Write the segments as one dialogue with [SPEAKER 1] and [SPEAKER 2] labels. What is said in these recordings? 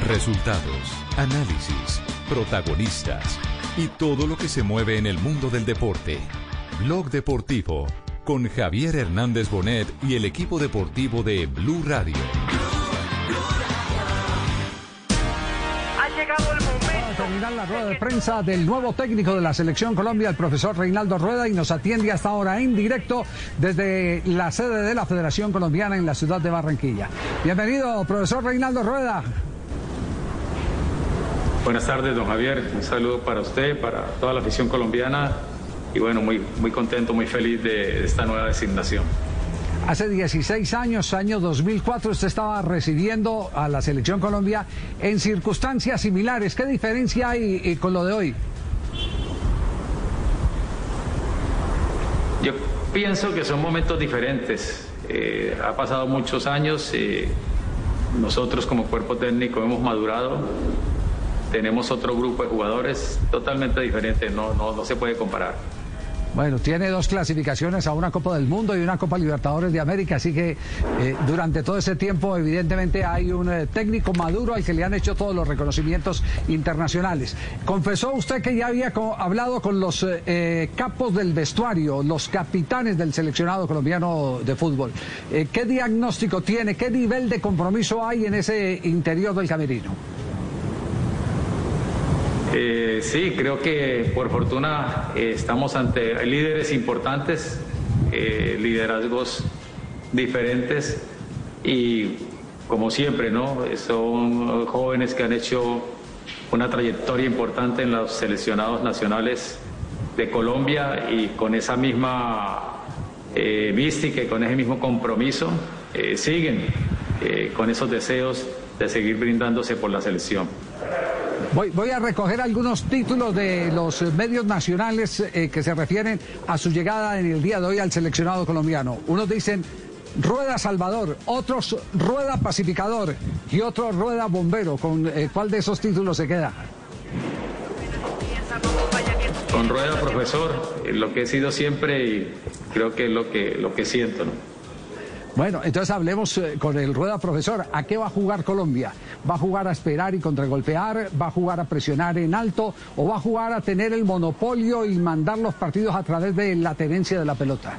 [SPEAKER 1] Resultados, análisis, protagonistas y todo lo que se mueve en el mundo del deporte. Blog Deportivo con Javier Hernández Bonet y el equipo deportivo de Blue Radio.
[SPEAKER 2] Ha llegado el momento.
[SPEAKER 3] Vamos a terminar la rueda de prensa del nuevo técnico de la Selección Colombia, el profesor Reinaldo Rueda, y nos atiende hasta ahora en directo desde la sede de la Federación Colombiana en la ciudad de Barranquilla. Bienvenido, profesor Reinaldo Rueda.
[SPEAKER 4] Buenas tardes, don Javier. Un saludo para usted, para toda la afición colombiana y bueno, muy contento, muy feliz de esta nueva designación.
[SPEAKER 3] Hace 16 años, año 2004, usted estaba recibiendo a la Selección Colombia en circunstancias similares. ¿Qué diferencia hay con lo de hoy?
[SPEAKER 4] Yo pienso que son momentos diferentes. Ha pasado muchos años, nosotros como cuerpo técnico hemos madurado. Tenemos otro grupo de jugadores totalmente diferente, no se puede comparar.
[SPEAKER 3] Bueno, tiene 2 clasificaciones a una Copa del Mundo y una Copa Libertadores de América, así que durante todo ese tiempo evidentemente hay un técnico maduro al que le han hecho todos los reconocimientos internacionales. Confesó usted que ya había hablado con los capos del vestuario, los capitanes del seleccionado colombiano de fútbol. ¿Qué diagnóstico tiene? ¿Qué nivel de compromiso hay en ese interior del camerino?
[SPEAKER 4] Sí, creo que por fortuna estamos ante líderes importantes, liderazgos diferentes y como siempre, ¿no? Son jóvenes que han hecho una trayectoria importante en los seleccionados nacionales de Colombia y con esa misma mística y con ese mismo compromiso siguen con esos deseos de seguir brindándose por la selección.
[SPEAKER 3] Voy a recoger algunos títulos de los medios nacionales que se refieren a su llegada en el día de hoy al seleccionado colombiano. Unos dicen Rueda Salvador, otros Rueda Pacificador y otros Rueda Bombero. ¿Con cuál de esos títulos se queda?
[SPEAKER 4] Con Rueda Profesor, lo que he sido siempre y creo que es lo que siento, ¿no?
[SPEAKER 3] Bueno, entonces hablemos con el Rueda Profesor. ¿A qué va a jugar Colombia? ¿Va a jugar a esperar y contragolpear? ¿Va a jugar a presionar en alto? ¿O va a jugar a tener el monopolio y mandar los partidos a través de la tenencia de la pelota?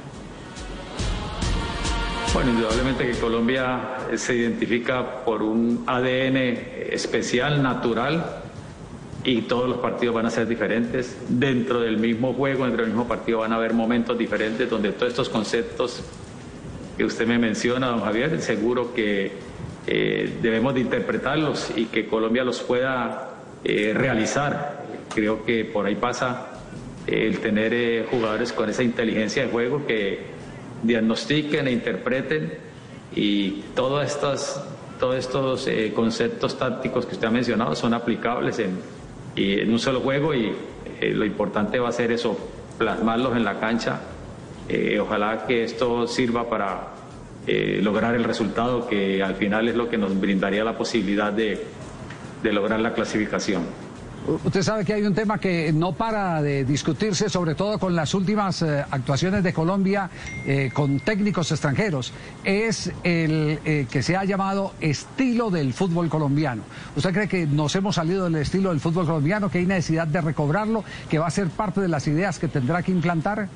[SPEAKER 4] Bueno, indudablemente que Colombia se identifica por un ADN especial, natural, y todos los partidos van a ser diferentes. Dentro del mismo juego, dentro del mismo partido van a haber momentos diferentes donde todos estos conceptos que usted me menciona, don Javier, seguro que debemos de interpretarlos y que Colombia los pueda realizar. Creo que por ahí pasa el tener jugadores con esa inteligencia de juego que diagnostiquen e interpreten y todos estos conceptos tácticos que usted ha mencionado son aplicables en un solo juego y lo importante va a ser eso, plasmarlos en la cancha. Ojalá que esto sirva para lograr el resultado que al final es lo que nos brindaría la posibilidad de lograr la clasificación.
[SPEAKER 3] Usted sabe que hay un tema que no para de discutirse, sobre todo con las últimas actuaciones de Colombia con técnicos extranjeros. Es el que se ha llamado estilo del fútbol colombiano. ¿Usted cree que nos hemos salido del estilo del fútbol colombiano, que hay necesidad de recobrarlo, que va a ser parte de las ideas que tendrá que implantar?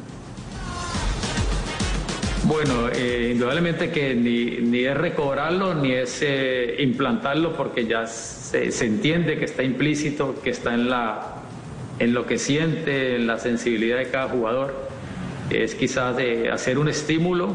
[SPEAKER 4] Bueno, indudablemente que ni es recobrarlo ni es implantarlo porque ya se entiende que está implícito, que está en lo que siente, en la sensibilidad de cada jugador. Es quizás de hacer un estímulo,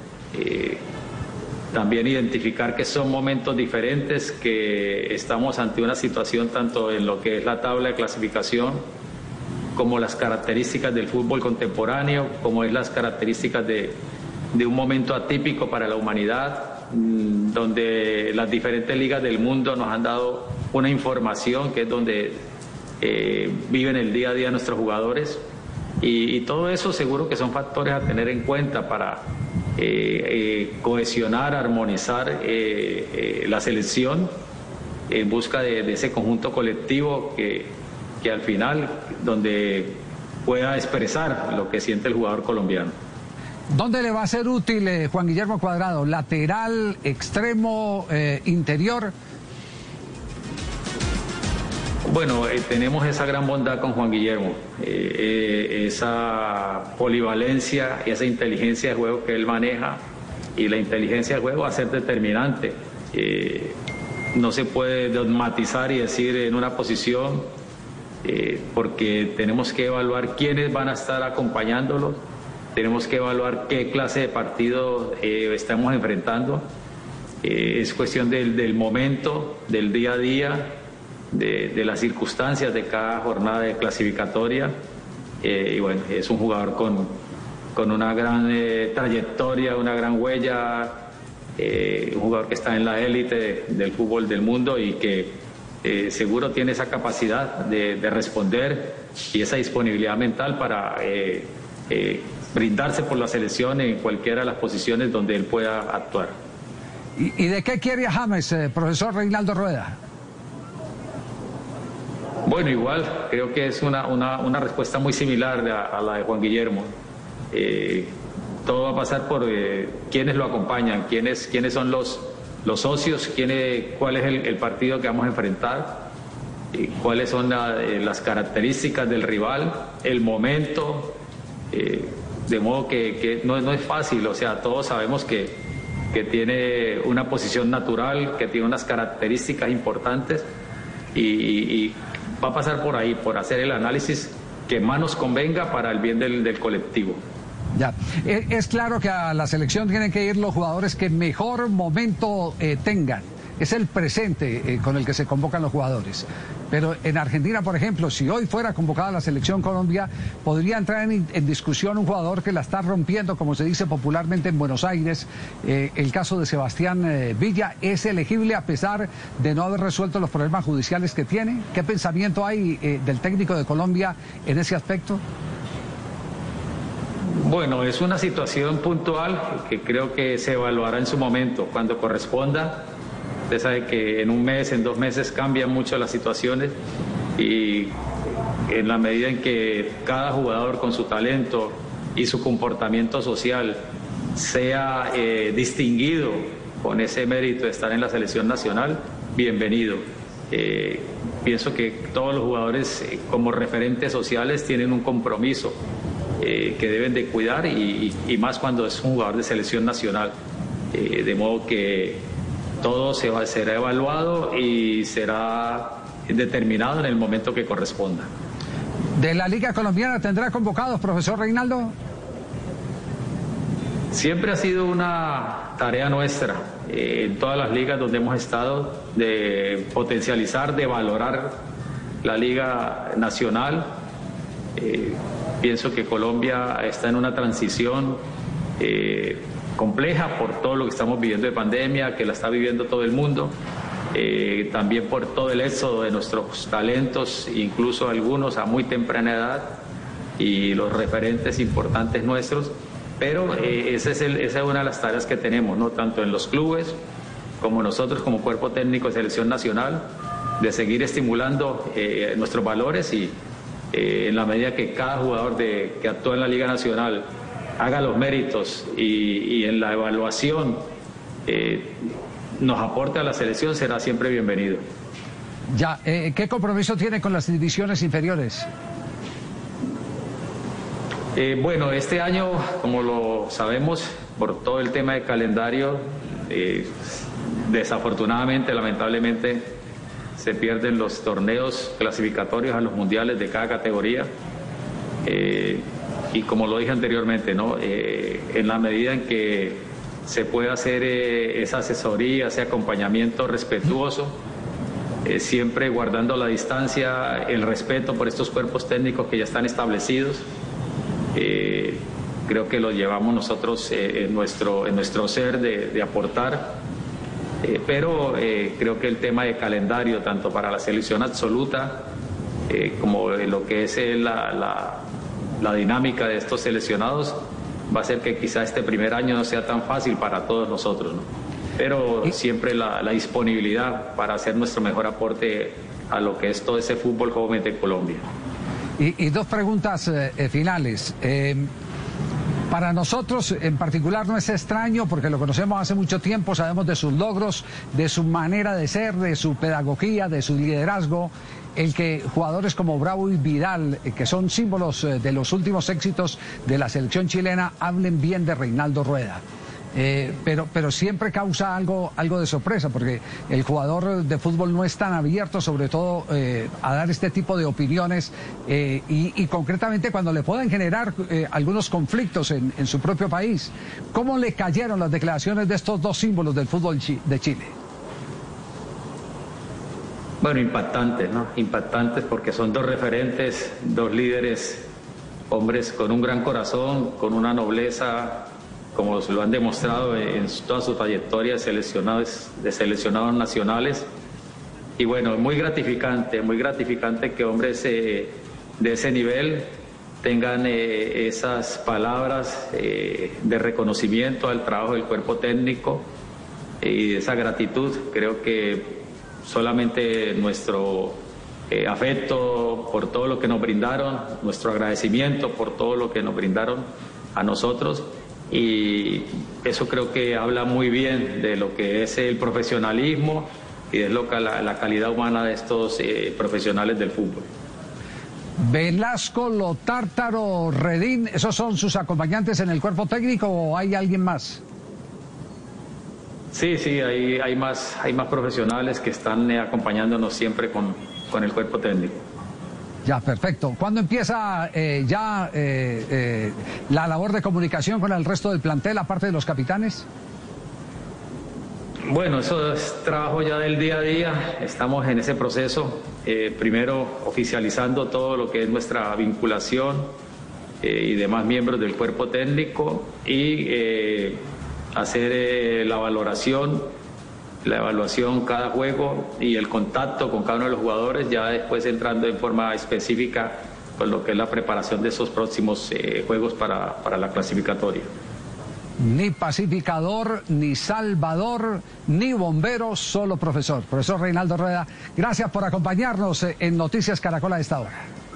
[SPEAKER 4] también identificar que son momentos diferentes, que estamos ante una situación tanto en lo que es la tabla de clasificación como las características del fútbol contemporáneo, como es las características de un momento atípico para la humanidad, donde las diferentes ligas del mundo nos han dado una información que es donde viven el día a día nuestros jugadores y todo eso seguro que son factores a tener en cuenta para cohesionar, armonizar la selección en busca de ese conjunto colectivo que al final donde pueda expresar lo que siente el jugador colombiano.
[SPEAKER 3] ¿Dónde le va a ser útil Juan Guillermo Cuadrado? ¿Lateral, extremo, interior?
[SPEAKER 4] Bueno, tenemos esa gran bondad con Juan Guillermo, esa polivalencia y esa inteligencia de juego que él maneja, y la inteligencia de juego va a ser determinante. No se puede dogmatizar y decir en una posición, porque tenemos que evaluar quiénes van a estar acompañándolos, tenemos que evaluar qué clase de partido estamos enfrentando. Es cuestión del momento, del día a día, de las circunstancias de cada jornada de clasificatoria. Y bueno, es un jugador con una gran trayectoria, una gran huella, un jugador que está en la élite del fútbol del mundo y que seguro tiene esa capacidad de responder y esa disponibilidad mental para brindarse por la selección en cualquiera de las posiciones donde él pueda actuar.
[SPEAKER 3] ¿Y de qué quiere a James, profesor Reinaldo Rueda?
[SPEAKER 4] Bueno, igual, creo que es una respuesta muy similar a la de Juan Guillermo. Todo va a pasar por quiénes lo acompañan, quiénes son los socios, cuál es el partido que vamos a enfrentar, cuáles son las características del rival, el momento, de modo que no es fácil. O sea, todos sabemos que tiene una posición natural, que tiene unas características importantes y va a pasar por ahí, por hacer el análisis que más nos convenga para el bien del colectivo.
[SPEAKER 3] Ya, es claro que a la selección tienen que ir los jugadores que mejor momento tengan. Es el presente con el que se convocan los jugadores. Pero en Argentina, por ejemplo, si hoy fuera convocada la selección Colombia, podría entrar en discusión un jugador que la está rompiendo, como se dice popularmente en Buenos Aires. El caso de Sebastián Villa, ¿es elegible a pesar de no haber resuelto los problemas judiciales que tiene? ¿Qué pensamiento hay del técnico de Colombia en ese aspecto?
[SPEAKER 4] Bueno, es una situación puntual que creo que se evaluará en su momento, cuando corresponda. Usted sabe que en un mes, en 2 meses cambian mucho las situaciones y en la medida en que cada jugador con su talento y su comportamiento social sea distinguido con ese mérito de estar en la selección nacional, bienvenido. Pienso que todos los jugadores como referentes sociales tienen un compromiso que deben de cuidar y más cuando es un jugador de selección nacional. De modo que todo será evaluado y será determinado en el momento que corresponda.
[SPEAKER 3] ¿De la Liga Colombiana tendrá convocados, profesor Reinaldo?
[SPEAKER 4] Siempre ha sido una tarea nuestra en todas las ligas donde hemos estado de potencializar, de valorar la Liga Nacional. Pienso que Colombia está en una transición compleja por todo lo que estamos viviendo de pandemia, que la está viviendo todo el mundo, también por todo el éxodo de nuestros talentos, incluso algunos a muy temprana edad, y los referentes importantes nuestros, pero esa es una de las tareas que tenemos, ¿no? Tanto en los clubes como nosotros como cuerpo técnico de selección nacional, de seguir estimulando nuestros valores y en la medida que cada jugador que actúa en la Liga Nacional haga los méritos y en la evaluación nos aporte a la selección, será siempre bienvenido.
[SPEAKER 3] Ya, ¿qué compromiso tiene con las divisiones inferiores?
[SPEAKER 4] Bueno, este año, como lo sabemos, por todo el tema de calendario, desafortunadamente, lamentablemente, se pierden los torneos clasificatorios a los mundiales de cada categoría. Y como lo dije anteriormente, ¿no? En la medida en que se pueda hacer esa asesoría, ese acompañamiento respetuoso, siempre guardando la distancia, el respeto por estos cuerpos técnicos que ya están establecidos, creo que lo llevamos nosotros en nuestro ser de aportar, pero creo que el tema de calendario, tanto para la selección absoluta como lo que es la dinámica de estos seleccionados, va a ser que quizá este primer año no sea tan fácil para todos nosotros, ¿no? Pero siempre la disponibilidad para hacer nuestro mejor aporte a lo que es todo ese fútbol joven de Colombia.
[SPEAKER 3] Y 2 preguntas finales. Para nosotros en particular no es extraño porque lo conocemos hace mucho tiempo, sabemos de sus logros, de su manera de ser, de su pedagogía, de su liderazgo. el que jugadores como Bravo y Vidal, que son símbolos de los últimos éxitos de la selección chilena, hablen bien de Reinaldo Rueda. Pero siempre causa algo de sorpresa, porque el jugador de fútbol no es tan abierto, sobre todo a dar este tipo de opiniones y concretamente cuando le pueden generar algunos conflictos en su propio país. ¿Cómo le cayeron las declaraciones de estos dos símbolos del fútbol de Chile?
[SPEAKER 4] Bueno, impactantes, ¿no? Impactantes porque son dos referentes, dos líderes, hombres con un gran corazón, con una nobleza, como lo han demostrado en toda su trayectoria de seleccionados nacionales. Y bueno, muy gratificante que hombres de ese nivel tengan esas palabras de reconocimiento al trabajo del cuerpo técnico y esa gratitud. Creo que solamente nuestro afecto por todo lo que nos brindaron, nuestro agradecimiento por todo lo que nos brindaron a nosotros. Y eso creo que habla muy bien de lo que es el profesionalismo y de la calidad humana de estos profesionales del fútbol.
[SPEAKER 3] Velasco, Lo Tártaro, Redín, ¿esos son sus acompañantes en el cuerpo técnico o hay alguien más?
[SPEAKER 4] Sí, hay más profesionales que están acompañándonos siempre con el cuerpo técnico.
[SPEAKER 3] Ya, perfecto. ¿Cuándo empieza la labor de comunicación con el resto del plantel, aparte de los capitanes?
[SPEAKER 4] Bueno, eso es trabajo ya del día a día. Estamos en ese proceso, primero oficializando todo lo que es nuestra vinculación y demás miembros del cuerpo técnico y hacer la evaluación cada juego y el contacto con cada uno de los jugadores, ya después entrando en forma específica con lo que es la preparación de esos próximos juegos para la clasificatoria.
[SPEAKER 3] Ni pacificador, ni salvador, ni bombero, solo profesor. Profesor Reinaldo Rueda, gracias por acompañarnos en Noticias Caracol a esta hora.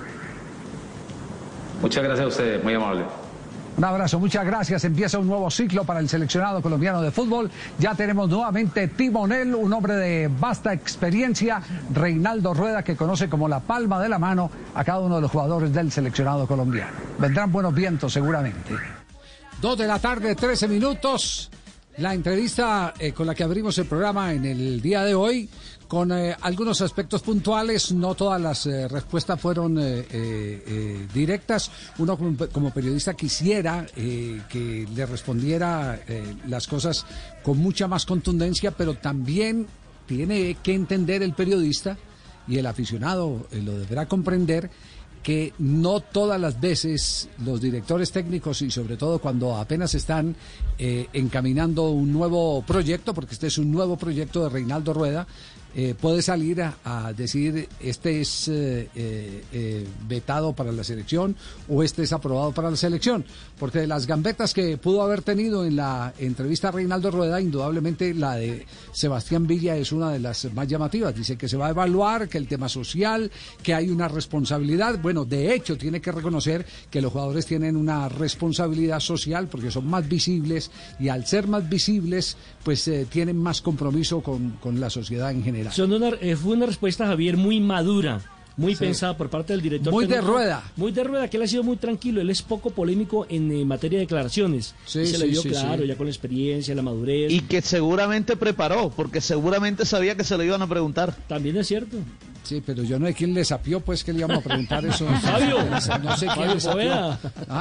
[SPEAKER 4] Muchas gracias a ustedes, muy amable.
[SPEAKER 3] Un abrazo, muchas gracias. Empieza un nuevo ciclo para el seleccionado colombiano de fútbol. Ya tenemos nuevamente timonel, un hombre de vasta experiencia, Reinaldo Rueda, que conoce como la palma de la mano a cada uno de los jugadores del seleccionado colombiano. Vendrán buenos vientos seguramente. 2:13 p.m. La entrevista con la que abrimos el programa en el día de hoy, con algunos aspectos puntuales. No todas las respuestas fueron directas. Uno como periodista quisiera que le respondiera las cosas con mucha más contundencia, pero también tiene que entender el periodista y el aficionado lo deberá comprender, que no todas las veces los directores técnicos, y sobre todo cuando apenas están encaminando un nuevo proyecto, porque este es un nuevo proyecto de Reinaldo Rueda, puede salir a decir este es vetado para la selección o este es aprobado para la selección, porque de las gambetas que pudo haber tenido en la entrevista a Reinaldo Rueda, indudablemente la de Sebastián Villa es una de las más llamativas. Dice que se va a evaluar, que el tema social, que hay una responsabilidad. Bueno, de hecho tiene que reconocer que los jugadores tienen una responsabilidad social porque son más visibles, y al ser más visibles pues tienen más compromiso con la sociedad en general.
[SPEAKER 5] Fue una respuesta, Javier, muy madura, muy pensada por parte del director.
[SPEAKER 3] Muy técnico, de Rueda.
[SPEAKER 5] Muy de Rueda, que él ha sido muy tranquilo, él es poco polémico en materia de declaraciones. Se le vio claro, ya con la experiencia, la madurez.
[SPEAKER 6] Y que seguramente preparó, porque seguramente sabía que se lo iban a preguntar.
[SPEAKER 5] También es cierto.
[SPEAKER 3] Sí, pero yo no sé quién le sapió, pues, que le íbamos a preguntar eso.
[SPEAKER 5] Fabio.
[SPEAKER 3] No sé quién le sapió.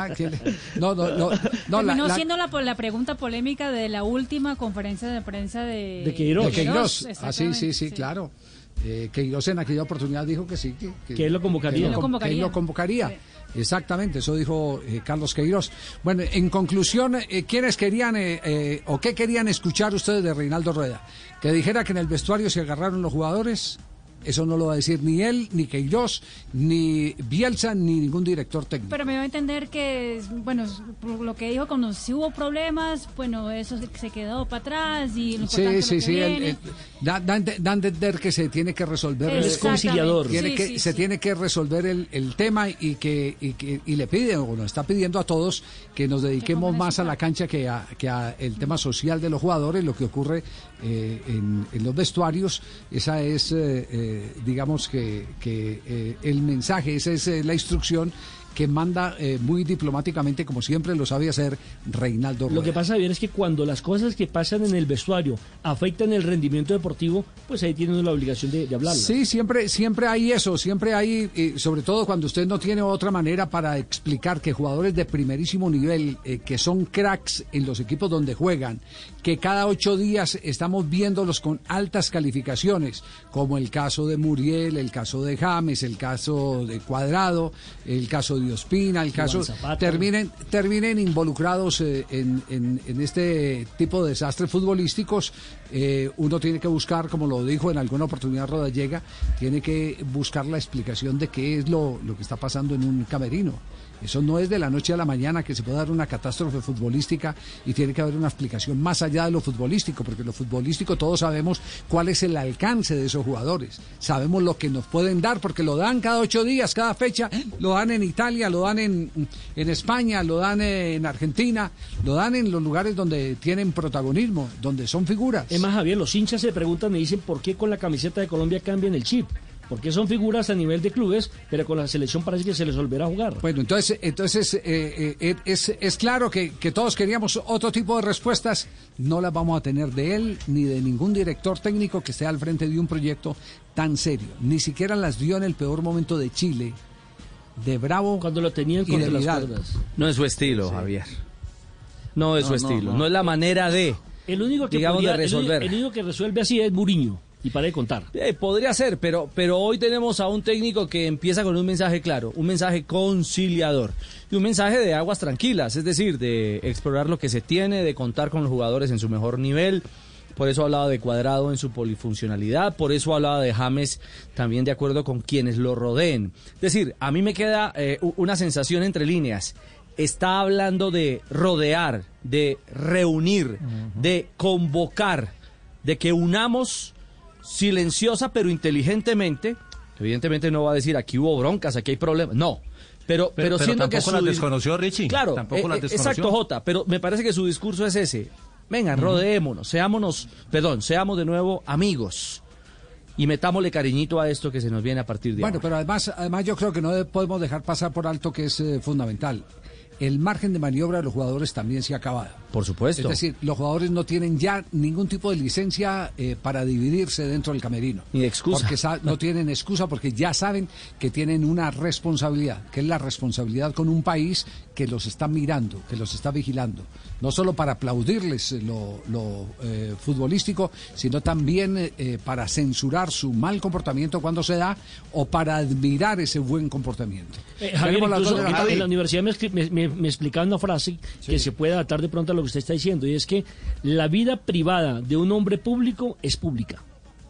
[SPEAKER 7] Terminó siendo la pregunta polémica de la última conferencia de prensa de
[SPEAKER 3] Queiroz. Sí, claro. Queiroz en aquella oportunidad dijo que sí.
[SPEAKER 5] Que él lo convocaría.
[SPEAKER 3] Que él lo convocaría. Sí. Exactamente, eso dijo Carlos Queiroz. Bueno, en conclusión, ¿quiénes querían o qué querían escuchar ustedes de Reinaldo Rueda? ¿Que dijera que en el vestuario se agarraron los jugadores? Eso no lo va a decir ni él, ni Queiroz, ni Bielsa, ni ningún director técnico.
[SPEAKER 7] Pero me va a entender que, bueno, por lo que dijo, cuando si hubo problemas, bueno, eso se quedó para atrás y lo importante
[SPEAKER 3] da a entender que se tiene que resolver.
[SPEAKER 5] Es conciliador.
[SPEAKER 3] Se tiene que resolver el tema y le pide, o nos está pidiendo a todos, que nos dediquemos más a la cancha que a el tema social de los jugadores, lo que ocurre en los vestuarios. Esa es digamos que el mensaje, esa es la instrucción que manda muy diplomáticamente, como siempre lo sabe hacer Reinaldo Rueda.
[SPEAKER 5] Lo que pasa, Javier, es que cuando las cosas que pasan en el vestuario afectan el rendimiento deportivo, pues ahí tienen la obligación de hablarlo.
[SPEAKER 3] Sí, siempre hay eso, siempre hay, sobre todo cuando usted no tiene otra manera para explicar que jugadores de primerísimo nivel, que son cracks en los equipos donde juegan, que cada 8 días estamos viéndolos con altas calificaciones, como el caso de Muriel, el caso de James, el caso de Cuadrado, el caso de Ospina, el caso terminen involucrados en este tipo de desastres futbolísticos. Uno tiene que buscar, como lo dijo en alguna oportunidad Rodallega, tiene que buscar la explicación de qué es lo que está pasando en un camerino. Eso no es de la noche a la mañana que se puede dar una catástrofe futbolística y tiene que haber una explicación más allá de lo futbolístico, porque lo futbolístico todos sabemos cuál es el alcance de esos jugadores. Sabemos lo que nos pueden dar, porque lo dan cada 8 días, cada fecha, lo dan en Italia, lo dan en España, lo dan en Argentina, lo dan en los lugares donde tienen protagonismo, donde son figuras.
[SPEAKER 5] Es más, Javier, los hinchas se preguntan, me dicen, ¿por qué con la camiseta de Colombia cambian el chip? Porque son figuras a nivel de clubes, pero con la selección parece que se les volverá a jugar.
[SPEAKER 3] Bueno, entonces es claro que todos queríamos otro tipo de respuestas. No las vamos a tener de él ni de ningún director técnico que esté al frente de un proyecto tan serio. Ni siquiera las dio en el peor momento de Chile, de Bravo,
[SPEAKER 5] cuando lo tenían contra las cuerdas.
[SPEAKER 8] No es su estilo, sí. Javier. No es su estilo. No es la manera de,
[SPEAKER 5] el único que
[SPEAKER 8] de resolver.
[SPEAKER 5] El único que resuelve así es Mourinho. Y para de contar.
[SPEAKER 8] Podría ser, pero hoy tenemos a un técnico que empieza con un mensaje claro, un mensaje conciliador y un mensaje de aguas tranquilas, es decir, de explorar lo que se tiene, de contar con los jugadores en su mejor nivel. Por eso hablaba de Cuadrado en su polifuncionalidad, por eso hablaba de James también de acuerdo con quienes lo rodeen. Es decir, a mí me queda una sensación entre líneas. Está hablando de rodear, de reunir, de convocar, de que unamos silenciosa pero inteligentemente. Evidentemente no va a decir aquí hubo broncas, aquí hay problemas, no, pero siendo que
[SPEAKER 9] tampoco las desconoció, Richie.
[SPEAKER 8] Claro,
[SPEAKER 9] tampoco las desconoció.
[SPEAKER 8] Exacto, Jota, pero me parece que su discurso es ese. Vengan, rodeémonos, seamos de nuevo amigos y metámosle cariñito a esto que se nos viene a partir de ahora.
[SPEAKER 3] Bueno, pero además yo creo que no podemos dejar pasar por alto que es fundamental. El margen de maniobra de los jugadores también se ha acabado.
[SPEAKER 8] Por supuesto.
[SPEAKER 3] Es decir, los jugadores no tienen ya ningún tipo de licencia para dividirse dentro del camerino.
[SPEAKER 8] Ni de excusa.
[SPEAKER 3] Porque no tienen excusa, porque ya saben que tienen una responsabilidad, que es la responsabilidad con un país que los está mirando, que los está vigilando. No solo para aplaudirles lo futbolístico, sino también para censurar su mal comportamiento cuando se da o para admirar ese buen comportamiento.
[SPEAKER 5] Javier, incluso en la universidad me explicaba una frase que se puede adaptar de pronto a lo que usted está diciendo, y es que la vida privada de un hombre público es pública.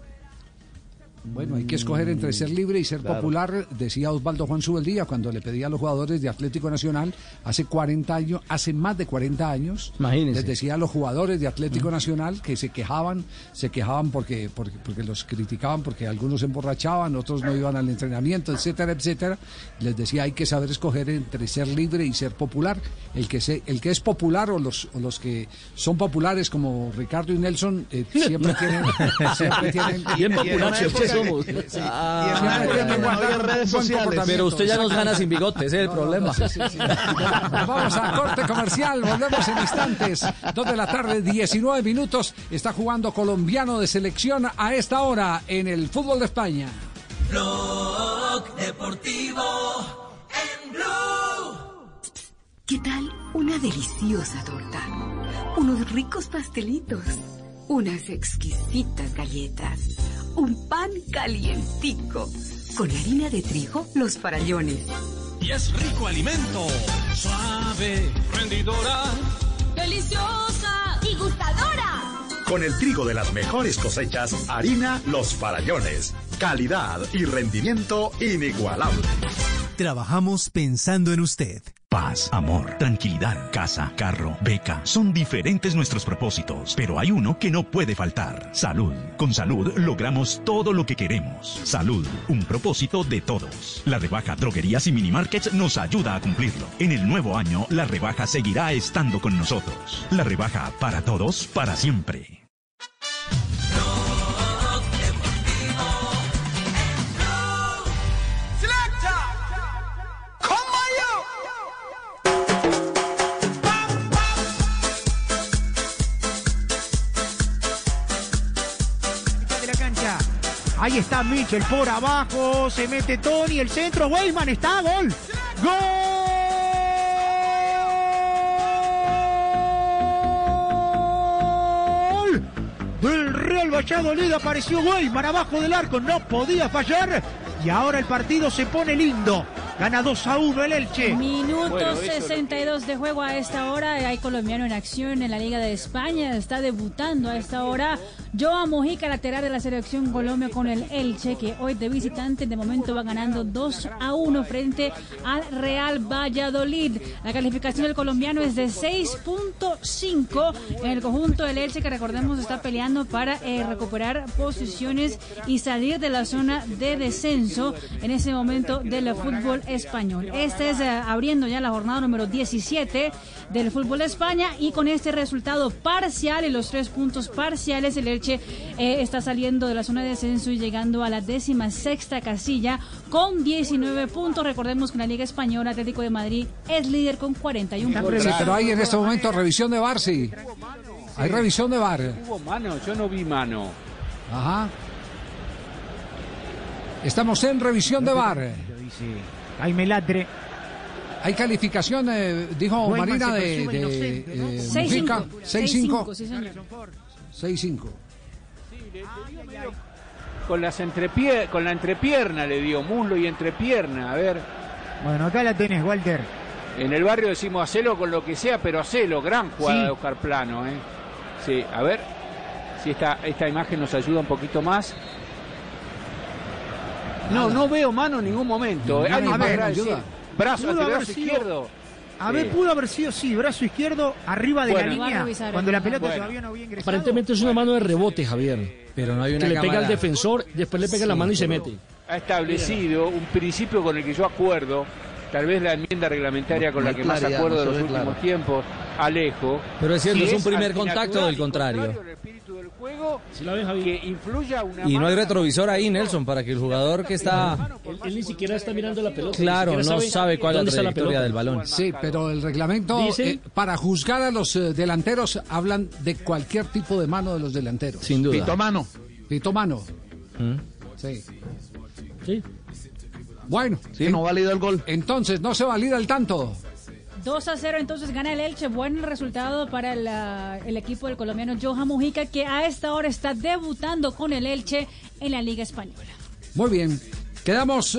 [SPEAKER 3] Bueno, hay que escoger entre ser libre y ser popular, decía Osvaldo Juan Subeldía cuando le pedía a los jugadores de Atlético Nacional hace más de 40 años,
[SPEAKER 8] imagínense.
[SPEAKER 3] Les decía a los jugadores de Atlético Nacional que se quejaban porque los criticaban porque algunos se emborrachaban, otros no iban al entrenamiento, etcétera, etcétera. Les decía, hay que saber escoger entre ser libre y ser popular. El que es popular o los que son populares como Ricardo y Nelson siempre tienen
[SPEAKER 5] bien populares somos.
[SPEAKER 8] Redes sociales. Pero usted ya nos gana sin bigote, ese es el problema.
[SPEAKER 3] Vamos a corte comercial, volvemos en instantes. 2:00 p.m, 19 minutos. Está jugando colombiano de selección a esta hora en el fútbol de España.
[SPEAKER 10] Blog Deportivo en Blue.
[SPEAKER 11] ¿Qué tal una deliciosa torta? Unos ricos pastelitos, unas exquisitas galletas, un pan calientico, con harina de trigo, Los Farallones.
[SPEAKER 10] Y es rico alimento, suave, rendidora, deliciosa y gustadora.
[SPEAKER 12] Con el trigo de las mejores cosechas, harina Los Farallones. Calidad y rendimiento inigualable.
[SPEAKER 13] Trabajamos pensando en usted.
[SPEAKER 14] Paz, amor, tranquilidad, casa, carro, beca. Son diferentes nuestros propósitos, pero hay uno que no puede faltar. Salud. Con salud logramos todo lo que queremos. Salud, un propósito de todos. La rebaja Droguerías y Minimarkets nos ayuda a cumplirlo. En el nuevo año, la rebaja seguirá estando con nosotros. La rebaja para todos, para siempre.
[SPEAKER 9] Ahí está Mitchell por abajo. Se mete Tony. El centro. Weisman está. Gol. ¡Gol! Del Real Valladolid apareció Weisman abajo del arco. No podía fallar. Y ahora el partido se pone lindo. Gana 2-1 el Elche.
[SPEAKER 7] Minuto 62 de juego a esta hora. Hay colombiano en acción en la Liga de España. Está debutando a esta hora Johan Mojica, lateral de la selección Colombia con el Elche, que hoy de visitante de momento va ganando 2-1 frente al Real Valladolid. La calificación del colombiano es de 6.5 en el conjunto del Elche, que recordemos está peleando para recuperar posiciones y salir de la zona de descenso en ese momento del fútbol español. Este es abriendo ya la jornada número 17 del fútbol de España, y con este resultado parcial y los 3 puntos parciales, el Elche está saliendo de la zona de descenso y llegando a la 16ª casilla con 19 puntos. Recordemos que en la Liga Española Atlético de Madrid es líder con 41 puntos.
[SPEAKER 3] Sí, pero hay en este momento revisión de VAR, sí. Hay revisión de VAR.
[SPEAKER 15] Hubo mano, yo no vi mano.
[SPEAKER 3] Ajá. Estamos en revisión de VAR.
[SPEAKER 9] Jaime Latre.
[SPEAKER 3] Hay calificación, dijo Marina, de
[SPEAKER 7] 6-5.
[SPEAKER 3] 6-5.
[SPEAKER 7] Sí, señor.
[SPEAKER 3] 6-5.
[SPEAKER 15] Con la entrepierna le dio, muslo y entrepierna, a ver.
[SPEAKER 9] Bueno, acá la tenés, Walter.
[SPEAKER 15] En el barrio decimos hacelo con lo que sea, pero hacelo. Gran jugada
[SPEAKER 9] Sí.
[SPEAKER 15] de Oscar Plano, Sí, a ver si esta imagen nos ayuda un poquito más. No veo mano en ningún momento.
[SPEAKER 3] Ninguna
[SPEAKER 15] Alguien
[SPEAKER 3] imagen
[SPEAKER 15] podrá
[SPEAKER 3] ayuda.
[SPEAKER 15] decir, brazo izquierdo.
[SPEAKER 9] A ver, pudo haber sido, sí, brazo izquierdo arriba de la
[SPEAKER 15] Bueno.
[SPEAKER 9] línea,
[SPEAKER 7] Revisar,
[SPEAKER 9] cuando la pelota
[SPEAKER 15] bueno.
[SPEAKER 9] todavía no había ingresado.
[SPEAKER 5] Aparentemente es una mano de rebote, Javier.
[SPEAKER 8] Pero no hay una
[SPEAKER 5] Que le pega
[SPEAKER 8] cámara.
[SPEAKER 5] al defensor, después le pega la mano y se mete.
[SPEAKER 15] Ha establecido un principio con el que yo acuerdo, tal vez la enmienda reglamentaria con la que más acuerdo de los últimos tiempos, Alejo.
[SPEAKER 8] Pero es cierto,
[SPEAKER 15] Si
[SPEAKER 8] es un primer
[SPEAKER 15] antinatural
[SPEAKER 8] contacto del
[SPEAKER 15] y
[SPEAKER 8] contrario.
[SPEAKER 15] al espíritu del juego,
[SPEAKER 5] ¿Sí la ves, Javier?
[SPEAKER 15] que influya una
[SPEAKER 8] Y no hay
[SPEAKER 15] mano-
[SPEAKER 8] retrovisor ahí, Nelson, para que el jugador que está...
[SPEAKER 5] Él ni siquiera está mirando la pelota.
[SPEAKER 8] Claro,
[SPEAKER 5] ni siquiera
[SPEAKER 8] no sabe cuál es
[SPEAKER 5] dónde
[SPEAKER 8] la
[SPEAKER 5] está
[SPEAKER 8] trayectoria
[SPEAKER 5] pelota.
[SPEAKER 8] del balón.
[SPEAKER 3] Sí, pero el reglamento,
[SPEAKER 5] Dice-
[SPEAKER 3] para juzgar a los delanteros, hablan de cualquier tipo de mano de los delanteros.
[SPEAKER 8] Sin duda.
[SPEAKER 6] Pitomano.
[SPEAKER 3] Pitomano. Sí.
[SPEAKER 5] Sí.
[SPEAKER 3] Bueno.
[SPEAKER 6] Sí, no valida el gol.
[SPEAKER 3] Entonces, no se valida el tanto.
[SPEAKER 7] 2-0, entonces gana el Elche. Buen resultado para el equipo del colombiano Johan Mojica, que a esta hora está debutando con el Elche en la Liga Española.
[SPEAKER 3] Muy bien. Quedamos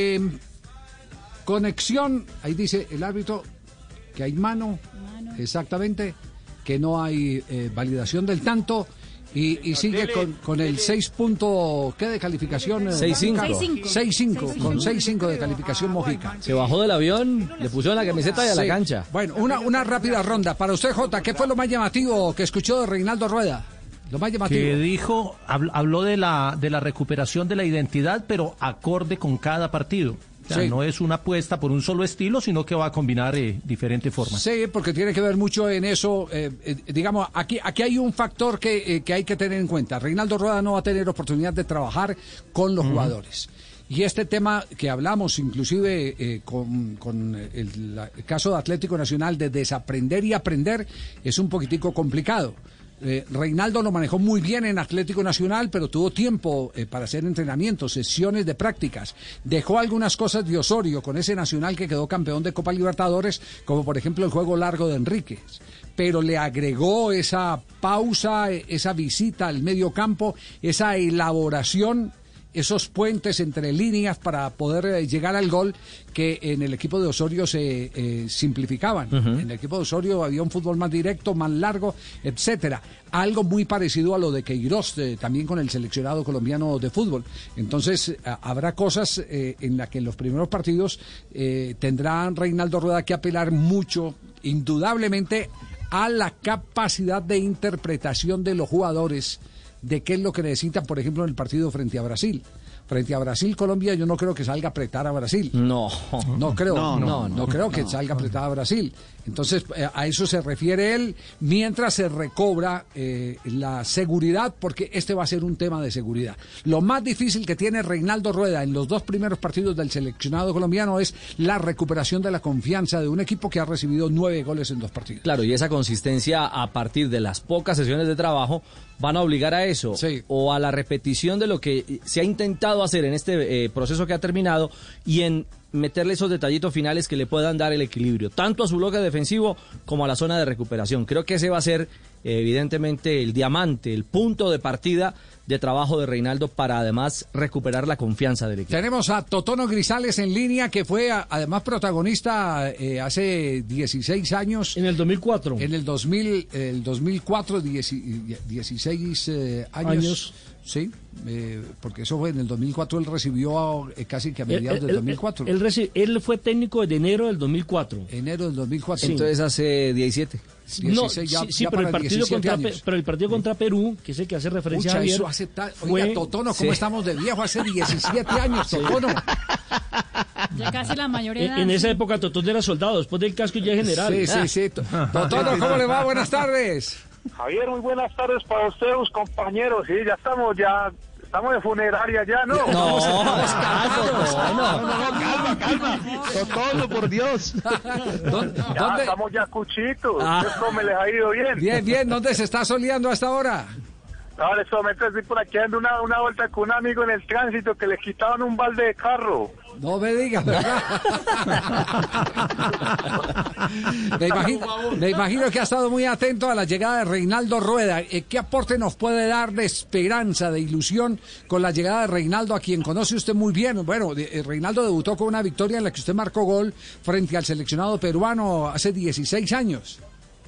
[SPEAKER 3] conexión. Ahí dice el árbitro que hay mano. Exactamente. Que no hay validación del tanto. Y sigue con el 6 punto, ¿qué de calificación?
[SPEAKER 8] 6-5.
[SPEAKER 3] 6-5, con 6-5 de calificación Mojica.
[SPEAKER 8] Se bajó del avión, le puso en la camiseta y a la
[SPEAKER 3] Sí.
[SPEAKER 8] cancha.
[SPEAKER 3] Bueno, una rápida ronda. Para usted, Jota, ¿qué fue lo más llamativo que escuchó de Reinaldo Rueda? Lo más llamativo.
[SPEAKER 16] Que dijo, habló de la recuperación de la identidad, pero acorde con cada partido. O sea,
[SPEAKER 3] Sí.
[SPEAKER 16] no es una apuesta por un solo estilo, sino que va a combinar diferentes formas.
[SPEAKER 3] Sí, porque tiene que ver mucho en eso. Digamos, aquí hay un factor que hay que tener en cuenta. Reinaldo Rueda no va a tener oportunidad de trabajar con los jugadores. Y este tema que hablamos, inclusive con el caso de Atlético Nacional, de desaprender y aprender, es un poquitico complicado. Reinaldo lo manejó muy bien en Atlético Nacional, pero tuvo tiempo para hacer entrenamientos, sesiones de prácticas. Dejó algunas cosas de Osorio con ese Nacional que quedó campeón de Copa Libertadores, como por ejemplo el juego largo de Enríquez. Pero le agregó esa pausa, esa visita al medio campo, esa elaboración, esos puentes entre líneas para poder llegar al gol que en el equipo de Osorio se simplificaban. En el equipo de Osorio había un fútbol más directo, más largo, etcétera. Algo muy parecido a lo de Queiroz, también con el seleccionado colombiano de fútbol. Entonces, habrá cosas en las que en los primeros partidos tendrá Reinaldo Rueda que apelar mucho, indudablemente, a la capacidad de interpretación de los jugadores, de qué es lo que necesitan, por ejemplo, en el partido frente a Brasil. Frente a Brasil, Colombia, yo no creo que salga a apretar a Brasil.
[SPEAKER 8] No
[SPEAKER 3] creo.
[SPEAKER 8] No
[SPEAKER 3] Creo que salga a apretar a Brasil. Entonces, a eso se refiere él, mientras se recobra la seguridad, porque este va a ser un tema de seguridad. Lo más difícil que tiene Reinaldo Rueda en los 2 primeros partidos del seleccionado colombiano es la recuperación de la confianza de un equipo que ha recibido 9 goles en 2 partidos.
[SPEAKER 8] Claro, y esa consistencia a partir de las pocas sesiones de trabajo van a obligar a eso, o a la repetición de lo que se ha intentado hacer en este proceso que ha terminado, y en meterle esos detallitos finales que le puedan dar el equilibrio, tanto a su bloque defensivo como a la zona de recuperación. Creo que ese va a ser evidentemente el diamante, el punto de partida de trabajo de Reinaldo para además recuperar la confianza del equipo.
[SPEAKER 3] Tenemos a Totono Grisales en línea, que fue además protagonista hace 16 años.
[SPEAKER 5] En el 2004.
[SPEAKER 3] En el 2004, 16 años. Sí, porque eso fue en el 2004, él recibió casi que a mediados del 2004.
[SPEAKER 5] Él fue técnico de enero del 2004.
[SPEAKER 3] Enero del 2004.
[SPEAKER 8] Sí. Entonces hace 17.
[SPEAKER 5] No, sí, pero el partido contra Perú, que es el que hace referencia a Javier,
[SPEAKER 3] eso hace Oiga, Totono, ¿cómo estamos de viejo? Hace 17 años, Totono.
[SPEAKER 7] Ya casi la mayoría.
[SPEAKER 5] En esa época Totono era soldado, después del casco ya general.
[SPEAKER 3] Sí. Totono, ¿cómo le va? Buenas tardes.
[SPEAKER 17] Javier, muy buenas tardes para ustedes, compañeros. Sí, estamos de funeraria ya, ¿no?
[SPEAKER 6] No, calma. Totono, por Dios.
[SPEAKER 17] ¿Dónde? Estamos ya cuchitos. ¿Cómo les ha ido bien?
[SPEAKER 3] Bien. ¿Dónde se está soleando hasta ahora?
[SPEAKER 17] No, en este momento estoy por aquí dando una vuelta con un amigo en el tránsito que le quitaban un balde de carro.
[SPEAKER 3] No me digas, ¿verdad? me imagino que ha estado muy atento a la llegada de Reinaldo Rueda. ¿Qué aporte nos puede dar de esperanza, de ilusión con la llegada de Reinaldo, a quien conoce usted muy bien? Bueno, Reinaldo debutó con una victoria en la que usted marcó gol frente al seleccionado peruano hace 16 años.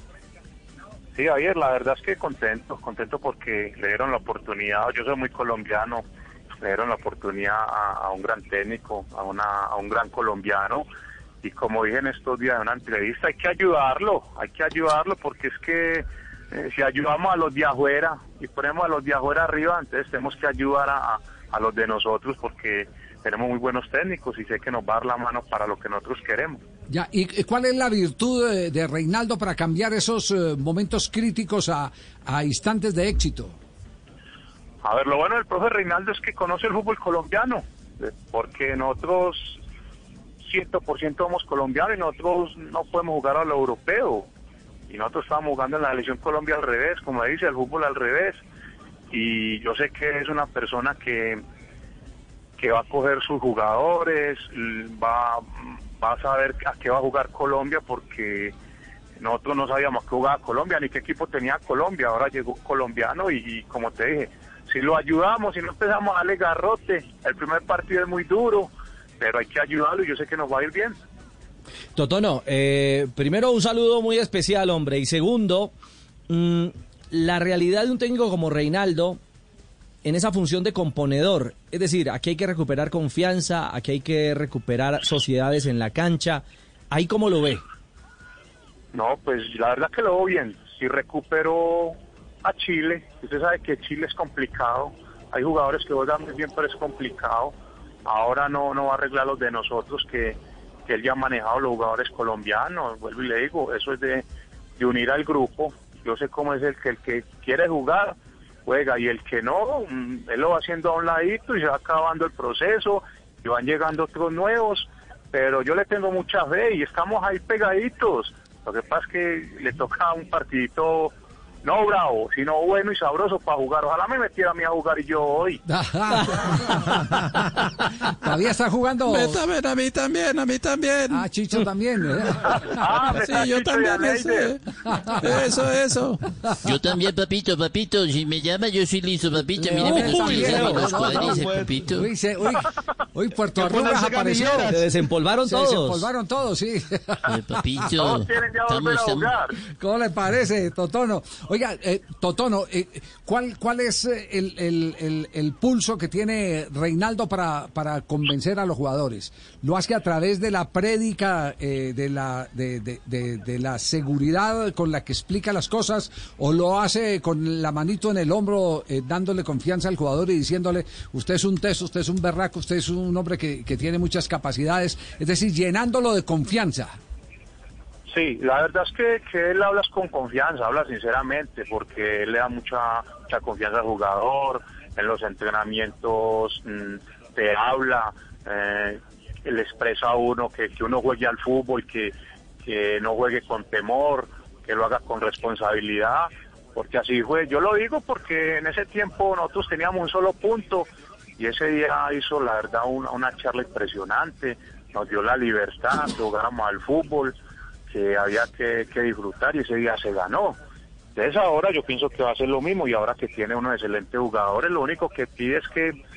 [SPEAKER 17] Sí, Javier, la verdad es que contento porque le dieron la oportunidad. Yo soy muy colombiano, le dieron la oportunidad a un gran técnico, a un gran colombiano, y como dije en estos días en una entrevista, hay que ayudarlo porque es que si ayudamos a los de afuera y ponemos a los de afuera arriba, entonces tenemos que ayudar a los de nosotros, porque tenemos muy buenos técnicos y sé que nos va a dar la mano para lo que nosotros queremos.
[SPEAKER 3] Ya, ¿y cuál es la virtud de Reinaldo para cambiar esos momentos críticos a instantes de éxito?
[SPEAKER 17] A ver, lo bueno del profe Reinaldo es que conoce el fútbol colombiano, porque nosotros 100% somos colombianos y nosotros no podemos jugar a lo europeo. Y nosotros estábamos jugando en la selección Colombia al revés, como dice, el fútbol al revés. Y yo sé que es una persona que va a coger sus jugadores, va a saber a qué va a jugar Colombia, porque nosotros no sabíamos qué jugaba Colombia, ni qué equipo tenía Colombia. Ahora llegó colombiano y como te dije, si lo ayudamos, si no empezamos a darle garrote, el primer partido es muy duro, pero hay que ayudarlo y yo sé que nos va a ir bien.
[SPEAKER 8] Totono, primero un saludo muy especial, hombre, y segundo, la realidad de un técnico como Reinaldo en esa función de componedor, es decir, aquí hay que recuperar confianza, aquí hay que recuperar sociedades en la cancha, ¿ahí cómo lo ve?
[SPEAKER 17] No, pues la verdad que lo veo bien. Si recupero a Chile, usted sabe que Chile es complicado, hay jugadores que juegan muy bien, pero es complicado. Ahora no va a arreglar los de nosotros, que él ya ha manejado los jugadores colombianos. Vuelvo y le digo, eso es de unir al grupo. Yo sé cómo es el que quiere jugar, juega, y el que no, él lo va haciendo a un ladito y se va acabando el proceso y van llegando otros nuevos, pero yo le tengo mucha fe y estamos ahí pegaditos. Lo que pasa es que le toca un partidito no bravo, sino bueno y sabroso para jugar. Ojalá me metiera a mí a jugar y yo hoy.
[SPEAKER 3] ¿Todavía está jugando?
[SPEAKER 6] A mí también.
[SPEAKER 3] Ah, Chicho también.
[SPEAKER 6] Sí, yo también. Eso.
[SPEAKER 18] Yo también, papito. Si me llama, yo soy listo, papito. Míreme los cuadrices, papito.
[SPEAKER 3] Uy, Puerto Arrugas apareció.
[SPEAKER 8] Se desempolvaron
[SPEAKER 3] todos, sí.
[SPEAKER 18] Papito.
[SPEAKER 17] Todos quieren ya volver a jugar.
[SPEAKER 3] ¿Cómo le parece, Totono? Oiga, Totono, ¿cuál es el pulso que tiene Reinaldo para convencer a los jugadores? ¿Lo hace a través de la prédica, de la seguridad con la que explica las cosas, o lo hace con la manito en el hombro, dándole confianza al jugador y diciéndole, usted es un teso, usted es un berraco, usted es un hombre que tiene muchas capacidades, es decir, llenándolo de confianza?
[SPEAKER 17] Sí, la verdad es que él habla con confianza, habla sinceramente, porque él le da mucha confianza al jugador, en los entrenamientos te habla, le expresa a uno que uno juegue al fútbol, que no juegue con temor, que lo haga con responsabilidad, porque así fue. Yo lo digo porque en ese tiempo nosotros teníamos un solo punto y ese día hizo la verdad una charla impresionante, nos dio la libertad, jugáramos al fútbol que había que disfrutar y ese día se ganó. Entonces ahora yo pienso que va a ser lo mismo y ahora que tiene unos excelentes jugadores, lo único que pide es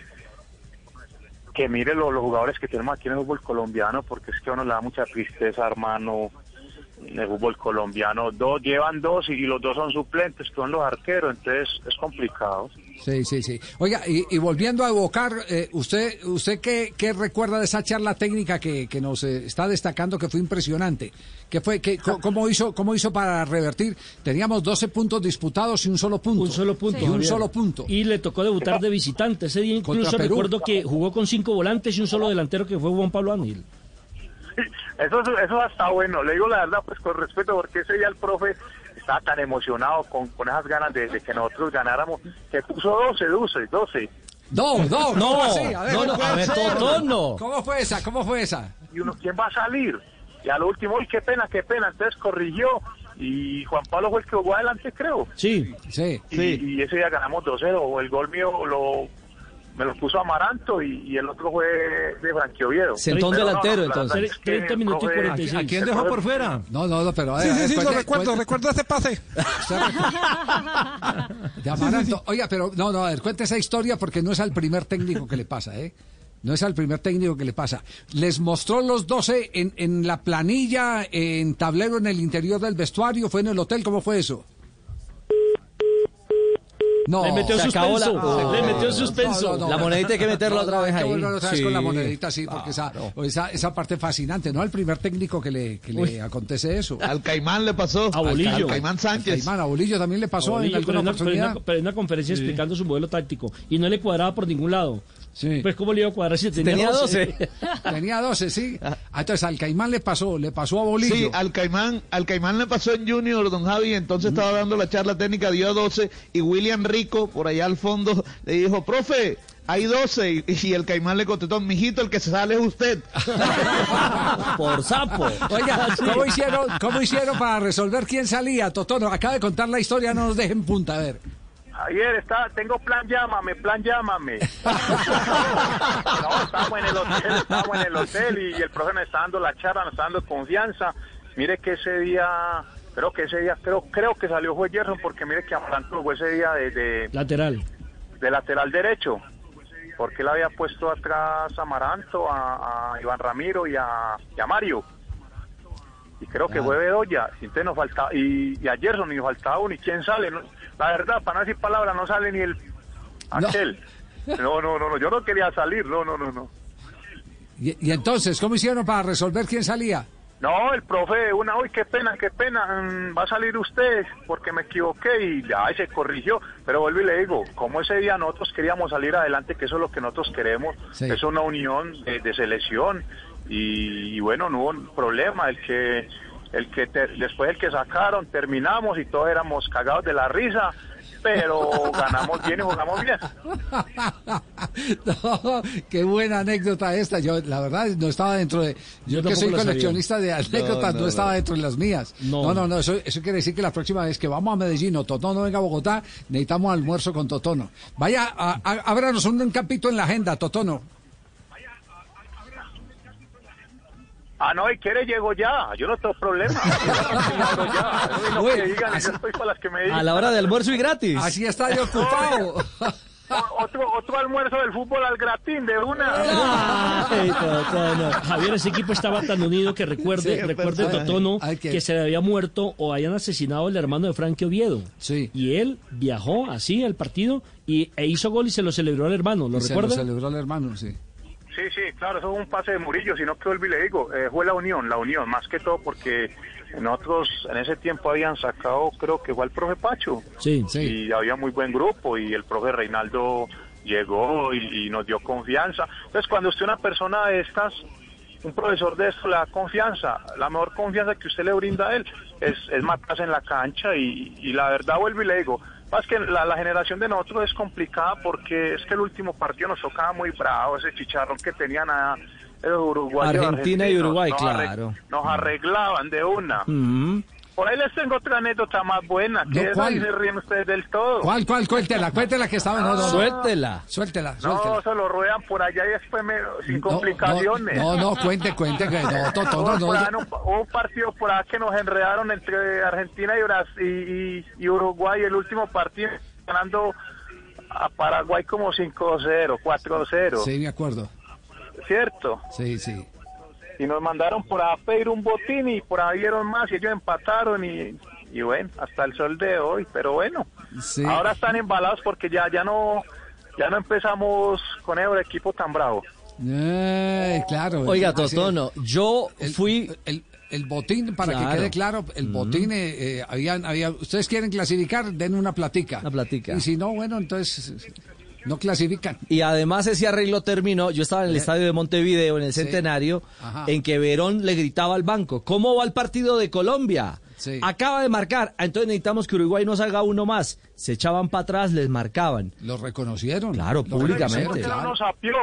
[SPEAKER 17] que mire los jugadores que tenemos aquí en el fútbol colombiano, porque es que a uno le da mucha tristeza, hermano, en el fútbol colombiano. Llevan dos y los dos son suplentes, que son los arqueros, entonces es complicado.
[SPEAKER 3] Sí. Oiga, y volviendo a evocar, ¿usted qué recuerda de esa charla técnica que nos está destacando que fue impresionante? ¿Cómo hizo para revertir? Teníamos 12 puntos disputados y un solo punto. Solo punto.
[SPEAKER 5] Y le tocó debutar de visitante. Ese día incluso recuerdo que jugó con 5 volantes y un solo delantero que fue Juan Pablo Ángel.
[SPEAKER 17] Eso hasta bueno, le digo la verdad, pues con respeto, porque ese día el profe estaba tan emocionado con esas ganas de que nosotros ganáramos, que puso 12.
[SPEAKER 3] No, así? A ver,
[SPEAKER 8] Totono.
[SPEAKER 3] ¿Cómo fue esa?
[SPEAKER 17] Y uno, ¿quién va a salir? Y a lo último, ¡ay, qué pena! Entonces corrigió y Juan Pablo fue el que jugó adelante, creo.
[SPEAKER 3] Sí.
[SPEAKER 17] Y ese día ganamos 2-0, el gol mío me lo puso Amaranto y el otro fue de Frankie Oviedo.
[SPEAKER 8] Sentó un delantero, entonces.
[SPEAKER 5] 30 minutos y 45.
[SPEAKER 16] ¿A quién dejó por fuera?
[SPEAKER 3] No, pero...
[SPEAKER 16] Sí, lo recuerdo ese pase.
[SPEAKER 3] De Amaranto. Oiga, pero a ver, cuente esa historia porque no es al primer técnico que le pasa, ¿eh? No es al primer técnico que le pasa. Les mostró los 12 en la planilla, en tablero en el interior del vestuario, fue en el hotel, ¿cómo fue eso? No,
[SPEAKER 5] le metió suspenso.
[SPEAKER 8] La monedita hay que meterla otra vez ahí.
[SPEAKER 3] Otra vez con la monedita, sí, porque esa parte fascinante, ¿no? Al primer técnico que le acontece eso.
[SPEAKER 6] Al Caimán le pasó.
[SPEAKER 5] A Bolillo.
[SPEAKER 6] Al Caimán Sánchez.
[SPEAKER 3] A Bolillo también le pasó en alguna oportunidad.
[SPEAKER 5] Pero en una conferencia explicando su modelo táctico y no le cuadraba por ningún lado.
[SPEAKER 3] Sí.
[SPEAKER 5] Pues cómo le iba a cuadrar si tenía 12.
[SPEAKER 3] Tenía 12, sí. Entonces al Caimán le pasó a Bolillo.
[SPEAKER 6] Sí, al Caimán le pasó en Junior, don Javi, entonces estaba dando la charla técnica, dio 12 y William Rico por allá al fondo le dijo, profe, hay 12 y el Caimán le contestó, mijito, el que se sale es usted.
[SPEAKER 8] Por sapo.
[SPEAKER 3] Oiga, ¿cómo hicieron para resolver quién salía? Totono, acaba de contar la historia, no nos dejen punta, a ver.
[SPEAKER 17] Ayer tengo plan llámame. No, estábamos en el hotel y el profe nos está dando la charla, nos está dando confianza. Mire que ese día, creo que salió fue Gerson, porque mire que Amaranto fue ese día de lateral derecho, porque él había puesto atrás a Amaranto, a Iván Ramiro y a Mario. Y creo que fue Bedoya, entonces nos faltaba, y a Gerson y nos faltaba uno, ¿y quién sale? La verdad, para no decir palabras, no sale ni el aquel. No, yo no quería salir, no.
[SPEAKER 3] ¿Y entonces cómo hicieron para resolver quién salía?
[SPEAKER 17] No, el profe, qué pena, va a salir usted, porque me equivoqué, y ya se corrigió, pero vuelvo y le digo, como ese día nosotros queríamos salir adelante, que eso es lo que nosotros queremos, sí. Es una unión de selección, y bueno, no hubo problema, después el que sacaron, terminamos y todos éramos cagados de la risa, pero ganamos bien y jugamos bien.
[SPEAKER 3] No, qué buena anécdota esta. Yo, la verdad, no estaba dentro de... Yo que soy coleccionista de anécdotas, no estaba dentro de las mías. No, eso quiere decir que la próxima vez que vamos a Medellín o Totono venga a Bogotá, necesitamos almuerzo con Totono. Vaya, ábranos un campito en la agenda, Totono.
[SPEAKER 17] No, y quiere llego ya, yo no tengo problema.
[SPEAKER 8] A la hora de almuerzo y gratis.
[SPEAKER 3] Así está yo ocupado.
[SPEAKER 17] Otro almuerzo del fútbol al gratín de una.
[SPEAKER 5] Javier, ese equipo estaba tan unido que recuerde Totono que se le había muerto o habían asesinado al hermano de Frankie Oviedo.
[SPEAKER 3] Sí.
[SPEAKER 5] Y él viajó así al partido e hizo gol y se lo celebró al hermano, ¿lo recuerda?
[SPEAKER 3] Se lo celebró al hermano, sí.
[SPEAKER 17] Sí, claro, eso es un pase de Murillo, sino que volví y le digo, fue la unión, más que todo porque nosotros en ese tiempo habían sacado, creo que fue el profe Pacho,
[SPEAKER 5] sí.
[SPEAKER 17] Y había muy buen grupo y el profe Reinaldo llegó y nos dio confianza. Entonces cuando usted una persona de estas, un profesor de esto le da confianza, la mejor confianza que usted le brinda a él es matarse en la cancha y la verdad vuelvo y le digo, más que la generación de nosotros es complicada porque es que el último partido nos tocaba muy bravo, ese chicharrón que tenían a los uruguayos.
[SPEAKER 8] Argentina y Uruguay, claro.
[SPEAKER 17] Nos arreglaban de una. Por ahí les tengo otra anécdota más buena, que
[SPEAKER 3] No, ¿cuál?
[SPEAKER 17] ahí se ríen ustedes del todo.
[SPEAKER 3] ¿Cuál? Cuéntela que estaba... No. Suéltela.
[SPEAKER 17] No, se lo ruedan por allá y después sin complicaciones.
[SPEAKER 3] No, cuente, que no.
[SPEAKER 17] Hubo un partido por allá que nos enredaron entre Argentina y Brasil y Uruguay, el último partido ganando a Paraguay como 5-0, 4-0.
[SPEAKER 3] Sí, me acuerdo.
[SPEAKER 17] ¿Cierto?
[SPEAKER 3] Sí.
[SPEAKER 17] Y nos mandaron por ahí a pedir un botín y por ahí dieron más y ellos empataron y bueno, hasta el sol de hoy, pero bueno, sí. Ahora están embalados porque ya no empezamos con el equipo tan bravo.
[SPEAKER 3] Claro.
[SPEAKER 8] Oiga, Totono, yo fui...
[SPEAKER 3] El botín, para que quede claro, el botín, había, ustedes quieren clasificar, den una platica.
[SPEAKER 8] Una platica.
[SPEAKER 3] Y si no, bueno, entonces... No clasifican.
[SPEAKER 8] Y además ese arreglo terminó, yo estaba en el estadio de Montevideo, en el Centenario, en que Verón le gritaba al banco, ¿cómo va el partido de Colombia? Sí. Acaba de marcar, entonces necesitamos que Uruguay nos haga uno más. Se echaban para atrás, les marcaban.
[SPEAKER 3] ¿Los reconocieron?
[SPEAKER 8] Claro, públicamente.
[SPEAKER 17] Claro.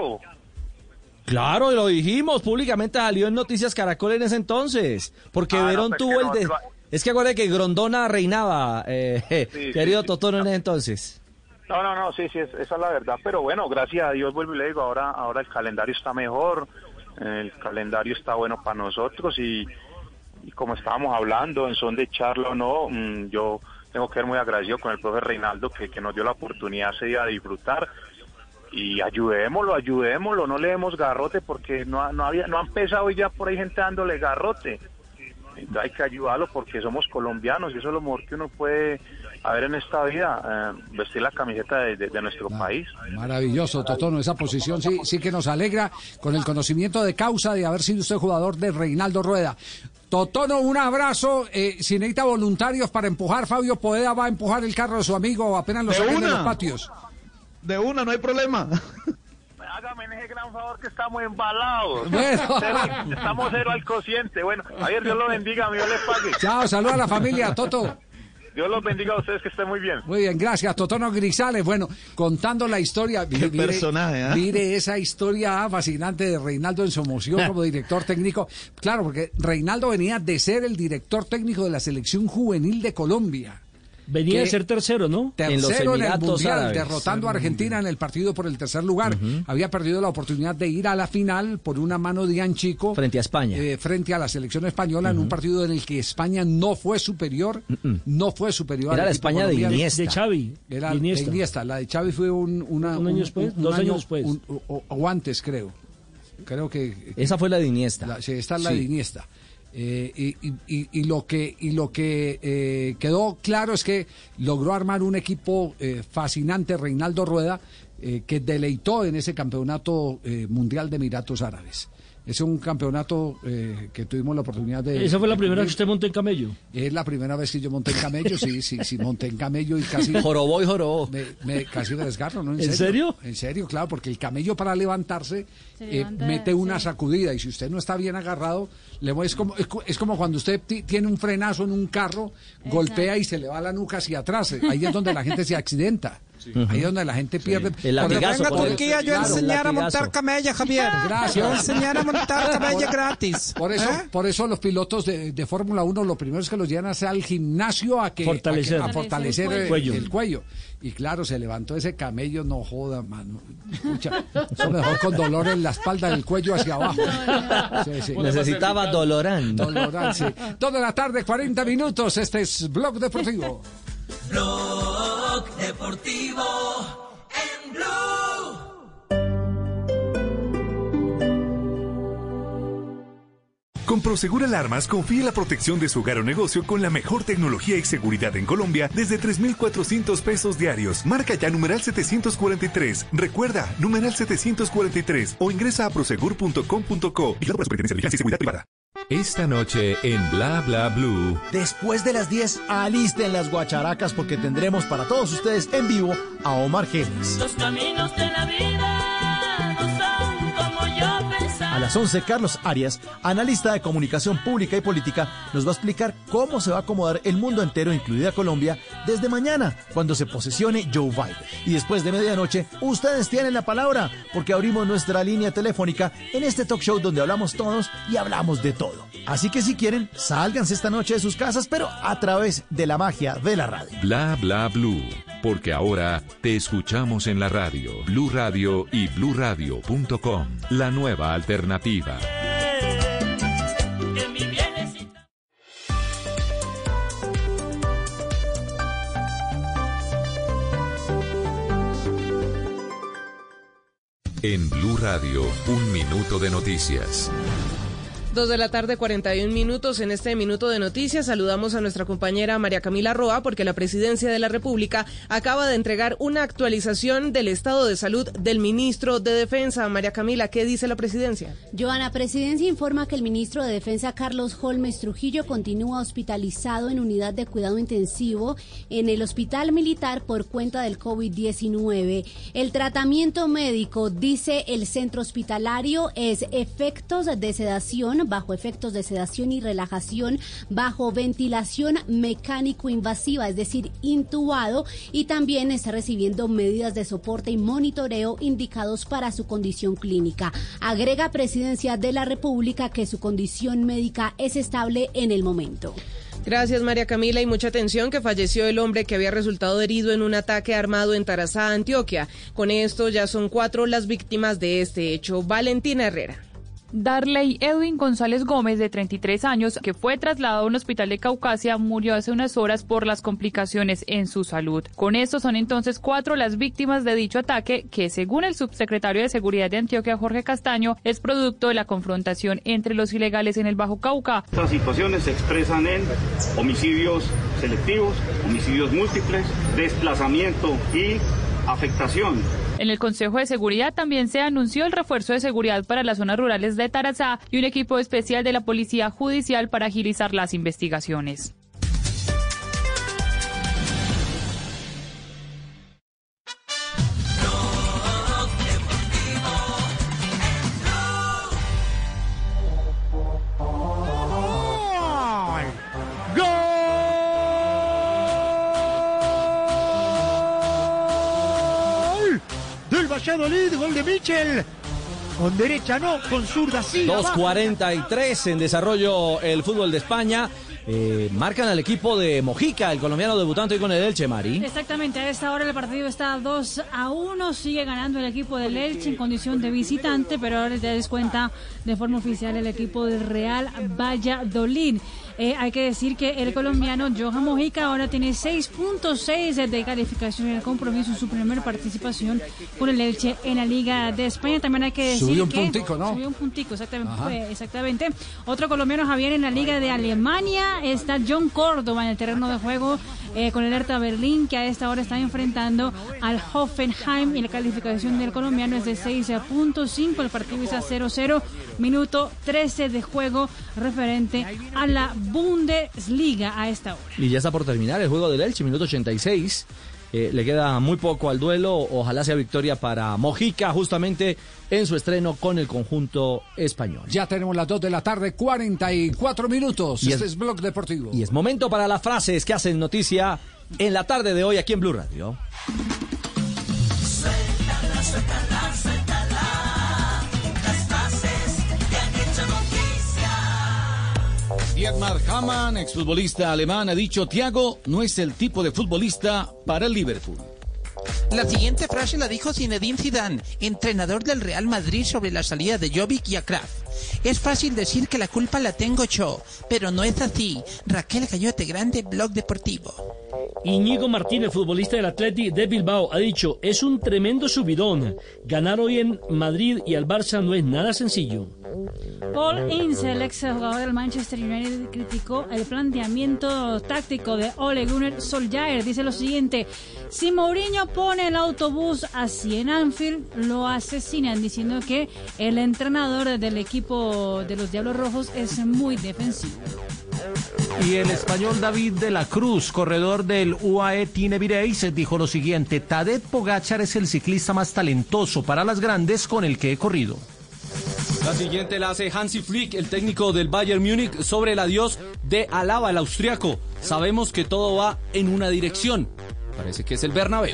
[SPEAKER 8] Claro, lo dijimos, públicamente salió en Noticias Caracol en ese entonces, porque Verón tuvo el... Es que acuérdate que Grondona reinaba, querido Totono, en ese entonces.
[SPEAKER 17] No, sí, esa es la verdad, pero bueno, gracias a Dios, vuelvo y le digo, ahora el calendario está mejor, el calendario está bueno para nosotros y como estábamos hablando, en son de charla o no, yo tengo que ser muy agradecido con el profe Reinaldo que nos dio la oportunidad ese día de disfrutar y ayudémoslo, no le demos garrote porque no ha empezado y ya por ahí gente dándole garrote. Entonces hay que ayudarlo porque somos colombianos y eso es lo mejor que uno puede haber en esta vida, vestir la camiseta de nuestro país.
[SPEAKER 3] Maravilloso, Totono, esa posición sí que nos alegra con el conocimiento de causa de haber sido usted jugador de Reinaldo Rueda. Totono, un abrazo, si necesita voluntarios para empujar, Fabio Poveda va a empujar el carro de su amigo apenas lo saquen de los patios.
[SPEAKER 6] De una, no hay problema.
[SPEAKER 17] Hágame ese gran favor que estamos embalados.
[SPEAKER 3] Bueno.
[SPEAKER 17] Estamos cero al cociente. Bueno, ayer Dios lo bendiga, Dios le pague.
[SPEAKER 3] Chao, saluda a la familia, Toto.
[SPEAKER 17] Dios los bendiga a ustedes, que estén muy bien.
[SPEAKER 3] Muy bien, gracias, Totono Grisales. Bueno, contando la historia.
[SPEAKER 6] Qué personaje, ¿eh?
[SPEAKER 3] Mire esa historia fascinante de Reinaldo en su emoción como director técnico. Claro, porque Reinaldo venía de ser el director técnico de la selección juvenil de Colombia.
[SPEAKER 5] Venía de ser tercero, ¿no?
[SPEAKER 3] Tercero en el Mundial, derrotando a Argentina en el partido por el tercer lugar. Había perdido la oportunidad de ir a la final por una mano de Anchico.
[SPEAKER 8] Frente a España.
[SPEAKER 3] Frente a la selección española en un partido en el que España no fue superior. No fue superior.
[SPEAKER 8] Era la España de Iniesta.
[SPEAKER 5] De Xavi.
[SPEAKER 3] Era de Iniesta. La de Xavi fue un año después, 2 años después. O antes, creo. Creo que...
[SPEAKER 8] Esa fue la de Iniesta.
[SPEAKER 3] Esta es la de Iniesta. Y lo que quedó claro es que logró armar un equipo fascinante, Reinaldo Rueda, que deleitó en ese campeonato mundial de Emiratos Árabes. Es un campeonato que tuvimos la oportunidad de...
[SPEAKER 5] ¿Esa fue la primera vez que usted montó en camello?
[SPEAKER 3] Es la primera vez que yo monté en camello, sí, monté en camello y casi...
[SPEAKER 8] Jorobó.
[SPEAKER 3] Casi me desgarro, ¿no?
[SPEAKER 8] ¿En serio?
[SPEAKER 3] En serio, claro, porque el camello para levantarse mete una sacudida y si usted no está bien agarrado, es como cuando usted tiene un frenazo en un carro, golpea y se le va la nuca hacia atrás. Ahí es donde la gente se accidenta. Ahí es donde la gente pierde.
[SPEAKER 8] El latigazo.
[SPEAKER 9] Venga a Turquía, yo enseñar a montar camella, Javier.
[SPEAKER 3] Gracias.
[SPEAKER 9] Yo enseñar a montar camella gratis.
[SPEAKER 3] Por eso los pilotos de Fórmula 1, lo primero es que los llevan al gimnasio a fortalecer el cuello. Y claro, se levantó ese camello, no joda, mano. Escucha, eso mejor con dolor en la espalda del cuello hacia abajo. Sí.
[SPEAKER 8] Necesitaba Dolorán.
[SPEAKER 3] Dolorán, sí. Toda la tarde, 40 minutos. Este es Blog Deportivo.
[SPEAKER 10] Blog Deportivo en Blue.
[SPEAKER 19] Con Prosegur Alarmas, confíe en la protección de su hogar o negocio con la mejor tecnología y seguridad en Colombia desde 3,400 pesos diarios. Marca ya numeral 743. Recuerda, numeral 743 o ingresa a prosegur.com.co. Vigilado por la Superintendencia de Vigilancia y Seguridad Privada.
[SPEAKER 1] Esta noche en Bla Bla Blue.
[SPEAKER 20] Después de las 10, alisten las guacharacas porque tendremos para todos ustedes en vivo a Omar Geles.
[SPEAKER 10] Los caminos de la vida no son como yo pensaba.
[SPEAKER 8] A
[SPEAKER 20] las 11, Carlos Arias, analista de comunicación pública y política, nos va a explicar cómo se va a acomodar el mundo entero, incluida Colombia, desde mañana, cuando se posesione Joe Biden. Y después de medianoche, ustedes tienen la palabra, porque abrimos nuestra línea telefónica en este talk show donde hablamos todos y hablamos de todo. Así que si quieren, sálganse esta noche de sus casas, pero a través de la magia de la radio.
[SPEAKER 1] Bla bla blue, porque ahora te escuchamos en la radio, Blue Radio y bluradio.com, la nueva alternativa. En Blue Radio, un minuto de noticias.
[SPEAKER 21] 2:41 p.m. En este minuto de noticias saludamos a nuestra compañera María Camila Roa, porque la Presidencia de la República acaba de entregar una actualización del estado de salud del ministro de Defensa. María Camila, ¿qué dice la Presidencia?
[SPEAKER 22] Joana, Presidencia informa que el ministro de Defensa, Carlos Holmes Trujillo, continúa hospitalizado en unidad de cuidado intensivo en el Hospital Militar por cuenta del COVID-19. El tratamiento médico, dice el centro hospitalario, es efectos de sedación, bajo efectos de sedación y relajación, bajo ventilación mecánico-invasiva, es decir, intubado, y también está recibiendo medidas de soporte y monitoreo indicados para su condición clínica. Agrega Presidencia de la República que su condición médica es estable en el momento.
[SPEAKER 21] Gracias, María Camila, y mucha atención, que falleció el hombre que había resultado herido en un ataque armado en Tarazá, Antioquia. Con esto ya son 4 las víctimas de este hecho. Valentina Herrera.
[SPEAKER 23] Darley Edwin González Gómez, de 33 años, que fue trasladado a un hospital de Caucasia, murió hace unas horas por las complicaciones en su salud. Con esto son entonces 4 las víctimas de dicho ataque, que según el subsecretario de Seguridad de Antioquia, Jorge Castaño, es producto de la confrontación entre los ilegales en el Bajo Cauca.
[SPEAKER 24] Estas situaciones se expresan en homicidios selectivos, homicidios múltiples, desplazamiento y afectación.
[SPEAKER 23] En el Consejo de Seguridad también se anunció el refuerzo de seguridad para las zonas rurales de Tarazá y un equipo especial de la Policía Judicial para agilizar las investigaciones.
[SPEAKER 9] Valladolid, gol de Michel. Con derecha no, con zurda sí.
[SPEAKER 8] 2:43 en desarrollo el fútbol de España. Marcan al equipo de Mojica, el colombiano debutante hoy con el Elche, Mari.
[SPEAKER 7] Exactamente, a esta hora el partido está 2-1, sigue ganando el equipo del Elche en condición de visitante, pero ahora ya descuenta de forma oficial el equipo del Real Valladolid. Hay que decir que el colombiano Johan Mojica ahora tiene 6.6 de calificación en el compromiso en su primera participación con el Elche en la Liga de España. También hay que decir
[SPEAKER 3] subió un puntico, ¿no?
[SPEAKER 7] Subió un puntico, exactamente. Otro colombiano, Javier, en la Liga de Alemania está John Córdoba en el terreno de juego con el Hertha Berlín, que a esta hora está enfrentando al Hoffenheim, y la calificación del colombiano es de 6.5. El partido está 0-0, minuto 13 de juego, referente a la Bundesliga a esta hora.
[SPEAKER 8] Y ya está por terminar el juego del Elche, minuto 86. Le queda muy poco al duelo. Ojalá sea victoria para Mojica, justamente en su estreno con el conjunto español.
[SPEAKER 3] Ya tenemos las 2 de la tarde, 44 minutos. Este es Blog Deportivo.
[SPEAKER 8] Y es momento para las frases que hacen noticia en la tarde de hoy aquí en Blue Radio.
[SPEAKER 10] Suéltala, suéltala, suéltala. Las frases que han hecho noticia.
[SPEAKER 25] Dietmar Hamann, exfutbolista alemán, ha dicho: Thiago no es el tipo de futbolista para el Liverpool.
[SPEAKER 26] La siguiente frase la dijo Zinedine Zidane, entrenador del Real Madrid, sobre la salida de Jovic y Akraf. Es fácil decir que la culpa la tengo yo, pero no es así. Raquel Gallote Grande, Blog Deportivo.
[SPEAKER 5] Íñigo Martínez, futbolista del Athletic de Bilbao, ha dicho: es un tremendo subidón. Ganar hoy en Madrid y al Barça no es nada sencillo.
[SPEAKER 7] Paul Ince, el ex jugador del Manchester United, criticó el planteamiento táctico de Ole Gunnar Solskjaer. Dice lo siguiente: si Mourinho pone el autobús así en Anfield, lo asesinan, diciendo que el entrenador del equipo de los Diablos Rojos es muy defensivo.
[SPEAKER 16] Y el español David de la Cruz, corredor del UAE Team Emirates, dijo lo siguiente: Tadej Pogačar es el ciclista más talentoso para las grandes con el que he corrido.
[SPEAKER 8] La siguiente la hace Hansi Flick, el técnico del Bayern Múnich, sobre el adiós de Alaba, el austriaco. Sabemos que todo va en una dirección. Parece que es el Bernabéu.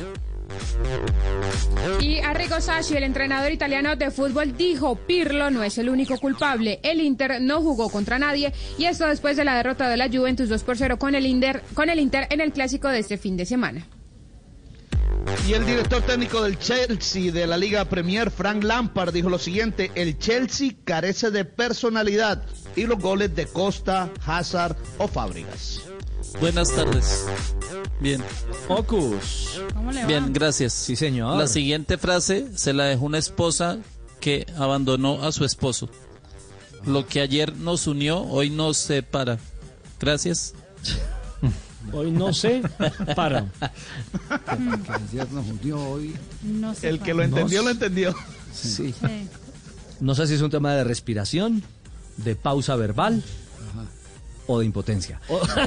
[SPEAKER 2] Y Arrigo Sacchi, el entrenador italiano de fútbol, dijo: Pirlo no es el único culpable. El Inter no jugó contra nadie, y esto después de la derrota de la Juventus 2-0 con el Inter en el clásico de este fin de semana.
[SPEAKER 6] Y el director técnico del Chelsea de la Liga Premier, Frank Lampard, dijo lo siguiente: el Chelsea carece de personalidad y los goles de Costa, Hazard o Fábregas.
[SPEAKER 4] Buenas tardes. Bien.
[SPEAKER 8] Focus.
[SPEAKER 7] ¿Cómo le va?
[SPEAKER 4] Bien, gracias.
[SPEAKER 8] Sí, señor.
[SPEAKER 4] La siguiente frase se la dejó una esposa que abandonó a su esposo. Lo que ayer nos unió, hoy nos separa. Gracias.
[SPEAKER 5] Hoy no sé para.
[SPEAKER 3] Que ayer nos unió, hoy.
[SPEAKER 7] No sé
[SPEAKER 6] El que lo entendió, lo entendió.
[SPEAKER 8] Sí. No sé si es un tema de respiración, de pausa verbal o de impotencia.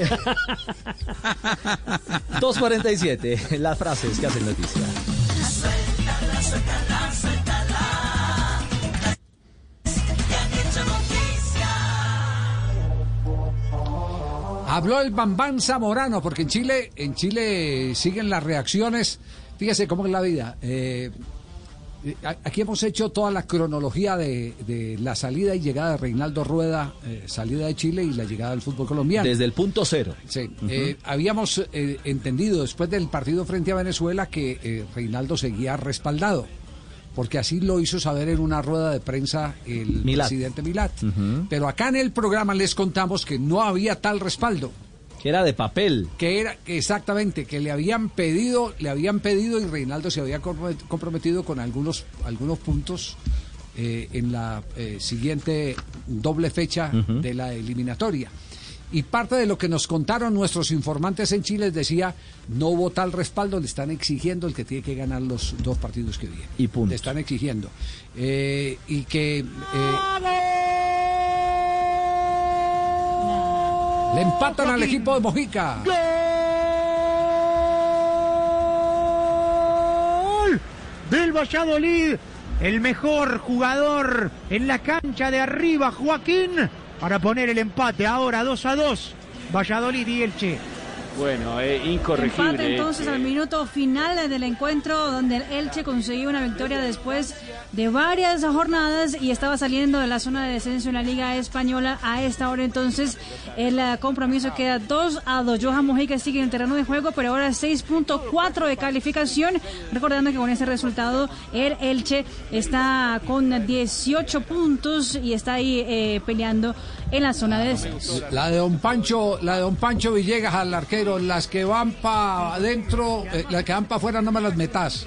[SPEAKER 8] 2:47, las frases que hacen noticia.
[SPEAKER 10] Suéltala, suéltala, suéltala. Que han hecho noticia.
[SPEAKER 3] Habló el Bambán Zamorano, porque en Chile siguen las reacciones. Fíjese cómo es la vida. Aquí hemos hecho toda la cronología de la salida y llegada de Reinaldo Rueda, salida de Chile y la llegada del fútbol colombiano.
[SPEAKER 8] Desde el punto cero.
[SPEAKER 3] Sí. Habíamos entendido después del partido frente a Venezuela que Reinaldo seguía respaldado, porque así lo hizo saber en una rueda de prensa el presidente Milad. Pero acá en el programa les contamos que no había tal respaldo.
[SPEAKER 8] Que era de papel.
[SPEAKER 3] Que era, exactamente, que le habían pedido y Reinaldo se había comprometido con algunos puntos en la siguiente doble fecha de la eliminatoria. Y parte de lo que nos contaron nuestros informantes en Chile decía: no hubo tal respaldo, le están exigiendo el que tiene que ganar los 2 partidos que vienen.
[SPEAKER 8] Y punto.
[SPEAKER 3] Le están exigiendo. Y que... le empatan al equipo de Mojica.
[SPEAKER 9] ¡Gol del Valladolid! El mejor jugador en la cancha de arriba, Joaquín, para poner el empate. Ahora 2-2, Valladolid y Elche.
[SPEAKER 15] Bueno, incorregible.
[SPEAKER 7] Empate entonces al minuto final del encuentro, donde el Elche consiguió una victoria después de varias jornadas y estaba saliendo de la zona de descenso en la Liga Española. A esta hora entonces el compromiso queda 2-2. Johan Mojica sigue en el terreno de juego, pero ahora 6.4 de calificación. Recordando que con ese resultado el Elche está con 18 puntos y está ahí peleando en la zona de descenso.
[SPEAKER 3] La de don Pancho Villegas al arquero: las que van para adentro, las que van para afuera no me las metas.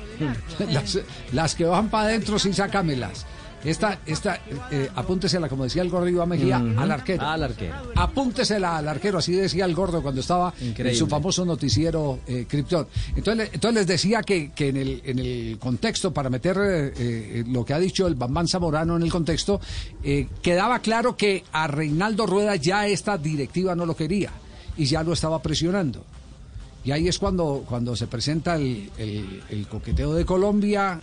[SPEAKER 3] Las que van para adentro sí sácamelas. Esta apúntesela, como decía el gordo Iván Mejía, al arquero. Apúntesela al arquero, así decía el gordo cuando estaba en su famoso noticiero Krypton. Entonces les decía que en el contexto, para meter lo que ha dicho el Bambán Zamorano en el contexto, quedaba claro que a Reinaldo Rueda ya esta directiva no lo quería y ya lo estaba presionando. Y ahí es cuando se presenta el coqueteo de Colombia,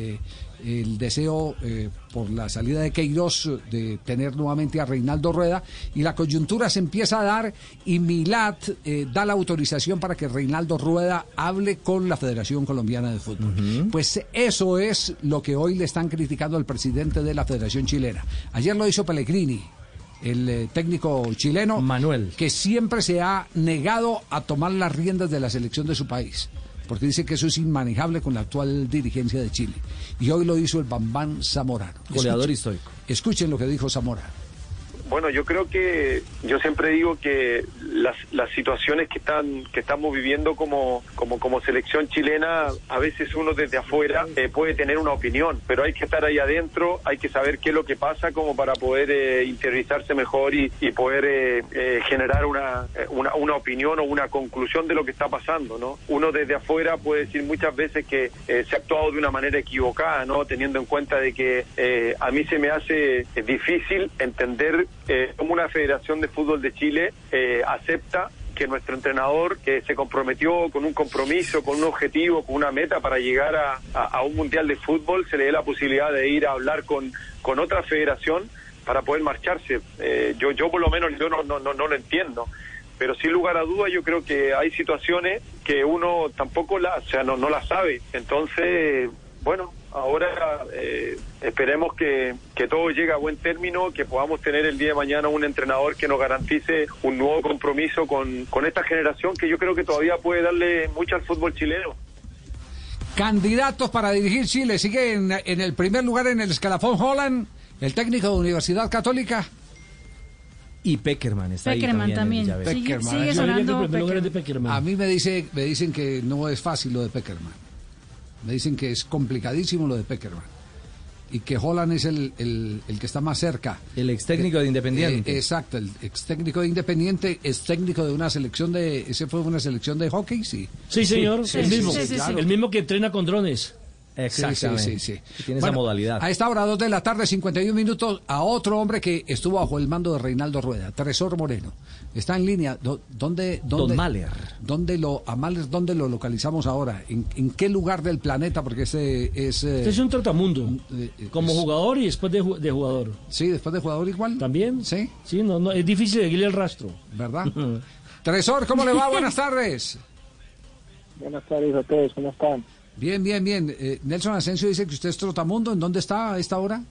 [SPEAKER 3] el deseo por la salida de Queiroz de tener nuevamente a Reinaldo Rueda, y la coyuntura se empieza a dar y Milad da la autorización para que Reinaldo Rueda hable con la Federación Colombiana de Fútbol. Pues eso es lo que hoy le están criticando al presidente de la Federación Chilena. Ayer lo hizo Pellegrini, el técnico chileno,
[SPEAKER 8] Manuel,
[SPEAKER 3] que siempre se ha negado a tomar las riendas de la selección de su país, porque dice que eso es inmanejable con la actual dirigencia de Chile. Y hoy lo hizo el Bambán Zamorano.
[SPEAKER 8] Goleador histórico.
[SPEAKER 3] Escuchen lo que dijo Zamorano.
[SPEAKER 11] Bueno, yo creo que, yo siempre digo que las situaciones que estamos viviendo como selección chilena, a veces uno desde afuera puede tener una opinión, pero hay que estar ahí adentro, hay que saber qué es lo que pasa como para poder interiorizarse mejor y poder generar una opinión o una conclusión de lo que está pasando, ¿no? Uno desde afuera puede decir muchas veces que se ha actuado de una manera equivocada, ¿no? Teniendo en cuenta de que a mí se me hace difícil entender cómo una Federación de Fútbol de Chile acepta que nuestro entrenador se comprometió con un compromiso, con un objetivo, con una meta para llegar a un mundial de fútbol, se le dé la posibilidad de ir a hablar con otra federación para poder marcharse. Yo por lo menos yo no lo entiendo, pero sin lugar a dudas yo creo que hay situaciones que uno tampoco no las sabe. Entonces, bueno, ahora esperemos que todo llegue a buen término, que podamos tener el día de mañana un entrenador que nos garantice un nuevo compromiso con esta generación que yo creo que todavía puede darle mucho al fútbol chileno.
[SPEAKER 3] Candidatos para dirigir Chile, sigue en el primer lugar en el escalafón Holland, el técnico de Universidad Católica.
[SPEAKER 8] Y Peckerman está
[SPEAKER 7] Peckerman
[SPEAKER 8] ahí
[SPEAKER 7] también.
[SPEAKER 3] Peckerman.
[SPEAKER 7] Sigue sonando Peckerman.
[SPEAKER 3] A mí me dicen que no es fácil lo de Peckerman. Me dicen que es complicadísimo lo de Peckerman. Y que Holland es el que está más cerca.
[SPEAKER 8] El ex técnico de Independiente.
[SPEAKER 3] Exacto, el ex técnico de Independiente es técnico de una selección ¿ese fue una selección de hockey? Sí.
[SPEAKER 5] Sí, señor, el mismo.
[SPEAKER 3] Sí, claro.
[SPEAKER 5] El mismo que entrena con drones.
[SPEAKER 8] Exactamente.
[SPEAKER 3] Sí.
[SPEAKER 8] Tiene esa modalidad.
[SPEAKER 3] A esta hora, 2 de la tarde, 51 minutos, a otro hombre que estuvo bajo el mando de Reinaldo Rueda, Tresor Moreno. Está en línea. ¿Dónde
[SPEAKER 8] Don Mahler.
[SPEAKER 3] ¿Dónde lo localizamos ahora? ¿En qué lugar del planeta? Porque este
[SPEAKER 5] es un trotamundo. Como jugador y después de jugador.
[SPEAKER 3] Sí, después de jugador igual.
[SPEAKER 5] ¿También?
[SPEAKER 3] Sí.
[SPEAKER 5] Sí, no, es difícil seguirle el rastro.
[SPEAKER 3] ¿Verdad? Tresor, ¿cómo le va? Buenas tardes.
[SPEAKER 12] Buenas tardes a todos, ¿cómo están?
[SPEAKER 3] Bien. Nelson Asensio dice que usted es trotamundo. ¿En dónde está a esta hora?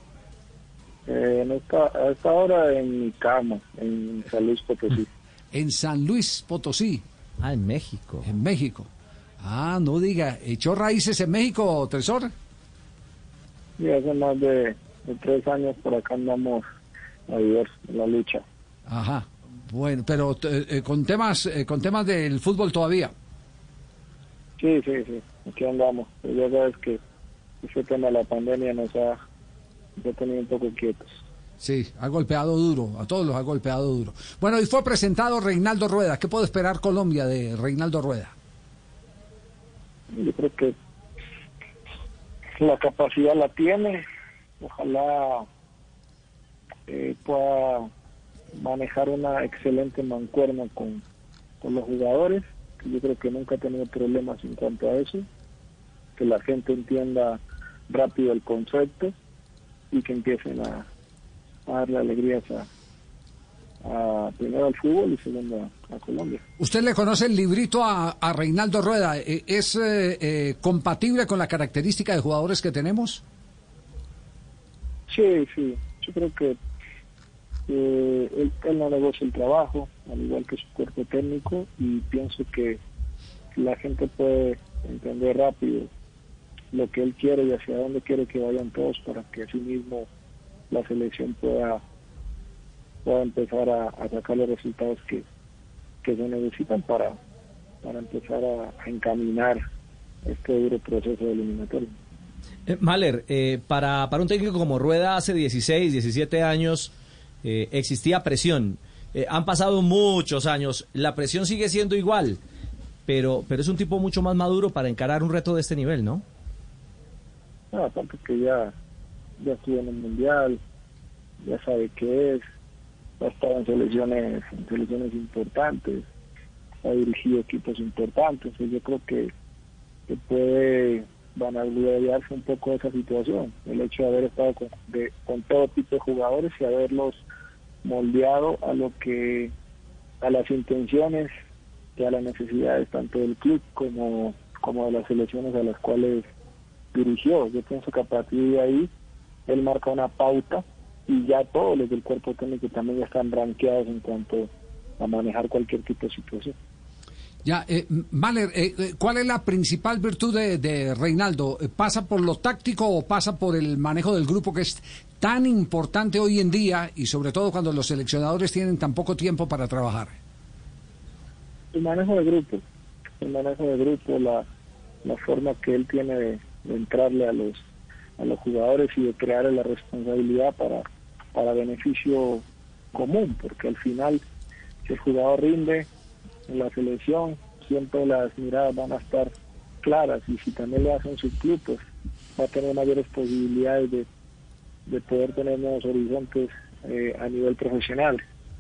[SPEAKER 12] A esta hora en mi cama, en San Luis Potosí.
[SPEAKER 3] En San Luis Potosí.
[SPEAKER 8] En México.
[SPEAKER 3] En México. No diga. ¿Echó raíces en México, Tresor?
[SPEAKER 12] Sí, hace más de 3 años por acá andamos a vivir en la lucha.
[SPEAKER 3] Ajá. Bueno, pero con temas del fútbol todavía.
[SPEAKER 12] Sí, aquí andamos. Pero ya sabes que ese tema de la pandemia nos ha tenido un poco quietos.
[SPEAKER 3] Sí, ha golpeado duro, a todos los ha golpeado duro. Bueno, y fue presentado Reinaldo Rueda. ¿Qué puede esperar Colombia de Reinaldo Rueda?
[SPEAKER 12] Yo creo que la capacidad la tiene. Ojalá pueda manejar una excelente mancuerna con los jugadores. Yo creo que nunca ha tenido problemas en cuanto a eso, que la gente entienda rápido el concepto y que empiecen a darle alegrías primero al fútbol y segundo a Colombia.
[SPEAKER 3] ¿Usted le conoce el librito a Reinaldo Rueda? ¿Es compatible con la característica de jugadores que tenemos?
[SPEAKER 12] Sí, yo creo que él no negocia el trabajo, al igual que su cuerpo técnico, y pienso que la gente puede entender rápido lo que él quiere y hacia dónde quiere que vayan todos para que así mismo la selección pueda empezar a sacar los resultados que se necesitan para empezar a encaminar este duro proceso de eliminatorio.
[SPEAKER 8] Mahler, para un técnico como Rueda hace 16, 17 años existía presión. Han pasado muchos años, la presión sigue siendo igual, pero es un tipo mucho más maduro para encarar un reto de este nivel, ¿no?
[SPEAKER 12] No, aparte que ya estuvo en el Mundial, ya sabe qué es, ha estado en selecciones importantes, ha dirigido equipos importantes, y yo creo que puede vanagloriarse un poco de esa situación, el hecho de haber estado con todo tipo de jugadores y haberlos moldeado a las intenciones y a las necesidades tanto del club como de las selecciones a las cuales dirigió. Yo pienso que a partir de ahí él marca una pauta y ya todos los del cuerpo técnico también ya están rankeados en cuanto a manejar cualquier tipo de situación.
[SPEAKER 3] Ya, Mahler, ¿cuál es la principal virtud de Reinaldo? ¿Pasa por lo táctico o pasa por el manejo del grupo, que es tan importante hoy en día y sobre todo cuando los seleccionadores tienen tan poco tiempo para trabajar?
[SPEAKER 12] El manejo de grupo, la forma que él tiene de entrarle a los jugadores y de crear la responsabilidad para beneficio común, porque al final si el jugador rinde en la selección, siempre las miradas van a estar claras, y si también le hacen su club, pues va a tener mayores posibilidades de poder tener nuevos horizontes a nivel profesional.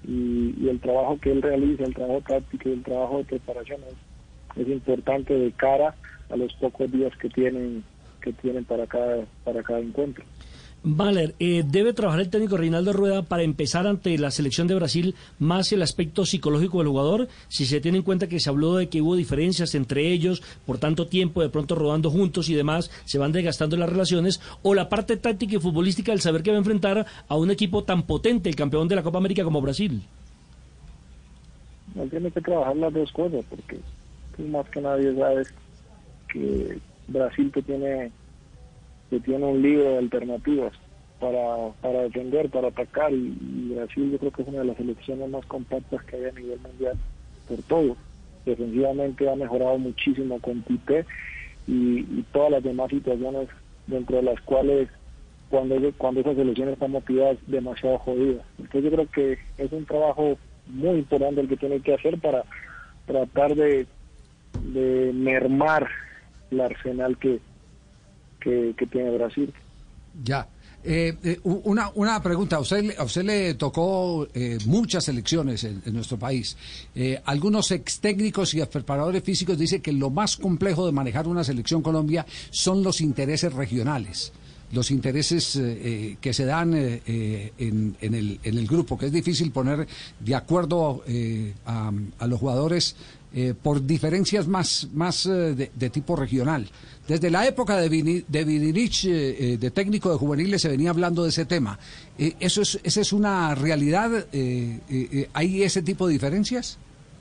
[SPEAKER 12] y el trabajo que él realiza, el trabajo táctico y el trabajo de preparación es importante de cara a los pocos días que tienen para cada encuentro.
[SPEAKER 5] Valer, ¿debe trabajar el técnico Reinaldo Rueda para empezar ante la selección de Brasil más el aspecto psicológico del jugador? Si se tiene en cuenta que se habló de que hubo diferencias entre ellos por tanto tiempo, de pronto rodando juntos y demás, se van desgastando las relaciones, o la parte táctica y futbolística del saber que va a enfrentar a un equipo tan potente, el campeón de la Copa América como Brasil.
[SPEAKER 12] No, tiene que trabajar las dos cosas, porque tú más que nadie sabes que Brasil que tiene un libro de alternativas para defender, para atacar, y Brasil yo creo que es una de las selecciones más compactas que hay a nivel mundial por todo. Defensivamente ha mejorado muchísimo con Tite y todas las demás situaciones dentro de las cuales cuando esas selecciones están motivadas demasiado jodidas. Entonces yo creo que es un trabajo muy importante el que tiene que hacer para tratar de mermar el arsenal que tiene Brasil.
[SPEAKER 3] Ya. Una pregunta. A usted le tocó muchas selecciones en nuestro país. Algunos ex técnicos y preparadores físicos dicen que lo más complejo de manejar una selección Colombia son los intereses regionales, los intereses que se dan en el grupo, que es difícil poner de acuerdo a los jugadores por diferencias más de tipo regional. Desde la época de Vilinich, de técnico de juveniles, se venía hablando de ese tema. ¿Esa es una realidad? ¿Hay ese tipo de diferencias?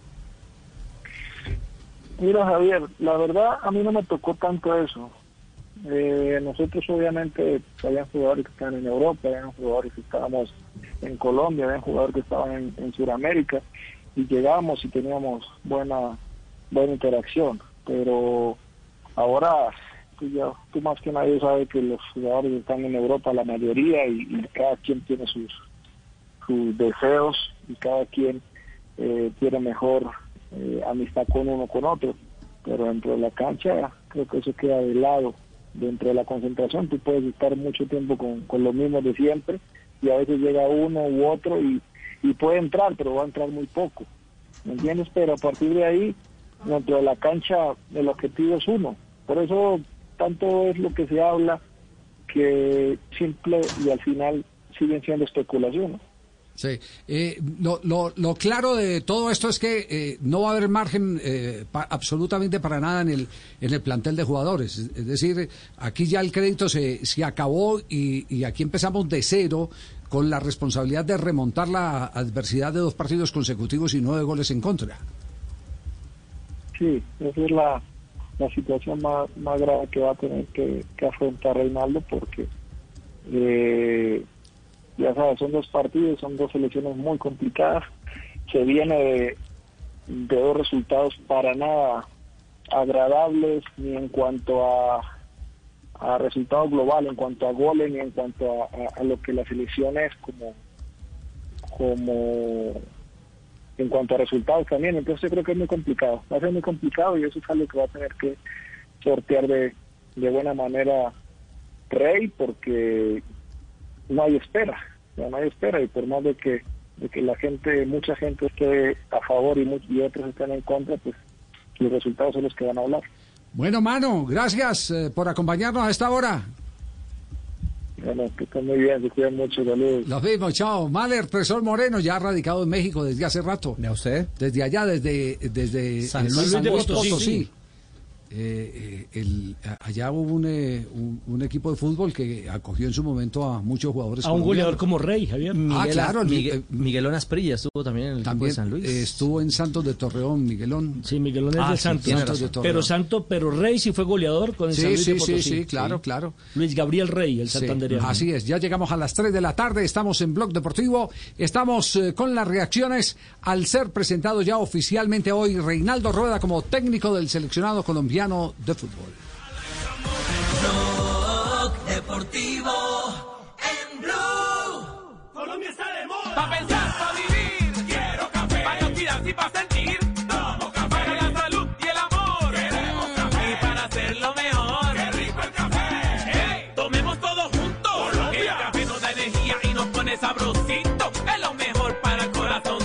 [SPEAKER 12] Mira, Javier, la verdad a mí no me tocó tanto eso. Nosotros obviamente había jugadores que estaban en Europa, había jugadores que estábamos en Colombia, había jugadores que estaban en Sudamérica, y llegábamos y teníamos buena interacción, pero ahora tú más que nadie sabes que los jugadores están en Europa, la mayoría, y cada quien tiene sus deseos, y cada quien tiene mejor amistad con uno con otro, pero dentro de la cancha creo que eso queda de lado. Dentro de la concentración tú puedes estar mucho tiempo con los mismos de siempre, y a veces llega uno u otro y puede entrar, pero va a entrar muy poco, ¿me entiendes? Pero a partir de ahí, dentro de la cancha, el objetivo es uno. Por eso tanto es lo que se habla, que simple y al final siguen siendo especulaciones.
[SPEAKER 3] Sí, lo claro de todo esto es que no va a haber margen absolutamente para nada en el plantel de jugadores. Es decir, aquí ya el crédito se acabó y aquí empezamos de cero con la responsabilidad de remontar la adversidad de 2 partidos consecutivos y 9 goles en contra.
[SPEAKER 12] Sí, esa es la situación más grave que va a tener que afrontar Reinaldo, porque ya sabes, son 2 partidos, son 2 selecciones muy complicadas, se viene de 2 resultados para nada agradables, ni en cuanto a resultado global, en cuanto a goles, ni en cuanto a lo que la selección es como en cuanto a resultados también. Entonces yo creo que es muy complicado, va a ser muy complicado, y eso es algo que va a tener que sortear de buena manera Rey, porque no hay espera, y por más de que mucha gente esté a favor y otros estén en contra, pues los resultados son los que van a hablar.
[SPEAKER 3] Bueno, Mano, gracias por acompañarnos a esta hora.
[SPEAKER 12] Bueno, que estén muy bien, se cuidan mucho, saludos.
[SPEAKER 3] Los mismos, chao. Maler Tresor Moreno, ya radicado en México desde hace rato.
[SPEAKER 8] ¿A usted?
[SPEAKER 3] Desde allá, desde
[SPEAKER 5] San Luis de Potosí.
[SPEAKER 3] Allá hubo un equipo de fútbol que acogió en su momento a muchos jugadores.
[SPEAKER 5] A un goleador como Rey, Javier.
[SPEAKER 3] Claro.
[SPEAKER 8] Miguelón Asprilla estuvo también en el equipo de San Luis.
[SPEAKER 3] Estuvo en Santos de Torreón, Miguelón.
[SPEAKER 5] Sí, Miguelón es de Santos. Pero Rey sí fue goleador con el San Luis de Potosí.
[SPEAKER 3] Sí, claro.
[SPEAKER 5] Luis Gabriel Rey, el santandereano.
[SPEAKER 3] Así es, ya llegamos a las 3 de la tarde, estamos en Blog Deportivo, estamos con las reacciones al ser presentado ya oficialmente hoy Reinaldo Rueda como técnico del seleccionado colombiano de fútbol.
[SPEAKER 10] Blog Deportivo en Blue. Colombia está de moda. Pa' pensar, pa' vivir. Quiero café. Para cuidarse y pa' sentir. Tomo café. Para la salud y el amor. Queremos café. Y para hacerlo mejor. Qué rico el café. Hey, tomemos todos juntos. Colombia. El café nos da energía y nos pone sabrosito. Es lo mejor para el corazón.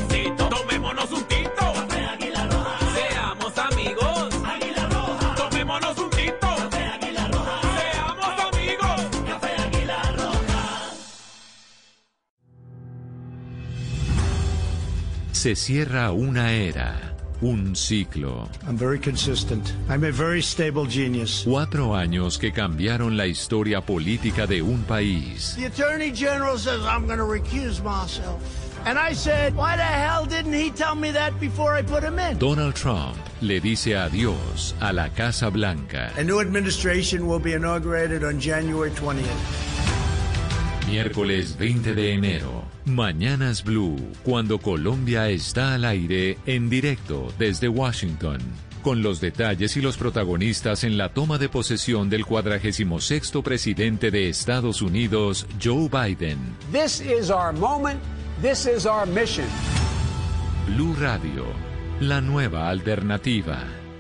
[SPEAKER 1] Se cierra una era, un ciclo.
[SPEAKER 13] I'm very consistent. I'm a very stable genius.
[SPEAKER 1] 4 años que cambiaron la historia política de un país.
[SPEAKER 13] The Attorney General says I'm going to recuse myself. And I said, why the hell didn't he tell me that before I put him in?
[SPEAKER 1] Donald Trump le dice adiós a la Casa Blanca.
[SPEAKER 13] A new administration will be inaugurated on January 20th.
[SPEAKER 1] Miércoles 20 de enero. Mañanas Blue, cuando Colombia está al aire en directo desde Washington. Con los detalles y los protagonistas en la toma de posesión del 46º presidente de Estados Unidos, Joe Biden.
[SPEAKER 14] This is our moment. This is our mission.
[SPEAKER 1] Blue Radio, la nueva alternativa.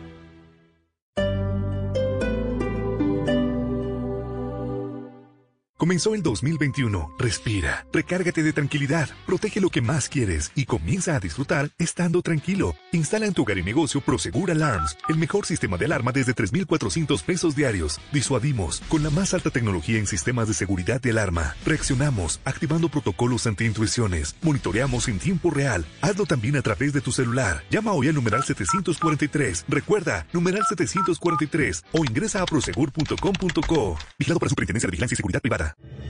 [SPEAKER 17] Comenzó el 2021. Respira, recárgate de tranquilidad, protege lo que más quieres y comienza a disfrutar estando tranquilo. Instala en tu hogar y negocio Prosegur Alarms, el mejor sistema de alarma desde 3,400 pesos diarios. Disuadimos con la más alta tecnología en sistemas de seguridad de alarma. Reaccionamos activando protocolos anti-intrusiones. Monitoreamos en tiempo real. Hazlo también a través de tu celular. Llama hoy al numeral 743. Recuerda, numeral 743 o ingresa a prosegur.com.co. Vigilado por la Superintendencia de Vigilancia y Seguridad Privada.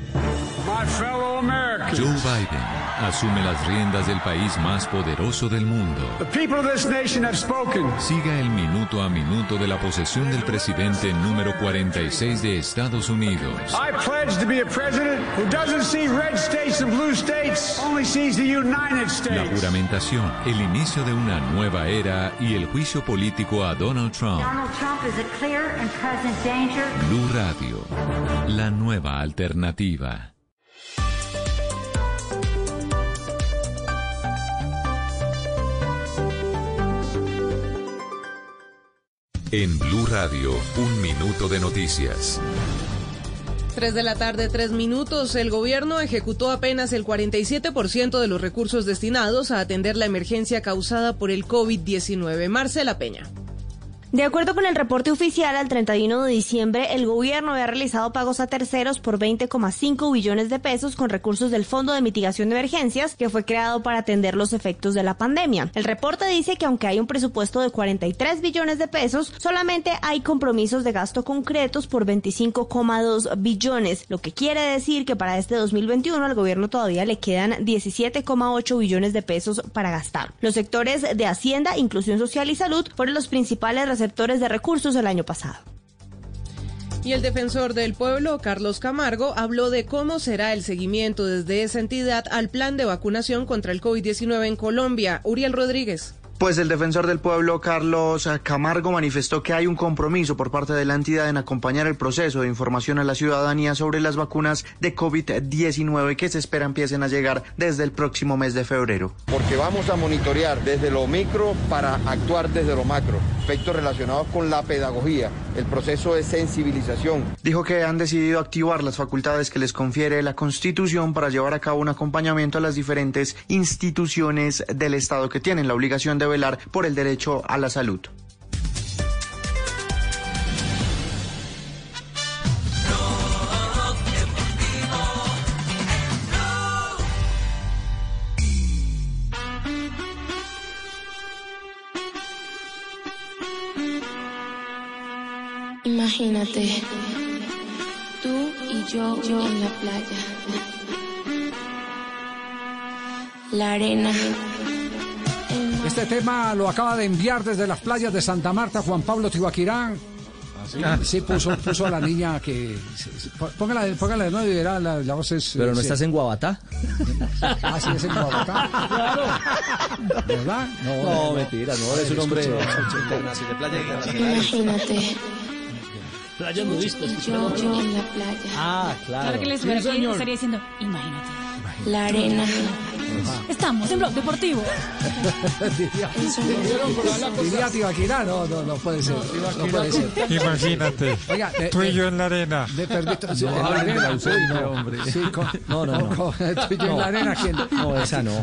[SPEAKER 1] Joe Biden asume las riendas del país más poderoso del mundo. Siga el minuto a minuto de la posesión del presidente número 46 de Estados Unidos. La juramentación, el inicio de una nueva era y el juicio político a Donald Trump. Blue Radio, la nueva alternativa. En Blue Radio, 1 minuto de noticias.
[SPEAKER 21] 3 de la tarde, 3 minutos. El gobierno ejecutó apenas el 47% de los recursos destinados a atender la emergencia causada por el COVID-19. Marcela Peña.
[SPEAKER 18] De acuerdo con el reporte oficial, al 31 de diciembre, el gobierno había realizado pagos a terceros por 20,5 billones de pesos con recursos del Fondo de Mitigación de Emergencias, que fue creado para atender los efectos de la pandemia. El reporte dice que aunque hay un presupuesto de 43 billones de pesos, solamente hay compromisos de gasto concretos por 25,2 billones, lo que quiere decir que para este 2021 al gobierno todavía le quedan 17,8 billones de pesos para gastar. Los sectores de Hacienda, Inclusión Social y Salud fueron los principales receptores de recursos el año pasado.
[SPEAKER 21] Y el defensor del pueblo, Carlos Camargo, habló de cómo será el seguimiento desde esa entidad al plan de vacunación contra el COVID-19 en Colombia. Uriel Rodríguez.
[SPEAKER 19] Pues el defensor del pueblo, Carlos Camargo, manifestó que hay un compromiso por parte de la entidad en acompañar el proceso de información a la ciudadanía sobre las vacunas de COVID-19 que se espera empiecen a llegar desde el próximo mes de febrero.
[SPEAKER 20] Porque vamos a monitorear desde lo micro para actuar desde lo macro, aspectos relacionados con la pedagogía, el proceso de sensibilización.
[SPEAKER 19] Dijo que han decidido activar las facultades que les confiere la Constitución para llevar a cabo un acompañamiento a las diferentes instituciones del Estado que tienen la obligación de velar por el derecho a la salud.
[SPEAKER 27] Imagínate, tú y yo en la playa, la arena.
[SPEAKER 3] Este tema lo acaba de enviar desde las playas de Santa Marta Juan Pablo Tibaquirá. Sí, puso a la niña que... Póngala de nuevo y verá, la voz es...
[SPEAKER 8] Pero no estás en Guabatá.
[SPEAKER 3] Ah, sí, es en Guabatá. Claro. ¿Verdad?
[SPEAKER 8] No, mentira, no, es un hombre...
[SPEAKER 27] Imagínate.
[SPEAKER 5] Playa nudista.
[SPEAKER 27] Yo en la playa.
[SPEAKER 8] Ah, claro.
[SPEAKER 7] Claro que les estaría diciendo, imagínate.
[SPEAKER 27] La arena.
[SPEAKER 7] Estamos en Blog Deportivo.
[SPEAKER 3] Diría Tibaquirá, no puede ser. No puede ser.
[SPEAKER 28] Imagínate,
[SPEAKER 3] oiga,
[SPEAKER 28] tú y yo en la arena.
[SPEAKER 3] En la arena.
[SPEAKER 8] Hombre.
[SPEAKER 3] Sí,
[SPEAKER 8] no.
[SPEAKER 3] Tú y yo en la arena, ¿quién?
[SPEAKER 8] No, esa no.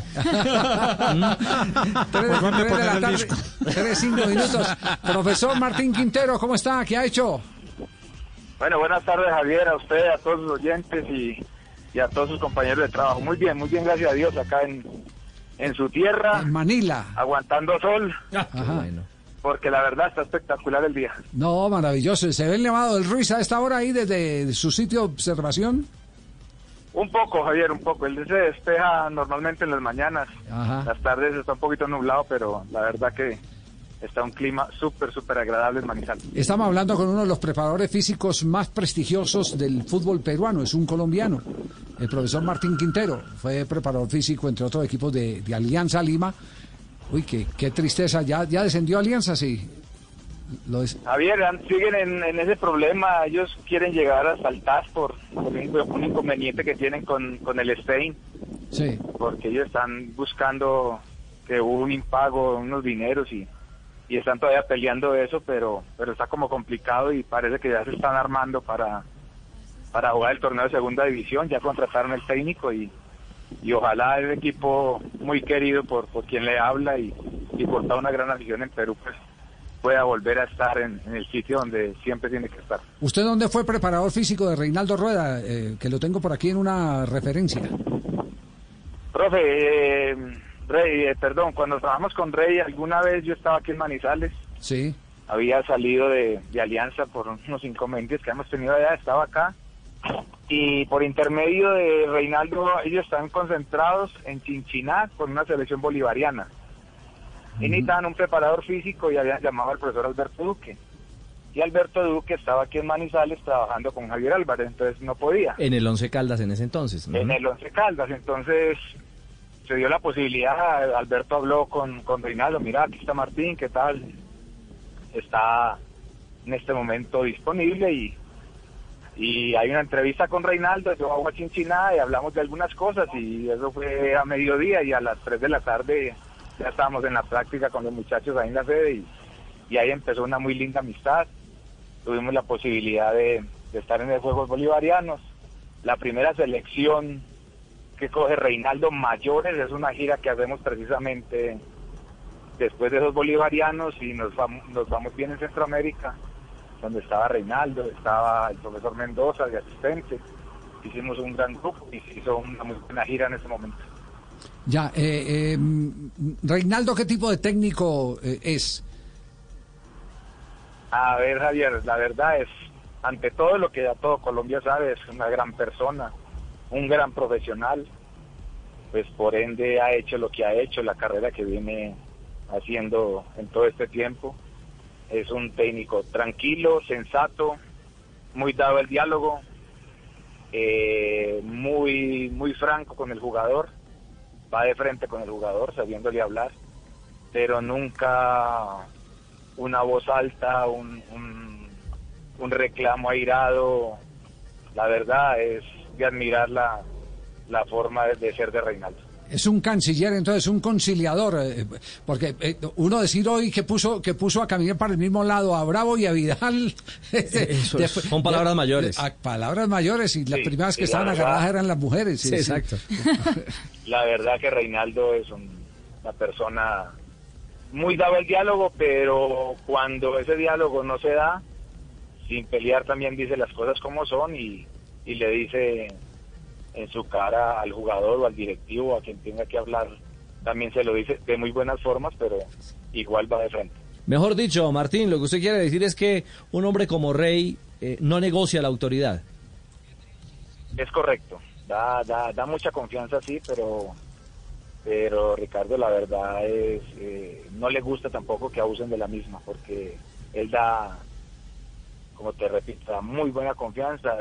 [SPEAKER 3] 3 de la tarde, 3:05 minutos. Profesor Martín Quintero, ¿cómo está? ¿Qué ha hecho?
[SPEAKER 12] Bueno, buenas tardes, Javier, a usted, a todos los oyentes y a todos sus compañeros de trabajo. Muy bien, gracias a Dios, acá en
[SPEAKER 2] en su tierra,
[SPEAKER 3] en Manila,
[SPEAKER 2] aguantando sol.
[SPEAKER 3] Ajá.
[SPEAKER 2] Porque la verdad está espectacular el día.
[SPEAKER 3] No, maravilloso. ¿Se ve el Nevado del Ruiz a esta hora ahí desde su sitio de observación?
[SPEAKER 2] Un poco, Javier, un poco. Él se despeja normalmente en las mañanas.
[SPEAKER 3] Ajá.
[SPEAKER 2] Las tardes está un poquito nublado, pero la verdad que está un clima súper agradable en Manizales.
[SPEAKER 3] Estamos hablando con uno de los preparadores físicos más prestigiosos del fútbol peruano. Es un colombiano, el profesor Martín Quintero. Fue preparador físico, entre otros equipos de Alianza Lima. Uy, qué tristeza. ¿Ya descendió Alianza? Sí.
[SPEAKER 2] Javier, siguen en ese problema. Ellos quieren llegar hasta el TAS por un inconveniente que tienen con el Stein.
[SPEAKER 3] Sí.
[SPEAKER 2] Porque ellos están buscando que hubo un impago, unos dineros y están todavía peleando eso, pero está como complicado y parece que ya se están armando para jugar el torneo de segunda división. Ya contrataron el técnico y ojalá el equipo muy querido por quien le habla y por toda una gran afición en Perú pues pueda volver a estar en el sitio donde siempre tiene que estar.
[SPEAKER 3] ¿Usted dónde fue preparador físico de Reinaldo Rueda? Que lo tengo por aquí en una referencia.
[SPEAKER 2] Profe, Rey, cuando trabajamos con Rey, alguna vez yo estaba aquí en Manizales.
[SPEAKER 3] Sí.
[SPEAKER 2] Había salido de Alianza por unos inconvenientes que hemos tenido allá, estaba acá. Y por intermedio de Reinaldo, ellos están concentrados en Chinchiná con una selección bolivariana. Y necesitaban un preparador físico y habían llamado al profesor Alberto Duque. Y Alberto Duque estaba aquí en Manizales trabajando con Javier Álvarez, entonces no podía.
[SPEAKER 8] En el Once Caldas en ese entonces.
[SPEAKER 2] En el Once Caldas, entonces se dio la posibilidad, Alberto habló con Reinaldo, mira, aquí está Martín, ¿qué tal? Está en este momento disponible y hay una entrevista con Reinaldo, yo hago a Chinchiná y hablamos de algunas cosas y eso fue a mediodía y a las 3 de la tarde ya estábamos en la práctica con los muchachos ahí en la sede y ahí empezó una muy linda amistad. Tuvimos la posibilidad de estar en los Juegos Bolivarianos. La primera selección que coge Reinaldo mayores es una gira que hacemos precisamente después de esos bolivarianos y nos vamos bien en Centroamérica, donde estaba Reinaldo, estaba el profesor Mendoza de asistente. Hicimos un gran grupo y se hizo una muy buena gira en ese momento.
[SPEAKER 3] Ya, Reinaldo, ¿qué tipo de técnico es?
[SPEAKER 2] A ver, Javier, la verdad es, ante todo lo que ya todo Colombia sabe, es una gran persona, un gran profesional, pues por ende ha hecho lo que ha hecho, la carrera que viene haciendo en todo este tiempo. Es un técnico tranquilo, sensato, muy dado al diálogo, muy franco con el jugador, va de frente con el jugador, sabiéndole hablar, pero nunca una voz alta, un reclamo airado. La verdad es de admirar la forma de ser de Reinaldo.
[SPEAKER 3] Es un canciller, entonces, un conciliador, porque uno decir hoy que puso a caminar para el mismo lado a Bravo y a Vidal.
[SPEAKER 8] Son palabras mayores.
[SPEAKER 3] Palabras mayores, y las primeras que estaban agarradas eran las mujeres.
[SPEAKER 8] Sí, exacto.
[SPEAKER 2] La verdad que Reinaldo es una persona muy dado al diálogo, pero cuando ese diálogo no se da, sin pelear también dice las cosas como son y le dice en su cara al jugador o al directivo, a quien tenga que hablar, también se lo dice de muy buenas formas, pero igual va de frente.
[SPEAKER 8] Mejor dicho, Martín, lo que usted quiere decir es que un hombre como Rey no negocia la autoridad.
[SPEAKER 2] Es correcto, da mucha confianza, sí, pero Ricardo, la verdad es no le gusta tampoco que abusen de la misma, porque él da, como te repito, da muy buena confianza,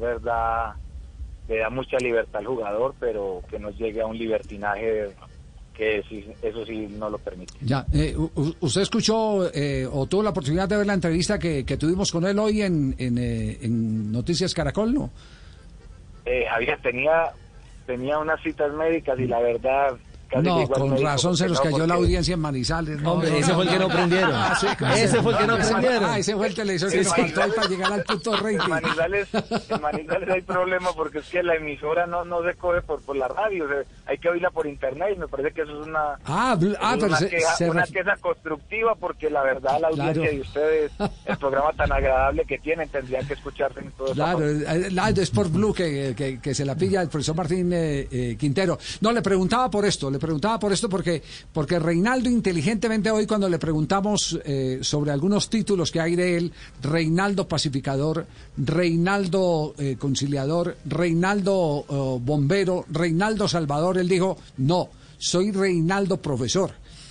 [SPEAKER 2] le da mucha libertad al jugador, pero que no llegue a un libertinaje que eso sí no lo permite.
[SPEAKER 3] Ya, ¿usted escuchó o tuvo la oportunidad de ver la entrevista que tuvimos con él hoy en Noticias Caracol, no?
[SPEAKER 2] Javier, tenía unas citas médicas y la verdad...
[SPEAKER 3] No, con razón se nos cayó la audiencia en Manizales. No,
[SPEAKER 8] hombre, ese fue el que no prendieron. Ese fue el que no prendieron.
[SPEAKER 3] Ese fue el televisor que nos faltó para llegar al punto rating.
[SPEAKER 2] En Manizales hay problema porque es que la emisora no se coge por la radio, o sea, hay que oírla por internet y me parece que eso es una queja constructiva, porque la verdad la audiencia de ustedes, el programa tan agradable que tienen, tendrían que escucharse en todo.
[SPEAKER 3] Claro, es por Blue que se la pilla el profesor Martín Quintero. No, le preguntaba por esto, preguntaba por esto porque Reinaldo inteligentemente hoy cuando le preguntamos sobre algunos títulos que hay de él, Reinaldo pacificador, Reinaldo conciliador, Reinaldo bombero, Reinaldo salvador, él dijo, no, soy Reinaldo profesor.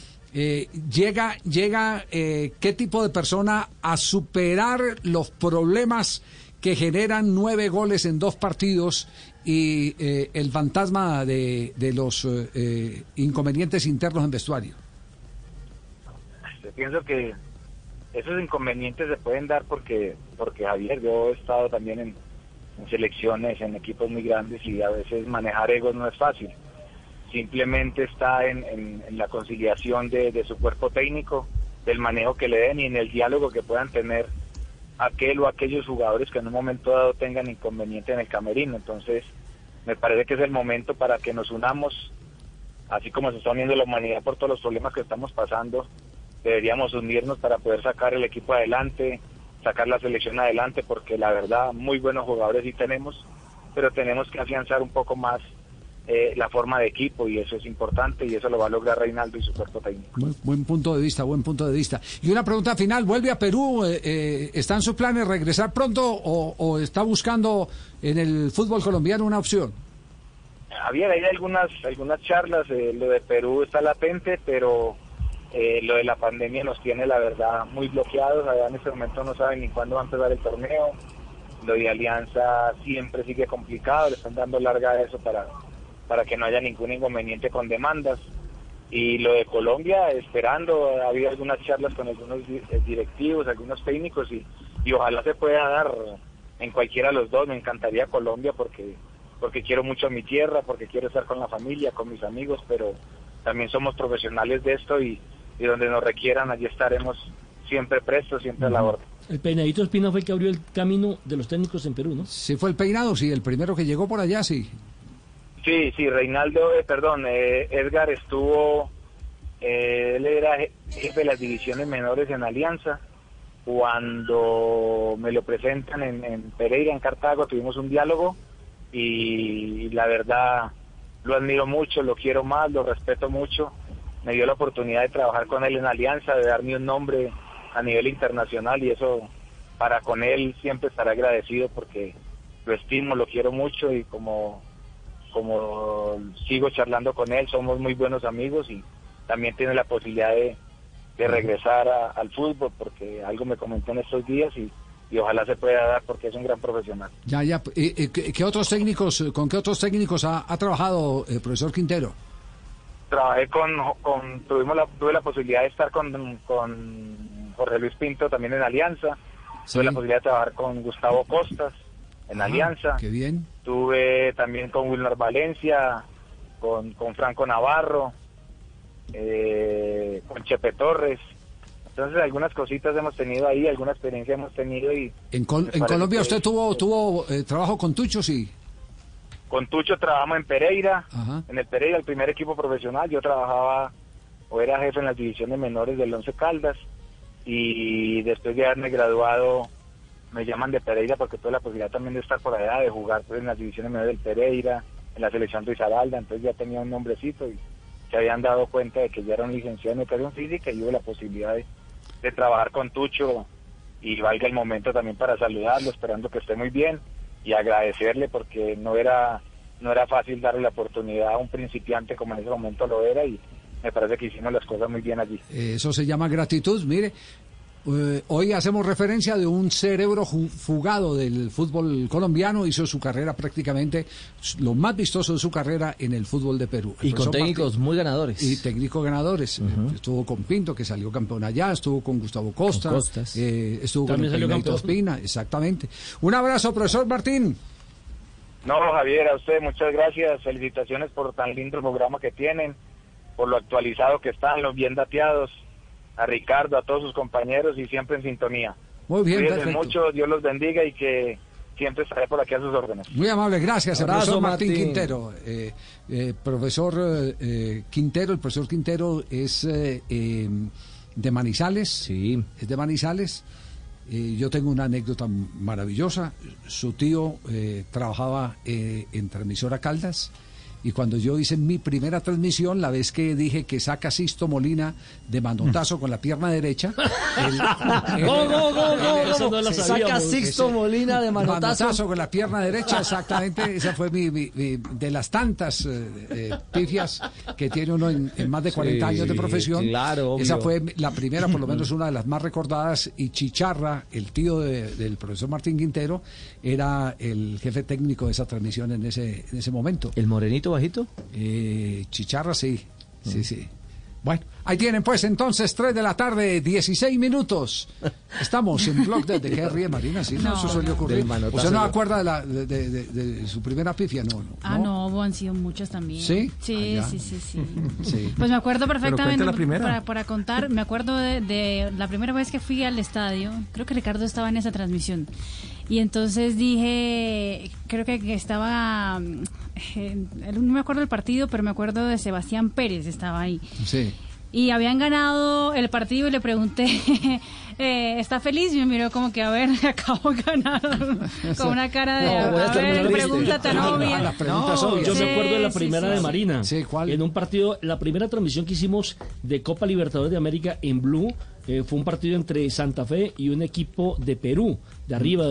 [SPEAKER 3] Llega ¿qué tipo de persona a superar los problemas que generan 9 goles en 2 partidos y el fantasma de los inconvenientes internos en vestuario?
[SPEAKER 2] Yo pienso que esos inconvenientes se pueden dar porque Javier, yo he estado también en selecciones, en equipos muy grandes y a veces manejar egos no es fácil. Simplemente está en la conciliación de su cuerpo técnico, del manejo que le den y en el diálogo que puedan tener aquel o aquellos jugadores que en un momento dado tengan inconveniente en el camerino. Entonces me parece que es el momento para que nos unamos, así como se está uniendo la humanidad por todos los problemas que estamos pasando. Deberíamos unirnos para poder sacar el equipo adelante, sacar la selección adelante, porque la verdad muy buenos jugadores sí tenemos, pero tenemos que afianzar un poco más la forma de equipo, y eso es importante, y eso lo va a lograr Reinaldo y su cuerpo técnico.
[SPEAKER 3] Buen punto de vista. Y una pregunta final, ¿vuelve a Perú? ¿Está en sus planes regresar pronto o está buscando en el fútbol colombiano una opción?
[SPEAKER 2] Javier, hay algunas charlas, lo de Perú está latente, pero lo de la pandemia nos tiene, la verdad, muy bloqueados. Allá en este momento no saben ni cuándo va a empezar el torneo. Lo de Alianza siempre sigue complicado, le están dando larga a eso para que no haya ningún inconveniente con demandas. Y lo de Colombia, esperando, ha habido algunas charlas con algunos directivos, algunos técnicos, y ojalá se pueda dar en cualquiera de los dos. Me encantaría Colombia porque quiero mucho a mi tierra, porque quiero estar con la familia, con mis amigos, pero también somos profesionales de esto y donde nos requieran, allí estaremos siempre prestos, siempre a la orden.
[SPEAKER 5] El Peinadito Espina fue el que abrió el camino de los técnicos en Perú, ¿no?
[SPEAKER 3] Sí, fue el Peinado, sí, el primero que llegó por allá, sí.
[SPEAKER 2] Sí, Edgar estuvo, él era jefe de las divisiones menores en Alianza. Cuando me lo presentan en Pereira, en Cartago, tuvimos un diálogo y la verdad lo admiro mucho, lo quiero más, lo respeto mucho. Me dio la oportunidad de trabajar con él en Alianza, de darme un nombre a nivel internacional, y eso para con él siempre estaré agradecido porque lo estimo, lo quiero mucho, y como sigo charlando con él, somos muy buenos amigos, y también tiene la posibilidad de regresar al fútbol, porque algo me comentó en estos días y ojalá se pueda dar porque es un gran profesional.
[SPEAKER 3] Ya. ¿Qué otros técnicos, con qué otros técnicos ha trabajado el profesor Quintero?
[SPEAKER 2] Trabajé tuve la posibilidad de estar con Jorge Luis Pinto también en Alianza. Sí. Tuve la posibilidad de trabajar con Gustavo Costas en Alianza.
[SPEAKER 3] Qué bien.
[SPEAKER 2] Tuve también con Wilmar Valencia, con Franco Navarro, con Chepe Torres. Entonces algunas cositas hemos tenido ahí, alguna experiencia hemos tenido. Y
[SPEAKER 3] en Colombia usted tuvo trabajo con Tucho, sí.
[SPEAKER 2] Con Tucho trabajamos en Pereira. Ajá. En el Pereira, el primer equipo profesional. Yo trabajaba o era jefe en las divisiones menores del Once Caldas, y después de haberme graduado me llaman de Pereira porque tuve la posibilidad también de estar por allá, de jugar en las divisiones menores del Pereira, en la selección de Risaralda. Entonces ya tenía un nombrecito y se habían dado cuenta de que ya era un licenciado en educación física, y hubo la posibilidad de trabajar con Tucho, y valga el momento también para saludarlo, esperando que esté muy bien y agradecerle, porque no era fácil darle la oportunidad a un principiante como en ese momento lo era, y me parece que hicimos las cosas muy bien allí.
[SPEAKER 3] Eso se llama gratitud. Mire, hoy hacemos referencia de un cerebro fugado del fútbol colombiano. Hizo su carrera prácticamente, lo más vistoso de su carrera en el fútbol de Perú.
[SPEAKER 8] Y con técnicos muy ganadores.
[SPEAKER 3] Y técnicos ganadores. Estuvo con Pinto, que salió campeón allá, estuvo con Gustavo Costas. Estuvo con el Peinadito Espina, exactamente. Un abrazo, profesor Martín.
[SPEAKER 2] No, Javier, a usted muchas gracias, felicitaciones por tan lindo programa que tienen, por lo actualizado que están, los bien dateados, a Ricardo, a todos sus compañeros, y siempre en sintonía.
[SPEAKER 3] Muy bien,
[SPEAKER 2] cuídense
[SPEAKER 3] perfecto.
[SPEAKER 2] Mucho, Dios los bendiga, y que siempre estaré por aquí a sus órdenes.
[SPEAKER 3] Muy amable, gracias. El profesor Martín Quintero. Profesor Quintero, el profesor Quintero es de Manizales.
[SPEAKER 8] Sí.
[SPEAKER 3] Es de Manizales. Yo tengo una anécdota maravillosa. Su tío trabajaba en Transmisora Caldas, Y cuando yo hice mi primera transmisión, la vez que dije que saca Sixto Molina de manotazo con la pierna derecha.
[SPEAKER 8] Saca Sixto Molina de manotazo
[SPEAKER 3] con la pierna derecha, exactamente. Esa fue mi de las tantas pifias que tiene uno en más de 40 años de profesión.
[SPEAKER 8] Claro, obvio.
[SPEAKER 3] Esa fue la primera, por lo menos una de las más recordadas. Y Chicharra, el tío del profesor Martín Quintero, era el jefe técnico de esa transmisión en ese momento.
[SPEAKER 8] ¿El morenito bajito?
[SPEAKER 3] Chicharra, sí. Bueno, ahí tienen pues entonces 3 de la tarde, 16 minutos. Estamos en Blog de que ríe Marina, sí, no, eso suele ocurrir. ¿Usted no acuerda de su primera pifia?
[SPEAKER 7] No, han sido muchas también.
[SPEAKER 3] ¿Sí?
[SPEAKER 7] Sí. Pues me acuerdo perfectamente, para contar, me acuerdo de la primera vez que fui al estadio, creo que Ricardo estaba en esa transmisión. Y entonces dije, creo que estaba, no me acuerdo del partido, pero me acuerdo de Sebastián Pérez, estaba ahí.
[SPEAKER 3] Sí.
[SPEAKER 7] Y habían ganado el partido y le pregunté, ¿está feliz? Y me miró como que, a ver, acabo de ganar, con una cara de, a ver, pregunta tan obvia.
[SPEAKER 5] Yo me acuerdo de la primera de Marina.
[SPEAKER 3] Sí, ¿cuál?
[SPEAKER 5] En un partido, la primera transmisión que hicimos de Copa Libertadores de América en Blue, fue un partido entre Santa Fe y un equipo de Perú, de arriba,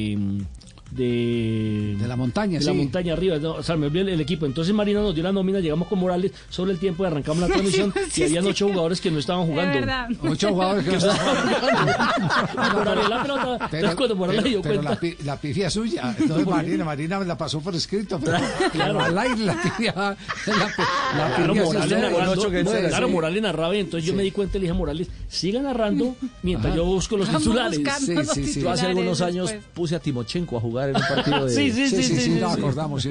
[SPEAKER 5] de
[SPEAKER 3] la montaña,
[SPEAKER 5] de la montaña arriba, me olvidé el equipo. Entonces Marina nos dio la nómina, llegamos con Morales sobre el tiempo y arrancamos la transmisión y habían 8 jugadores que no estaban jugando.
[SPEAKER 3] 8 jugadores que no estaban jugando.
[SPEAKER 5] Morales la pelota. Entonces cuando Morales dio cuenta.
[SPEAKER 3] La pifia es suya. Entonces Marina la pasó por escrito, pero claro, al aire la pifia.
[SPEAKER 5] Claro, Morales narraba y entonces yo me di cuenta y le dije a Morales, siga narrando mientras yo busco los titulares.
[SPEAKER 8] Yo hace algunos años puse a Timochenko a jugar en un partido de...
[SPEAKER 3] Sí, no acordamos.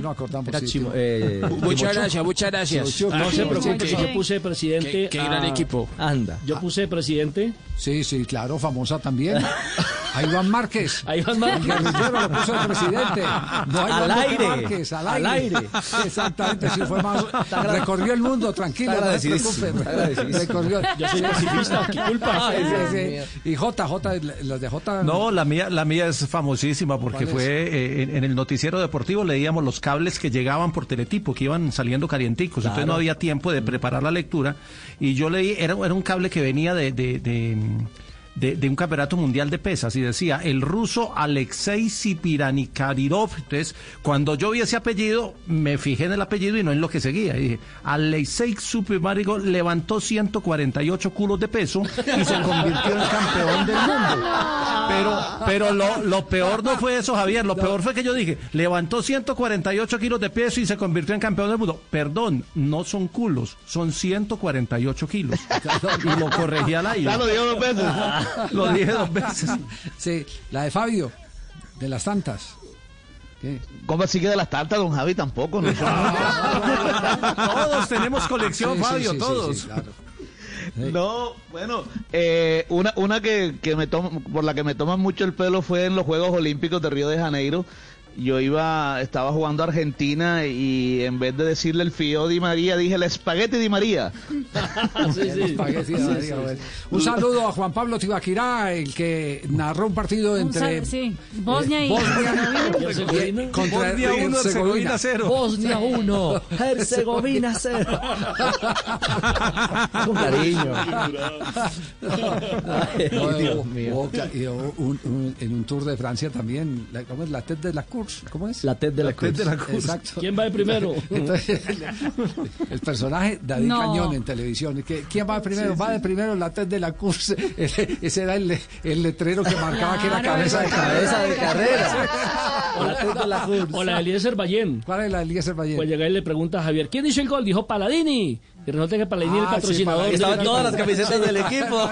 [SPEAKER 8] Muchas gracias.
[SPEAKER 5] No se preocupe, yo puse presidente.
[SPEAKER 8] Qué gran equipo. Anda.
[SPEAKER 5] Yo puse presidente.
[SPEAKER 3] Sí, claro, famosa también. A Iván Márquez. El guerrillero lo puso de presidente. No hay
[SPEAKER 8] al aire.
[SPEAKER 3] Márquez, al aire. Exactamente, sí fue más. Recorrió el mundo, tranquilo, no se preocupe. Recorrió.
[SPEAKER 5] Yo soy pacifista, ¿qué culpa?
[SPEAKER 3] Y J, las de J.
[SPEAKER 4] No, la mía es famosísima porque fue en el noticiero deportivo leíamos los cables que llegaban por Teletipo, que iban saliendo calienticos, entonces no había tiempo de preparar la lectura y yo leí, era un cable que venía de un campeonato mundial de pesas y decía el ruso Alexei Sipiranikharilov. Entonces cuando yo vi ese apellido me fijé en el apellido y no en lo que seguía y dije Alexei Sipiranikharilov levantó 148 kilos de peso y se convirtió en campeón del mundo. Pero lo peor no fue eso, Javier, lo peor fue que yo dije levantó 148 kilos de peso y se convirtió en campeón del mundo. Perdón, no son culos, son 148 kilos y lo corregí al aire.
[SPEAKER 6] Ya lo digo 2 veces.
[SPEAKER 4] Lo dije 2 veces.
[SPEAKER 3] Sí, la de Fabio, de las tantas. ¿Qué?
[SPEAKER 6] ¿Cómo así que de las tantas, don Javi? Tampoco. No.
[SPEAKER 4] Todos tenemos colección, Fabio, todos.
[SPEAKER 3] Sí, claro.
[SPEAKER 6] No, bueno, una que me toma, por la que me toman mucho el pelo fue en los Juegos Olímpicos de Río de Janeiro. Yo estaba jugando a Argentina y en vez de decirle el Fío Di María, dije el espagueti Di María.
[SPEAKER 3] Espagueti Di María. Un saludo a Juan Pablo Tibaquirá, el que narró un partido entre
[SPEAKER 7] Bosnia y
[SPEAKER 3] Herzegovina contra
[SPEAKER 4] Bosnia 1, Herzegovina 0.
[SPEAKER 8] Bosnia 1, Herzegovina 0. Con cariño.
[SPEAKER 3] Dios mío. En un Tour de Francia también, ¿cómo es? La Tête de la Course. ¿Cómo es?
[SPEAKER 8] La Tête de la Course.
[SPEAKER 3] Exacto.
[SPEAKER 5] ¿Quién va de primero?
[SPEAKER 3] Entonces, el personaje David Cañón en televisión. ¿Quién va de primero? Va de primero la Tête de la Course. Ese era el letrero que marcaba que era cabeza de carrera.
[SPEAKER 5] O la Tête de la Course. O la de Eliezer Ballén.
[SPEAKER 3] ¿Cuál es la de Eliezer Ballén?
[SPEAKER 5] Pues llega y le pregunta a Javier, ¿quién hizo el gol? Dijo Paladini. Y resulta que Paladini es el patrocinador.
[SPEAKER 8] Estaban todas las camisetas del equipo.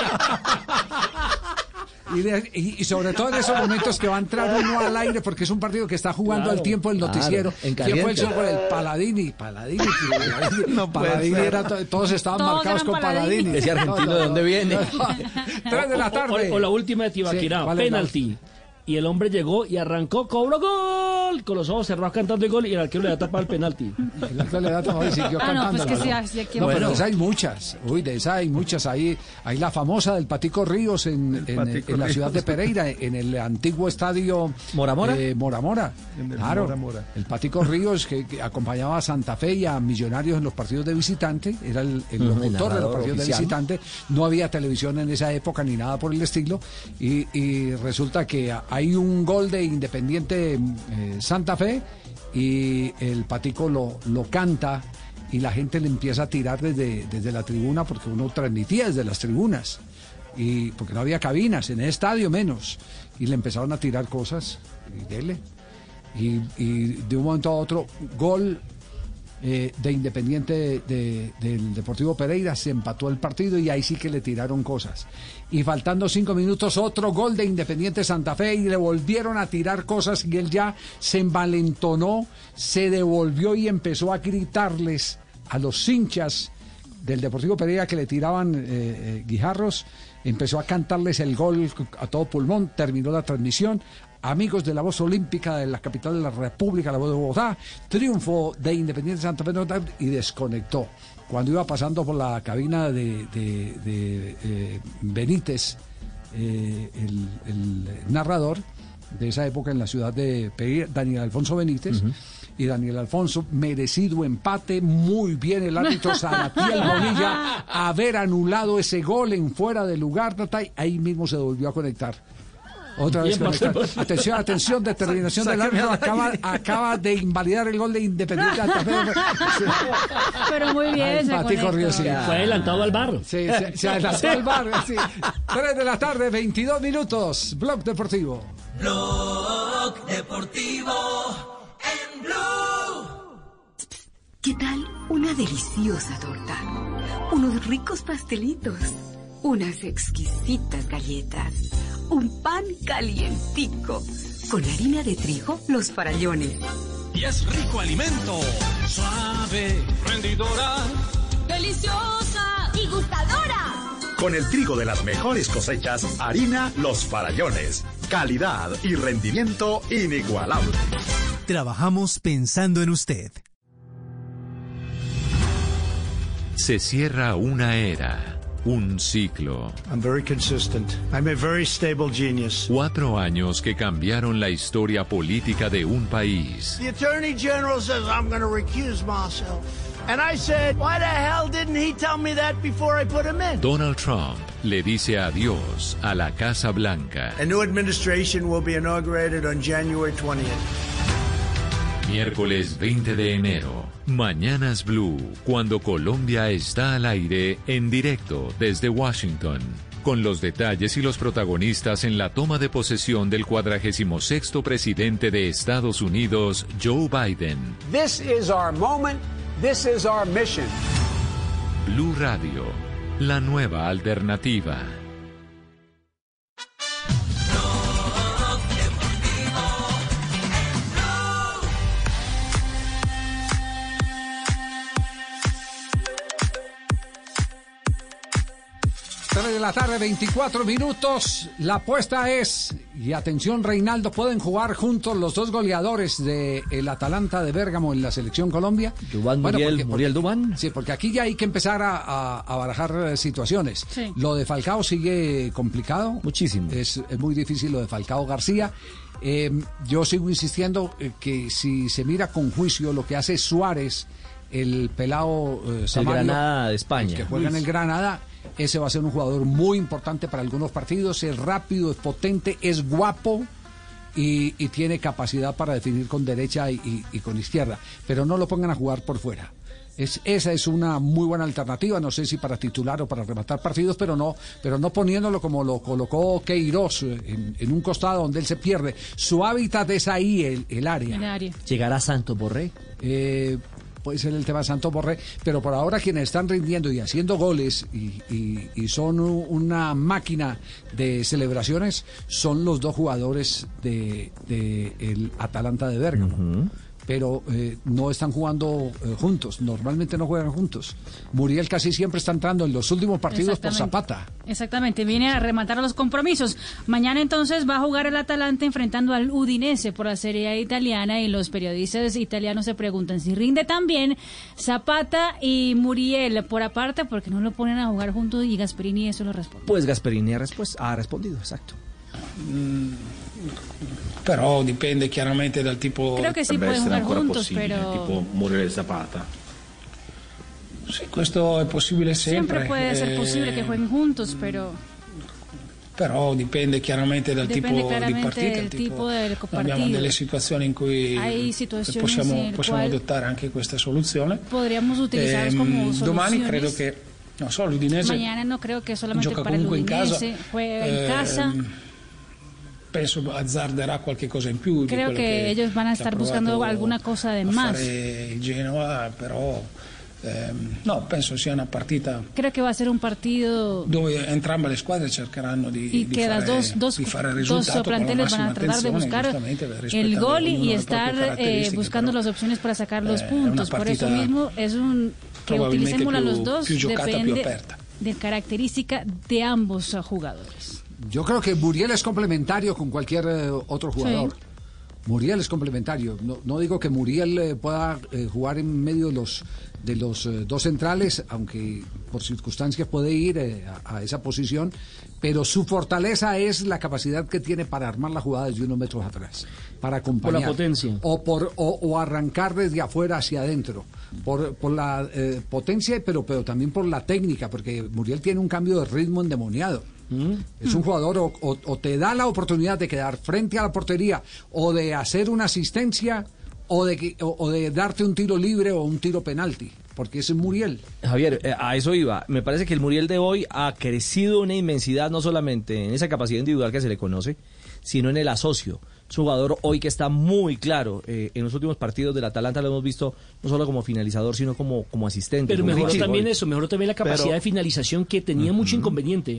[SPEAKER 3] Y sobre todo en esos momentos que va a entrar uno al aire porque es un partido que está jugando al tiempo del noticiero. ¿Quién fue el sobre el Paladini? Paladini era todos estaban marcados con Paladini.
[SPEAKER 8] Ese argentino, ¿de dónde viene?
[SPEAKER 3] 3 de la tarde.
[SPEAKER 5] O la última de Tibaquirá, penalti. y el hombre llegó y arrancó, cobró gol, con los ojos cerrados cantando el gol y el arquero le da tapado el penalti.
[SPEAKER 3] El arquero le da tapado y siguió cantando.
[SPEAKER 7] No, pues que sí, aquí
[SPEAKER 3] no, pero de esas hay muchas. De esas hay muchas. Hay la famosa del Patico Ríos en la ciudad de Pereira, en el antiguo estadio
[SPEAKER 8] Moramora.
[SPEAKER 3] Moramora. Claro.
[SPEAKER 4] Moramora.
[SPEAKER 3] El Patico Ríos que acompañaba a Santa Fe y a Millonarios en los partidos de visitante, era el locutor de los partidos de visitante. No había televisión en esa época ni nada por el estilo. Y resulta que hay un gol de Independiente Santa Fe y el Patico lo canta y la gente le empieza a tirar desde la tribuna, porque uno transmitía desde las tribunas y porque no había cabinas en el estadio menos, y le empezaron a tirar cosas y dele, y de un momento a otro gol de Independiente del Deportivo Pereira, se empató el partido y ahí sí que le tiraron cosas, y faltando 5 minutos otro gol de Independiente Santa Fe y le volvieron a tirar cosas y él ya se envalentonó, se devolvió y empezó a gritarles a los hinchas del Deportivo Pereira que le tiraban guijarros, empezó a cantarles el gol a todo pulmón, terminó la transmisión. Amigos de la Voz Olímpica de la capital de la República, la Voz de Bogotá, triunfo de Independiente Santa Fe, y desconectó. Cuando iba pasando por la cabina de Benítez, el narrador de esa época en la ciudad de Pereira, Daniel Alfonso Benítez, y Daniel Alfonso, merecido empate, muy bien el árbitro Salatiel Bonilla, haber anulado ese gol en fuera de lugar, ahí mismo se volvió a conectar. Otra vez conectar. Atención, determinación del árbitro, acaba de invalidar el gol de Independiente Santa Fe.
[SPEAKER 7] Pero muy bien,
[SPEAKER 5] Fue adelantado al bar.
[SPEAKER 3] Sí, se adelantó al bar. Sí. 3 de la tarde, 22 minutos. Blog Deportivo.
[SPEAKER 10] Blog Deportivo en Blue.
[SPEAKER 9] ¿Qué tal una deliciosa torta? Unos ricos pastelitos, unas exquisitas galletas, un pan calientico, con harina de trigo, Los Farallones.
[SPEAKER 10] Y es rico alimento, suave, rendidora, deliciosa y gustadora.
[SPEAKER 15] Con el trigo de las mejores cosechas, harina Los Farallones. Calidad y rendimiento inigualable.
[SPEAKER 16] Trabajamos pensando en usted.
[SPEAKER 1] Se cierra una era, un ciclo.
[SPEAKER 13] I'm very consistent. I'm a very stable genius.
[SPEAKER 1] 4 años que cambiaron la historia política de un país.
[SPEAKER 13] The Attorney General says I'm going to recuse myself. And I said, why the hell didn't he tell me that before I put him in?
[SPEAKER 1] Donald Trump le dice adiós a la Casa Blanca.
[SPEAKER 13] A new administration will be inaugurated on January 20th.
[SPEAKER 1] Miércoles 20 de enero, Mañanas Blue, cuando Colombia está al aire en directo desde Washington, con los detalles y los protagonistas en la toma de posesión del 46º presidente de Estados Unidos, Joe Biden.
[SPEAKER 14] This is our moment. This is our mission.
[SPEAKER 1] Blue Radio, la nueva alternativa.
[SPEAKER 3] 3 de la tarde, 24 minutos. La apuesta es, y atención Reinaldo, pueden jugar juntos los dos goleadores del Atalanta de Bérgamo en la selección Colombia.
[SPEAKER 8] Duván, Muriel Duván.
[SPEAKER 3] Sí, porque aquí ya hay que empezar a barajar situaciones.
[SPEAKER 7] Sí.
[SPEAKER 3] Lo de Falcao sigue complicado.
[SPEAKER 8] Muchísimo.
[SPEAKER 3] Es muy difícil lo de Falcao García. Yo sigo insistiendo que si se mira con juicio lo que hace Suárez, el pelado Samario,
[SPEAKER 8] el Granada de España,
[SPEAKER 3] el que juega en el Granada, ese va a ser un jugador muy importante para algunos partidos. Es rápido, es potente, es guapo y tiene capacidad para definir con derecha y con izquierda, pero no lo pongan a jugar por fuera. Esa es una muy buena alternativa, no sé si para titular o para rematar partidos, pero no poniéndolo como lo colocó Queiroz en un costado donde él se pierde. Su hábitat es ahí, el área.
[SPEAKER 8] ¿Llegará Santos Borré?
[SPEAKER 3] Puede ser el tema de Santos Borré, pero por ahora quienes están rindiendo y haciendo goles y son una máquina de celebraciones son los dos jugadores de el Atalanta de Bérgamo. pero no están jugando juntos, normalmente no juegan juntos. Muriel casi siempre está entrando en los últimos partidos por Zapata.
[SPEAKER 7] Exactamente, viene a rematar los compromisos. Mañana entonces va a jugar el Atalanta enfrentando al Udinese por la Serie A italiana, y los periodistas italianos se preguntan si rinde también Zapata y Muriel por aparte, porque no lo ponen a jugar juntos, y Gasperini eso lo responde.
[SPEAKER 8] Pues Gasperini ha respondido, exacto.
[SPEAKER 11] Però dipende chiaramente dal tipo.
[SPEAKER 7] Creo que sí pueden jugar juntos, pero
[SPEAKER 11] tipo Muriel e Zapata. Sí, questo è possibile sempre.
[SPEAKER 7] Siempre puede ser posible que jueguen juntos, pero
[SPEAKER 11] dipende chiaramente dal tipo di partita,
[SPEAKER 7] del tipo del partido.
[SPEAKER 11] Abbiamo delle situazioni in cui possiamo adottare anche questa soluzione.
[SPEAKER 7] Podríamos utilizar como soluciones.
[SPEAKER 11] Domani credo che l'Udinese
[SPEAKER 7] mañana no creo que solamente
[SPEAKER 11] gioca
[SPEAKER 7] para el
[SPEAKER 11] Udinese,
[SPEAKER 7] juega en casa.
[SPEAKER 11] Penso azzarderà qualche cosa in più.
[SPEAKER 7] Creo que ellos van a estar buscando alguna cosa de más.
[SPEAKER 11] Il Genoa, però no, penso sia una partita.
[SPEAKER 7] Creo que va a ser un partido
[SPEAKER 11] dove entrambe le squadre cercheranno di fare il risultato,
[SPEAKER 7] dos planteles van a tratar de buscar el gol y estar buscando las opciones para sacar los puntos. Por eso mismo es que utilicemos a los dos, depende de característica de ambos jugadores.
[SPEAKER 3] Yo creo que Muriel es complementario con cualquier otro jugador. Sí. Muriel es complementario. No digo que Muriel pueda jugar en medio de los dos centrales, aunque por circunstancias puede ir a esa posición, pero su fortaleza es la capacidad que tiene para armar la jugada desde unos metros atrás, para acompañar.
[SPEAKER 5] Por la potencia.
[SPEAKER 3] O arrancar desde afuera hacia adentro. Por la potencia, pero también por la técnica, porque Muriel tiene un cambio de ritmo endemoniado. Es un jugador o te da la oportunidad de quedar frente a la portería, o de hacer una asistencia, o de darte un tiro libre o un tiro penalti, porque ese es Muriel.
[SPEAKER 8] Javier, a eso iba. Me parece que el Muriel de hoy ha crecido una inmensidad, no solamente en esa capacidad individual que se le conoce, sino en el asocio. Es un jugador hoy que está muy claro. En los últimos partidos del Atalanta lo hemos visto no solo como finalizador, sino como asistente.
[SPEAKER 5] Pero mejoró también la capacidad de finalización, que tenía mucho inconveniente.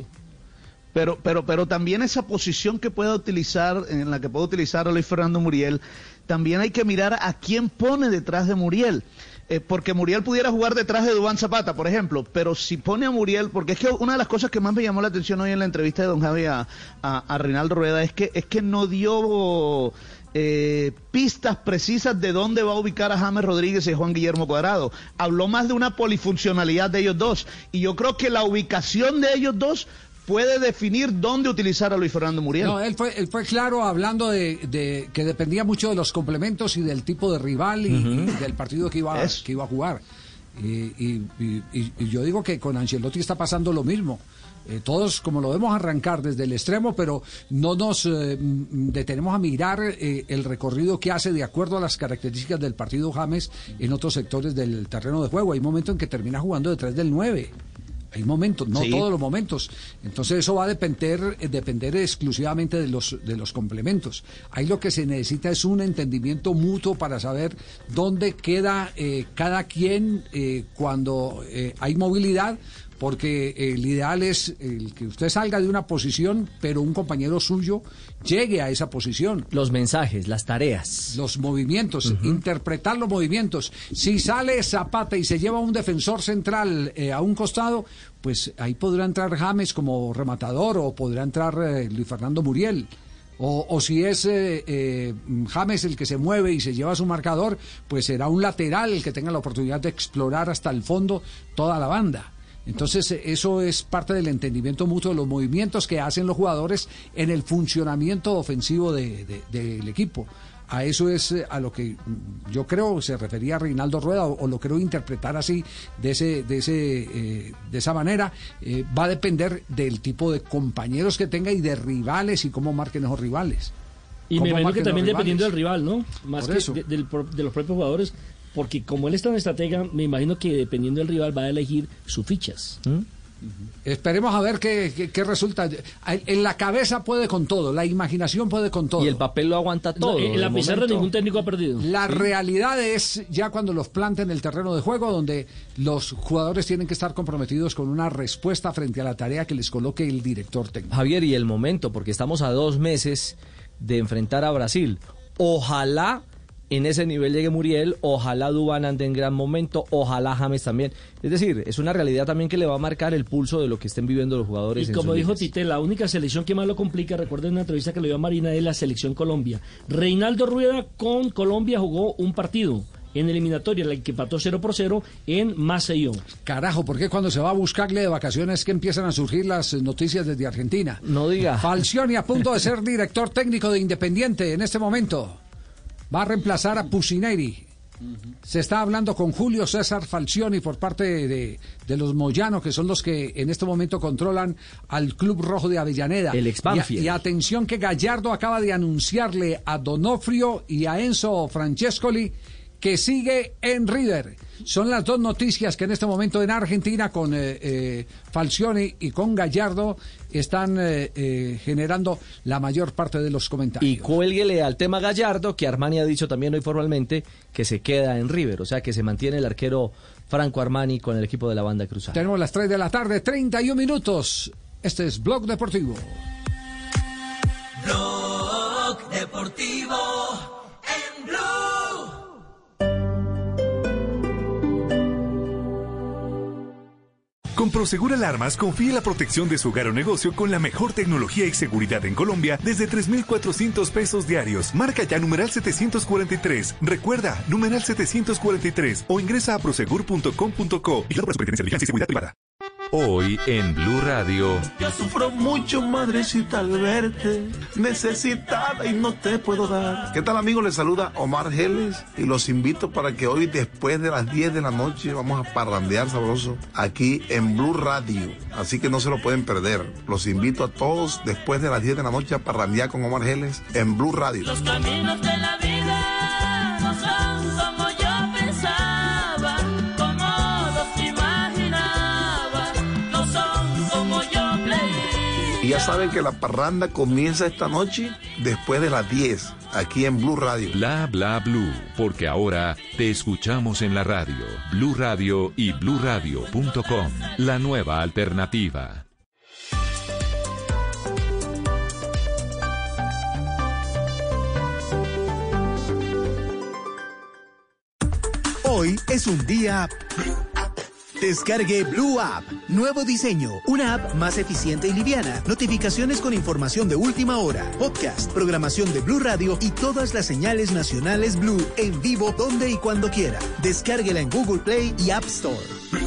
[SPEAKER 6] Pero también esa posición que pueda utilizar, en la que puede utilizar a Luis Fernando Muriel, también hay que mirar a quién pone detrás de Muriel. Porque Muriel pudiera jugar detrás de Duván Zapata, por ejemplo, pero si pone a Muriel, porque es que una de las cosas que más me llamó la atención hoy en la entrevista de don Javi a Reinaldo Rueda es que no dio pistas precisas de dónde va a ubicar a James Rodríguez y Juan Guillermo Cuadrado. Habló más de una polifuncionalidad de ellos dos, y yo creo que la ubicación de ellos dos puede definir dónde utilizar a Luis Fernando Muriel.
[SPEAKER 3] No, él fue claro hablando de que dependía mucho de los complementos y del tipo de rival y del partido que iba a jugar. Y yo digo que con Ancelotti está pasando lo mismo. Todos, como lo vemos arrancar desde el extremo, pero no nos detenemos a mirar el recorrido que hace de acuerdo a las características del partido James en otros sectores del terreno de juego. Hay momentos en que termina jugando detrás del 9. Hay momentos, no todos los momentos. Entonces eso va a depender exclusivamente de los complementos. Ahí lo que se necesita es un entendimiento mutuo para saber dónde queda cada quien cuando hay movilidad, porque el ideal es el que usted salga de una posición, pero un compañero suyo llegue a esa posición.
[SPEAKER 8] Los mensajes, las tareas.
[SPEAKER 3] Los movimientos, interpretar los movimientos. Si sale Zapata y se lleva un defensor central a un costado, pues ahí podrá entrar James como rematador, o podrá entrar Luis Fernando Muriel. O si es James el que se mueve y se lleva su marcador, pues será un lateral el que tenga la oportunidad de explorar hasta el fondo toda la banda. Entonces eso es parte del entendimiento mutuo de los movimientos que hacen los jugadores en el funcionamiento ofensivo del equipo. A eso es a lo que yo creo se refería Reinaldo Rueda, o lo quiero interpretar así, de esa manera. Va a depender del tipo de compañeros que tenga y de rivales y cómo marquen esos rivales.
[SPEAKER 5] Y me imagino que también dependiendo del rival, ¿no? Más que de los propios jugadores. Porque como él es tan estratega, me imagino que dependiendo del rival va a elegir sus fichas.
[SPEAKER 3] Esperemos a ver qué resulta. En la cabeza puede con todo, la imaginación puede con todo.
[SPEAKER 8] Y el papel lo aguanta todo.
[SPEAKER 5] En la pizarra ningún técnico ha perdido.
[SPEAKER 3] La realidad es ya cuando los planten en el terreno de juego, donde los jugadores tienen que estar comprometidos con una respuesta frente a la tarea que les coloque el director técnico.
[SPEAKER 8] Javier, y el momento, porque estamos a 2 meses de enfrentar a Brasil. Ojalá en ese nivel llegue Muriel, ojalá Duván ande en gran momento, ojalá James también. Es decir, es una realidad también que le va a marcar el pulso de lo que estén viviendo los jugadores.
[SPEAKER 5] Y como dijo Tite, la única selección que más lo complica, recuerden una entrevista que le dio a Marina, es la selección Colombia. Reinaldo Rueda con Colombia jugó un partido en eliminatoria, la que empató 0-0 en Maceió.
[SPEAKER 3] Carajo, ¿por qué cuando se va a buscarle de vacaciones que empiezan a surgir las noticias desde Argentina?
[SPEAKER 8] No diga.
[SPEAKER 3] Falcioni a punto de ser director técnico de Independiente en este momento. Va a reemplazar a Pusineri. Se está hablando con Julio César Falcioni por parte de los Moyano, que son los que en este momento controlan al Club Rojo de Avellaneda.
[SPEAKER 8] El ex Banfield.
[SPEAKER 3] Y atención que Gallardo acaba de anunciarle a Donofrio y a Enzo Francescoli que sigue en River. Son las dos noticias que en este momento en Argentina con Falcioni y con Gallardo están generando la mayor parte de los comentarios.
[SPEAKER 8] Y cuélguele al tema Gallardo, que Armani ha dicho también hoy formalmente que se queda en River, o sea que se mantiene el arquero Franco Armani con el equipo de la banda cruzada.
[SPEAKER 3] Tenemos las 3 de la tarde, 31 minutos. Este es Blog Deportivo.
[SPEAKER 10] Blog Deportivo en Blue.
[SPEAKER 17] Con Prosegur Alarmas, confíe la protección de su hogar o negocio con la mejor tecnología y seguridad en Colombia desde 3,400 pesos diarios. Marca ya numeral 743. Recuerda, numeral 743 o ingresa a prosegur.com.co. Vigilado por la Superintendencia de Vigilancia y Seguridad Privada.
[SPEAKER 1] Hoy en Blue Radio.
[SPEAKER 18] Yo sufro mucho, madrecita, al verte, necesitada y no te puedo dar. ¿Qué tal, amigos? Les saluda Omar Geles y los invito para que hoy, después de las 10 de la noche, vamos a parrandear sabroso aquí en Blue Radio. Así que no se lo pueden perder. Los invito a todos después de las 10 de la noche a parrandear con Omar Geles en Blue Radio.
[SPEAKER 10] Los caminos de la vida no son como yo pensaba, como los imaginaba, no son como yo creí.
[SPEAKER 18] Y ya saben que la parranda comienza esta noche después de las 10, aquí en Blue Radio.
[SPEAKER 1] Bla bla blue, porque ahora te escuchamos en la radio. Blue Radio y bluradio.com, la nueva alternativa.
[SPEAKER 16] Hoy es un día... Descargue Blue App. Nuevo diseño. Una app más eficiente y liviana. Notificaciones con información de última hora. Podcast, programación de Blue Radio y todas las señales nacionales Blue en vivo donde y cuando quiera. Descárguela en Google Play y App Store.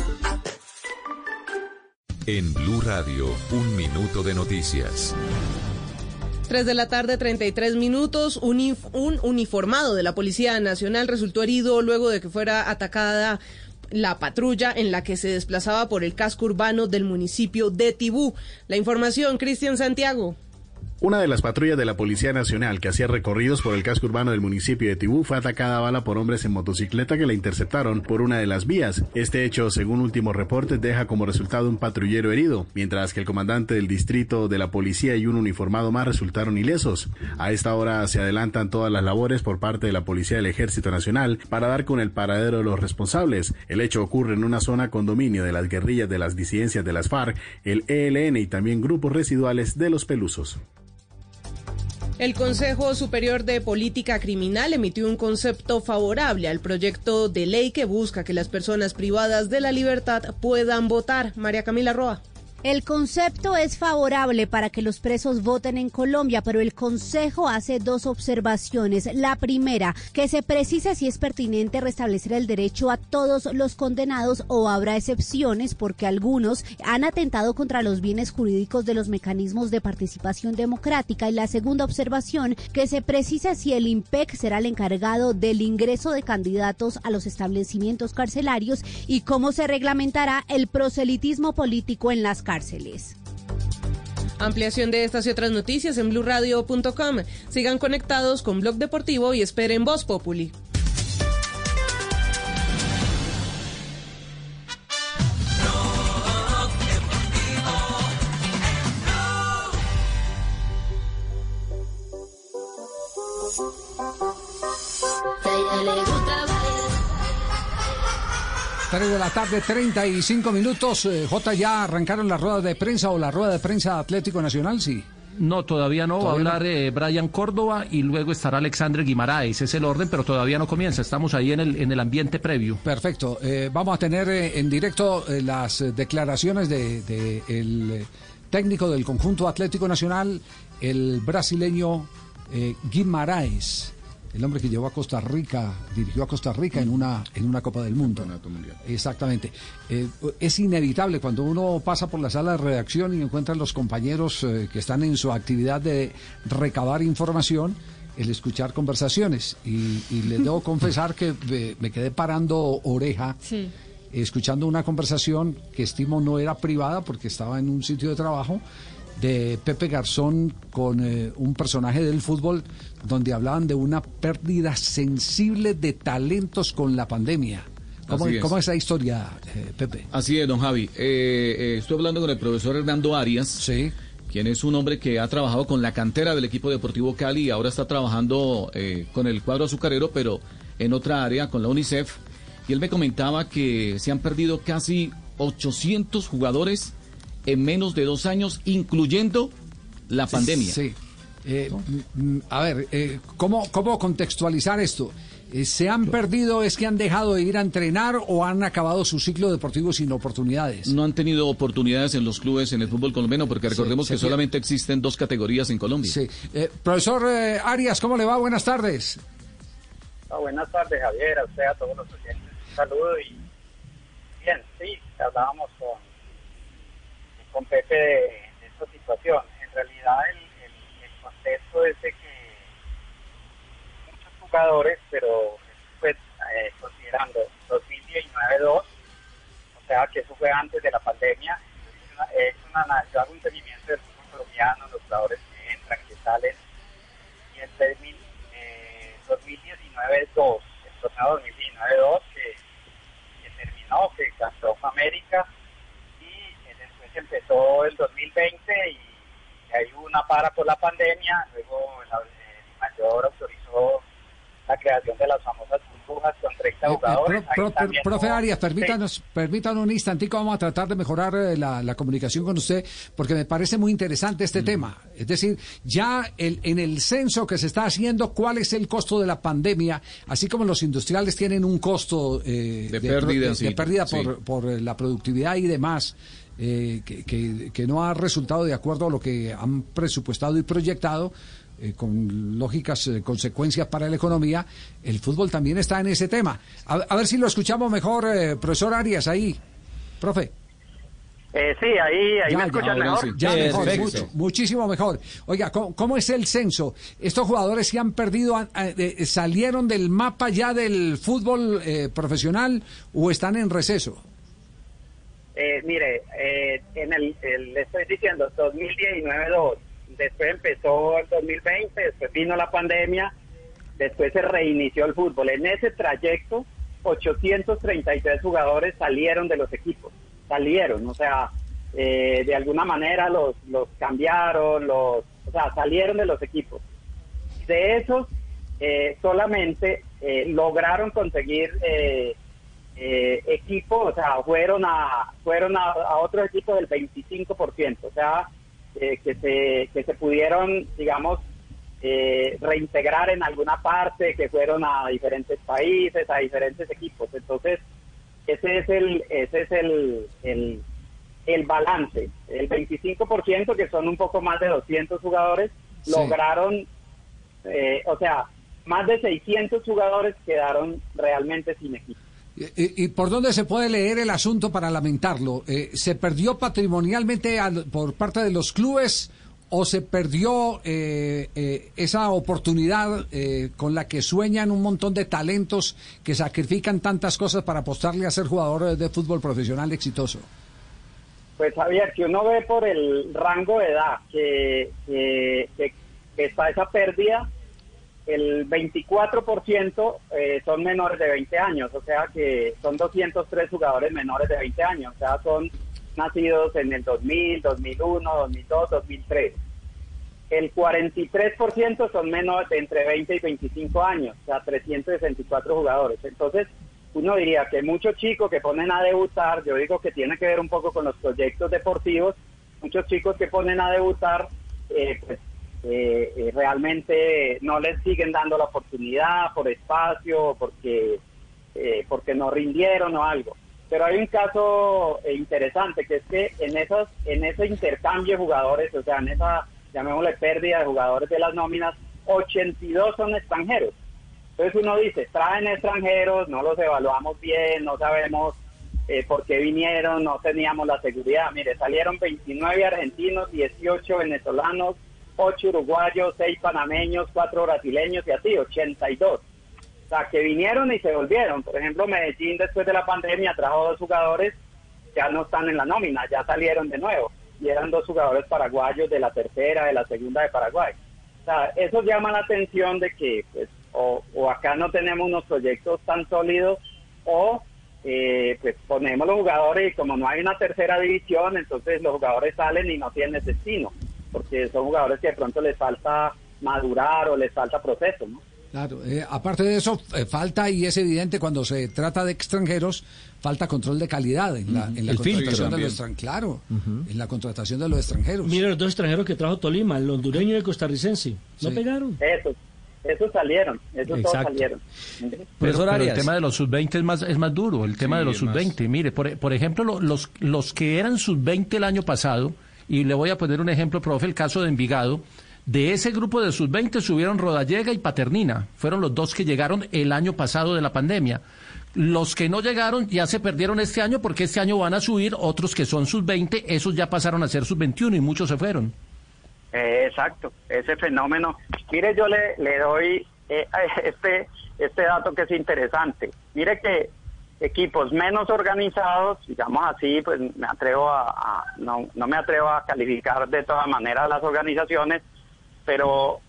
[SPEAKER 1] En Blue Radio, un minuto de noticias.
[SPEAKER 21] 3 de la tarde, 33 minutos. Un uniformado de la Policía Nacional resultó herido luego de que fuera atacada la patrulla en la que se desplazaba por el casco urbano del municipio de Tibú. La información, Cristian Santiago.
[SPEAKER 22] Una de las patrullas de la Policía Nacional que hacía recorridos por el casco urbano del municipio de Tibú fue atacada a bala por hombres en motocicleta que la interceptaron por una de las vías. Este hecho, según últimos reportes, deja como resultado un patrullero herido, mientras que el comandante del distrito de la policía y un uniformado más resultaron ilesos. A esta hora se adelantan todas las labores por parte de la Policía del Ejército Nacional para dar con el paradero de los responsables. El hecho ocurre en una zona con dominio de las guerrillas de las disidencias de las FARC, el ELN y también grupos residuales de los Pelusos.
[SPEAKER 21] El Consejo Superior de Política Criminal emitió un concepto favorable al proyecto de ley que busca que las personas privadas de la libertad puedan votar. María Camila Roa.
[SPEAKER 23] El concepto es favorable para que los presos voten en Colombia, pero el Consejo hace dos observaciones. La primera, que se precise si es pertinente restablecer el derecho a todos los condenados o habrá excepciones porque algunos han atentado contra los bienes jurídicos de los mecanismos de participación democrática. Y la segunda observación, que se precise si el IMPEC será el encargado del ingreso de candidatos a los establecimientos carcelarios y cómo se reglamentará el proselitismo político en las cárceles.
[SPEAKER 21] Ampliación de estas y otras noticias en bluradio.com. Sigan conectados con Blog Deportivo y esperen Voz Populi.
[SPEAKER 3] De la tarde, 35 minutos. Jota, ¿ya arrancaron las ruedas de prensa o la rueda de prensa Atlético Nacional? Sí.
[SPEAKER 4] No, todavía no. Va a hablar Brian Córdoba y luego estará Alexandre Guimaraes. Es el orden, pero todavía no comienza. Estamos ahí en el ambiente previo.
[SPEAKER 3] Perfecto. Vamos a tener en directo las declaraciones de el técnico del conjunto Atlético Nacional, el brasileño Guimaraes. El hombre que llevó a Costa Rica, dirigió a Costa Rica en una Copa del Mundo. Exactamente. Es inevitable cuando uno pasa por la sala de redacción y encuentra a los compañeros que están en su actividad de recabar información, el escuchar conversaciones. Y les debo confesar que me quedé parando oreja, escuchando una conversación que estimo no era privada porque estaba en un sitio de trabajo, de Pepe Garzón con un personaje del fútbol donde hablaban de una pérdida sensible de talentos con la pandemia. ¿Cómo es esa historia, Pepe?
[SPEAKER 12] Así es, don Javi. Estoy hablando con el profesor Hernando Arias, quien es un hombre que ha trabajado con la cantera del equipo Deportivo Cali y ahora está trabajando con el cuadro azucarero, pero en otra área, con la UNICEF. Y él me comentaba que se han perdido casi 800 jugadores en menos de 2 años, incluyendo la pandemia.
[SPEAKER 3] Sí. A ver, ¿cómo contextualizar esto? ¿Se han perdido, es que han dejado de ir a entrenar o han acabado su ciclo deportivo sin oportunidades?
[SPEAKER 12] No han tenido oportunidades en los clubes en el fútbol colombiano porque recordemos que solamente existen 2 categorías en Colombia.
[SPEAKER 3] Sí. Profesor Arias, ¿cómo le va? Buenas tardes.
[SPEAKER 19] Buenas tardes, Javier, a usted, a todos los oyentes. Un saludo y bien, sí, hablábamos con Pepe de esta situación. En realidad el contexto es de que muchos jugadores, pero pues considerando 2019-2, o sea que eso fue antes de la pandemia, yo hago un seguimiento del fútbol colombiano, los jugadores que entran, que salen, y en 2019-2, el torneo 2019-2 que terminó, que ganó América, empezó el 2020 y hay una para por la pandemia, luego el mayor autorizó la creación de las famosas burbujas con 30 jugadores.
[SPEAKER 3] Profe Arias, permítanos un instantico, vamos a tratar de mejorar la comunicación con usted, porque me parece muy interesante este tema. Es decir, ya en el censo que se está haciendo, ¿cuál es el costo de la pandemia? Así como los industriales tienen un costo de pérdida por la productividad y demás, que no ha resultado de acuerdo a lo que han presupuestado y proyectado, con lógicas consecuencias para la economía. El fútbol también está en ese tema. A ver si lo escuchamos mejor, profesor Arias, ahí. Profe.
[SPEAKER 19] Sí, ahí me escuchan mejor.
[SPEAKER 3] Ya mejor, muchísimo mejor. Oiga, ¿cómo es el censo? ¿Estos jugadores se han perdido, salieron del mapa ya del fútbol profesional o están en receso?
[SPEAKER 19] Mire, le estoy diciendo 2019-2, después empezó el 2020, después vino la pandemia, después se reinició el fútbol. En ese trayecto, 833 jugadores salieron de los equipos, o sea, de alguna manera los cambiaron, salieron de los equipos. De esos, solamente lograron conseguir equipo, o sea, fueron a otro equipo del 25%, o sea, que se pudieron, digamos, reintegrar en alguna parte, que fueron a diferentes países, a diferentes equipos. Entonces, ese es el balance. El 25%, que son un poco más de 200 jugadores, lograron, o sea, más de 600 jugadores quedaron realmente sin equipo.
[SPEAKER 3] ¿Y por dónde se puede leer el asunto para lamentarlo? ¿Se perdió patrimonialmente por parte de los clubes o se perdió esa oportunidad con la que sueñan un montón de talentos que sacrifican tantas cosas para apostarle a ser jugador de fútbol profesional exitoso?
[SPEAKER 19] Pues Javier, que uno ve por el rango de edad que está esa pérdida, el 24% son menores de 20 años, o sea que son 203 jugadores menores de 20 años, o sea, son nacidos en el 2000, 2001, 2002, 2003. El 43% son menores de entre 20 y 25 años, o sea, 364 jugadores. Entonces, uno diría que muchos chicos que ponen a debutar, yo digo que tiene que ver un poco con los proyectos deportivos, muchos chicos que ponen a debutar realmente no les siguen dando la oportunidad por espacio, porque no rindieron o algo. Pero hay un caso interesante, que es que en ese intercambio de jugadores, o sea, en esa, llamémosle, pérdida de jugadores de las nóminas, 82 son extranjeros. Entonces uno dice, traen extranjeros, no los evaluamos bien, no sabemos por qué vinieron, no teníamos la seguridad. Mire, salieron 29 argentinos, 18 venezolanos, 8 uruguayos, 6 panameños, 4 brasileños y así, 82. O sea, que vinieron y se volvieron. Por ejemplo, Medellín después de la pandemia trajo 2 jugadores, ya no están en la nómina, ya salieron de nuevo. Y eran 2 jugadores paraguayos de la tercera, de la segunda de Paraguay. O sea, eso llama la atención de que pues o acá no tenemos unos proyectos tan sólidos, o pues ponemos los jugadores y como no hay una tercera división, entonces los jugadores salen y no tienen destino, porque son jugadores que de pronto les falta madurar o les falta proceso, ¿no?
[SPEAKER 3] Claro, aparte de eso, falta, y es evidente cuando se trata de extranjeros, falta control de calidad en la contratación de los extranjeros. Claro, en la contratación de los extranjeros.
[SPEAKER 5] Mira los 2 extranjeros que trajo Tolima, el hondureño y el costarricense. ¿No pegaron?
[SPEAKER 19] Esos salieron, esos dos salieron.
[SPEAKER 4] Pero el tema de los sub-20 es más duro, el tema de los sub-20. Mire, por ejemplo, los que eran sub-20 el año pasado, y le voy a poner un ejemplo, profe, el caso de Envigado. De ese grupo de sub-20 subieron Rodallega y Paternina. Fueron los 2 que llegaron el año pasado de la pandemia. Los que no llegaron ya se perdieron este año, porque este año van a subir otros que son sub-20. Esos ya pasaron a ser sub-21 y muchos se fueron.
[SPEAKER 19] Exacto, ese fenómeno. Mire, yo le doy este dato que es interesante. Mire que equipos menos organizados, digamos así, pues me atrevo no me atrevo a calificar de todas maneras las organizaciones, pero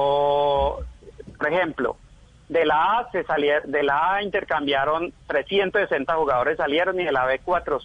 [SPEAKER 19] por ejemplo, de la A intercambiaron 360 jugadores, salieron, y de la B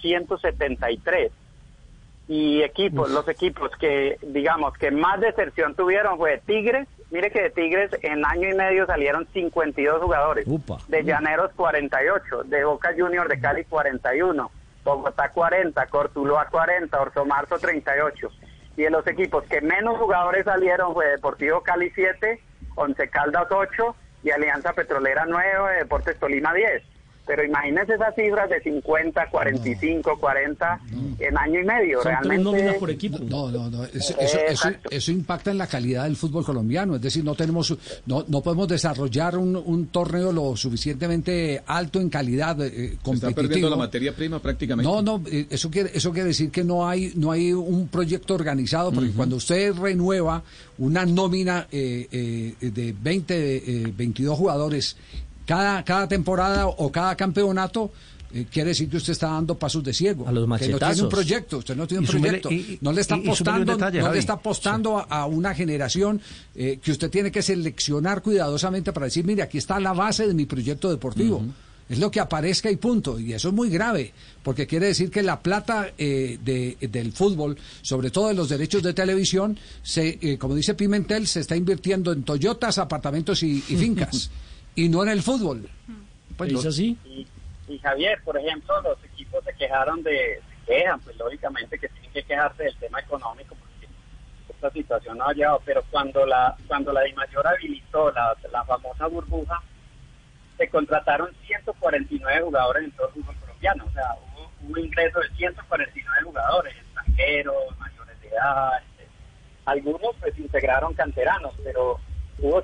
[SPEAKER 19] 473. Y los equipos que, digamos, que más deserción tuvieron fue Tigres. Mire que de Tigres en año y medio salieron 52 jugadores. De Llaneros 48, de Boca Juniors de Cali 41, Bogotá 40, Cortuluá 40, Orso Marzo 38. Y de los equipos que menos jugadores salieron fue Deportivo Cali 7, Once Caldas 8 y Alianza Petrolera 9, Deportes Tolima 10. Pero imagínense esas cifras de 50, 45, 40 en año y medio.
[SPEAKER 5] Son
[SPEAKER 19] realmente
[SPEAKER 5] 3 nóminas por equipo.
[SPEAKER 3] No. Eso impacta en la calidad del fútbol colombiano. Es decir, no podemos desarrollar un torneo lo suficientemente alto en calidad competitivo.
[SPEAKER 12] Se está perdiendo la materia prima prácticamente.
[SPEAKER 3] Eso quiere decir que no hay un proyecto organizado, porque cuando usted renueva una nómina de 20, 22 jugadores cada temporada o cada campeonato, quiere decir que usted está dando pasos de ciego.
[SPEAKER 8] A los machetazos.
[SPEAKER 3] Que no tiene un proyecto, usted no tiene un proyecto. No le está apostando a una generación que usted tiene que seleccionar cuidadosamente para decir, mire, aquí está la base de mi proyecto deportivo. Es lo que aparezca y punto. Y eso es muy grave, porque quiere decir que la plata del fútbol, sobre todo de los derechos de televisión, como dice Pimentel, se está invirtiendo en Toyotas, apartamentos y fincas. Y no en el fútbol.
[SPEAKER 5] Pues ¿es así?
[SPEAKER 19] Y Javier, por ejemplo, los equipos se quejan, pues lógicamente que tienen que quejarse del tema económico, porque esta situación no ha llegado, pero cuando la DIMAYOR habilitó la famosa burbuja, se contrataron 149 jugadores en todo el fútbol colombiano. O sea, hubo ingreso de 149 jugadores, extranjeros, mayores de edad, algunos pues integraron canteranos, pero hubo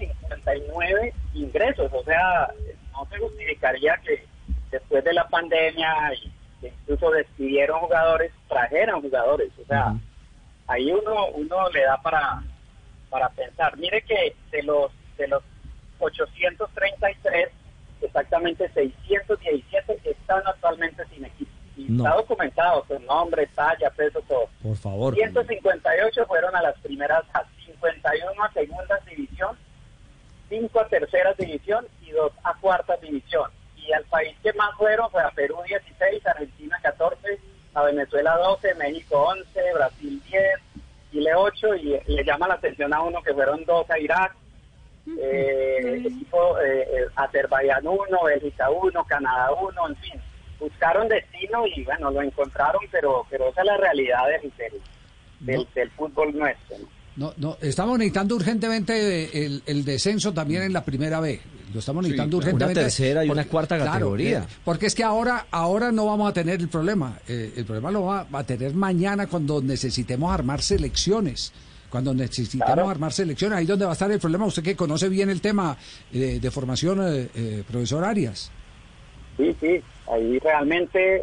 [SPEAKER 19] 159 ingresos. O sea, no se justificaría que después de la pandemia y que incluso despidieron jugadores, trajeran jugadores. O sea, ahí uno le da para pensar. Mire que de los 833, exactamente 617 están actualmente sin equipo. Y está documentado con nombre, talla, peso, todo.
[SPEAKER 8] Por favor.
[SPEAKER 19] 158 fueron a las primeras, 51 a segunda división, 5 a tercera división y 2 a cuarta división. Y al país que más fueron fue a Perú 16, Argentina 14, a Venezuela 12, México 11, Brasil 10, Chile 8, y le llama la atención a uno que fueron 2 a Irak, Azerbaiyán 1, Bélgica 1, Canadá 1, en fin. Buscaron destino y bueno, lo encontraron, pero esa es la realidad del fútbol nuestro, ¿no?
[SPEAKER 3] No, estamos necesitando urgentemente el descenso también en la primera B. Lo estamos necesitando urgentemente.
[SPEAKER 8] Una tercera y una cuarta categoría.
[SPEAKER 3] Porque es que ahora no vamos a tener el problema. El problema lo va a tener mañana cuando necesitemos armar selecciones. Ahí donde va a estar el problema. Usted que conoce bien el tema de formación, profesor Arias.
[SPEAKER 19] Sí, ahí realmente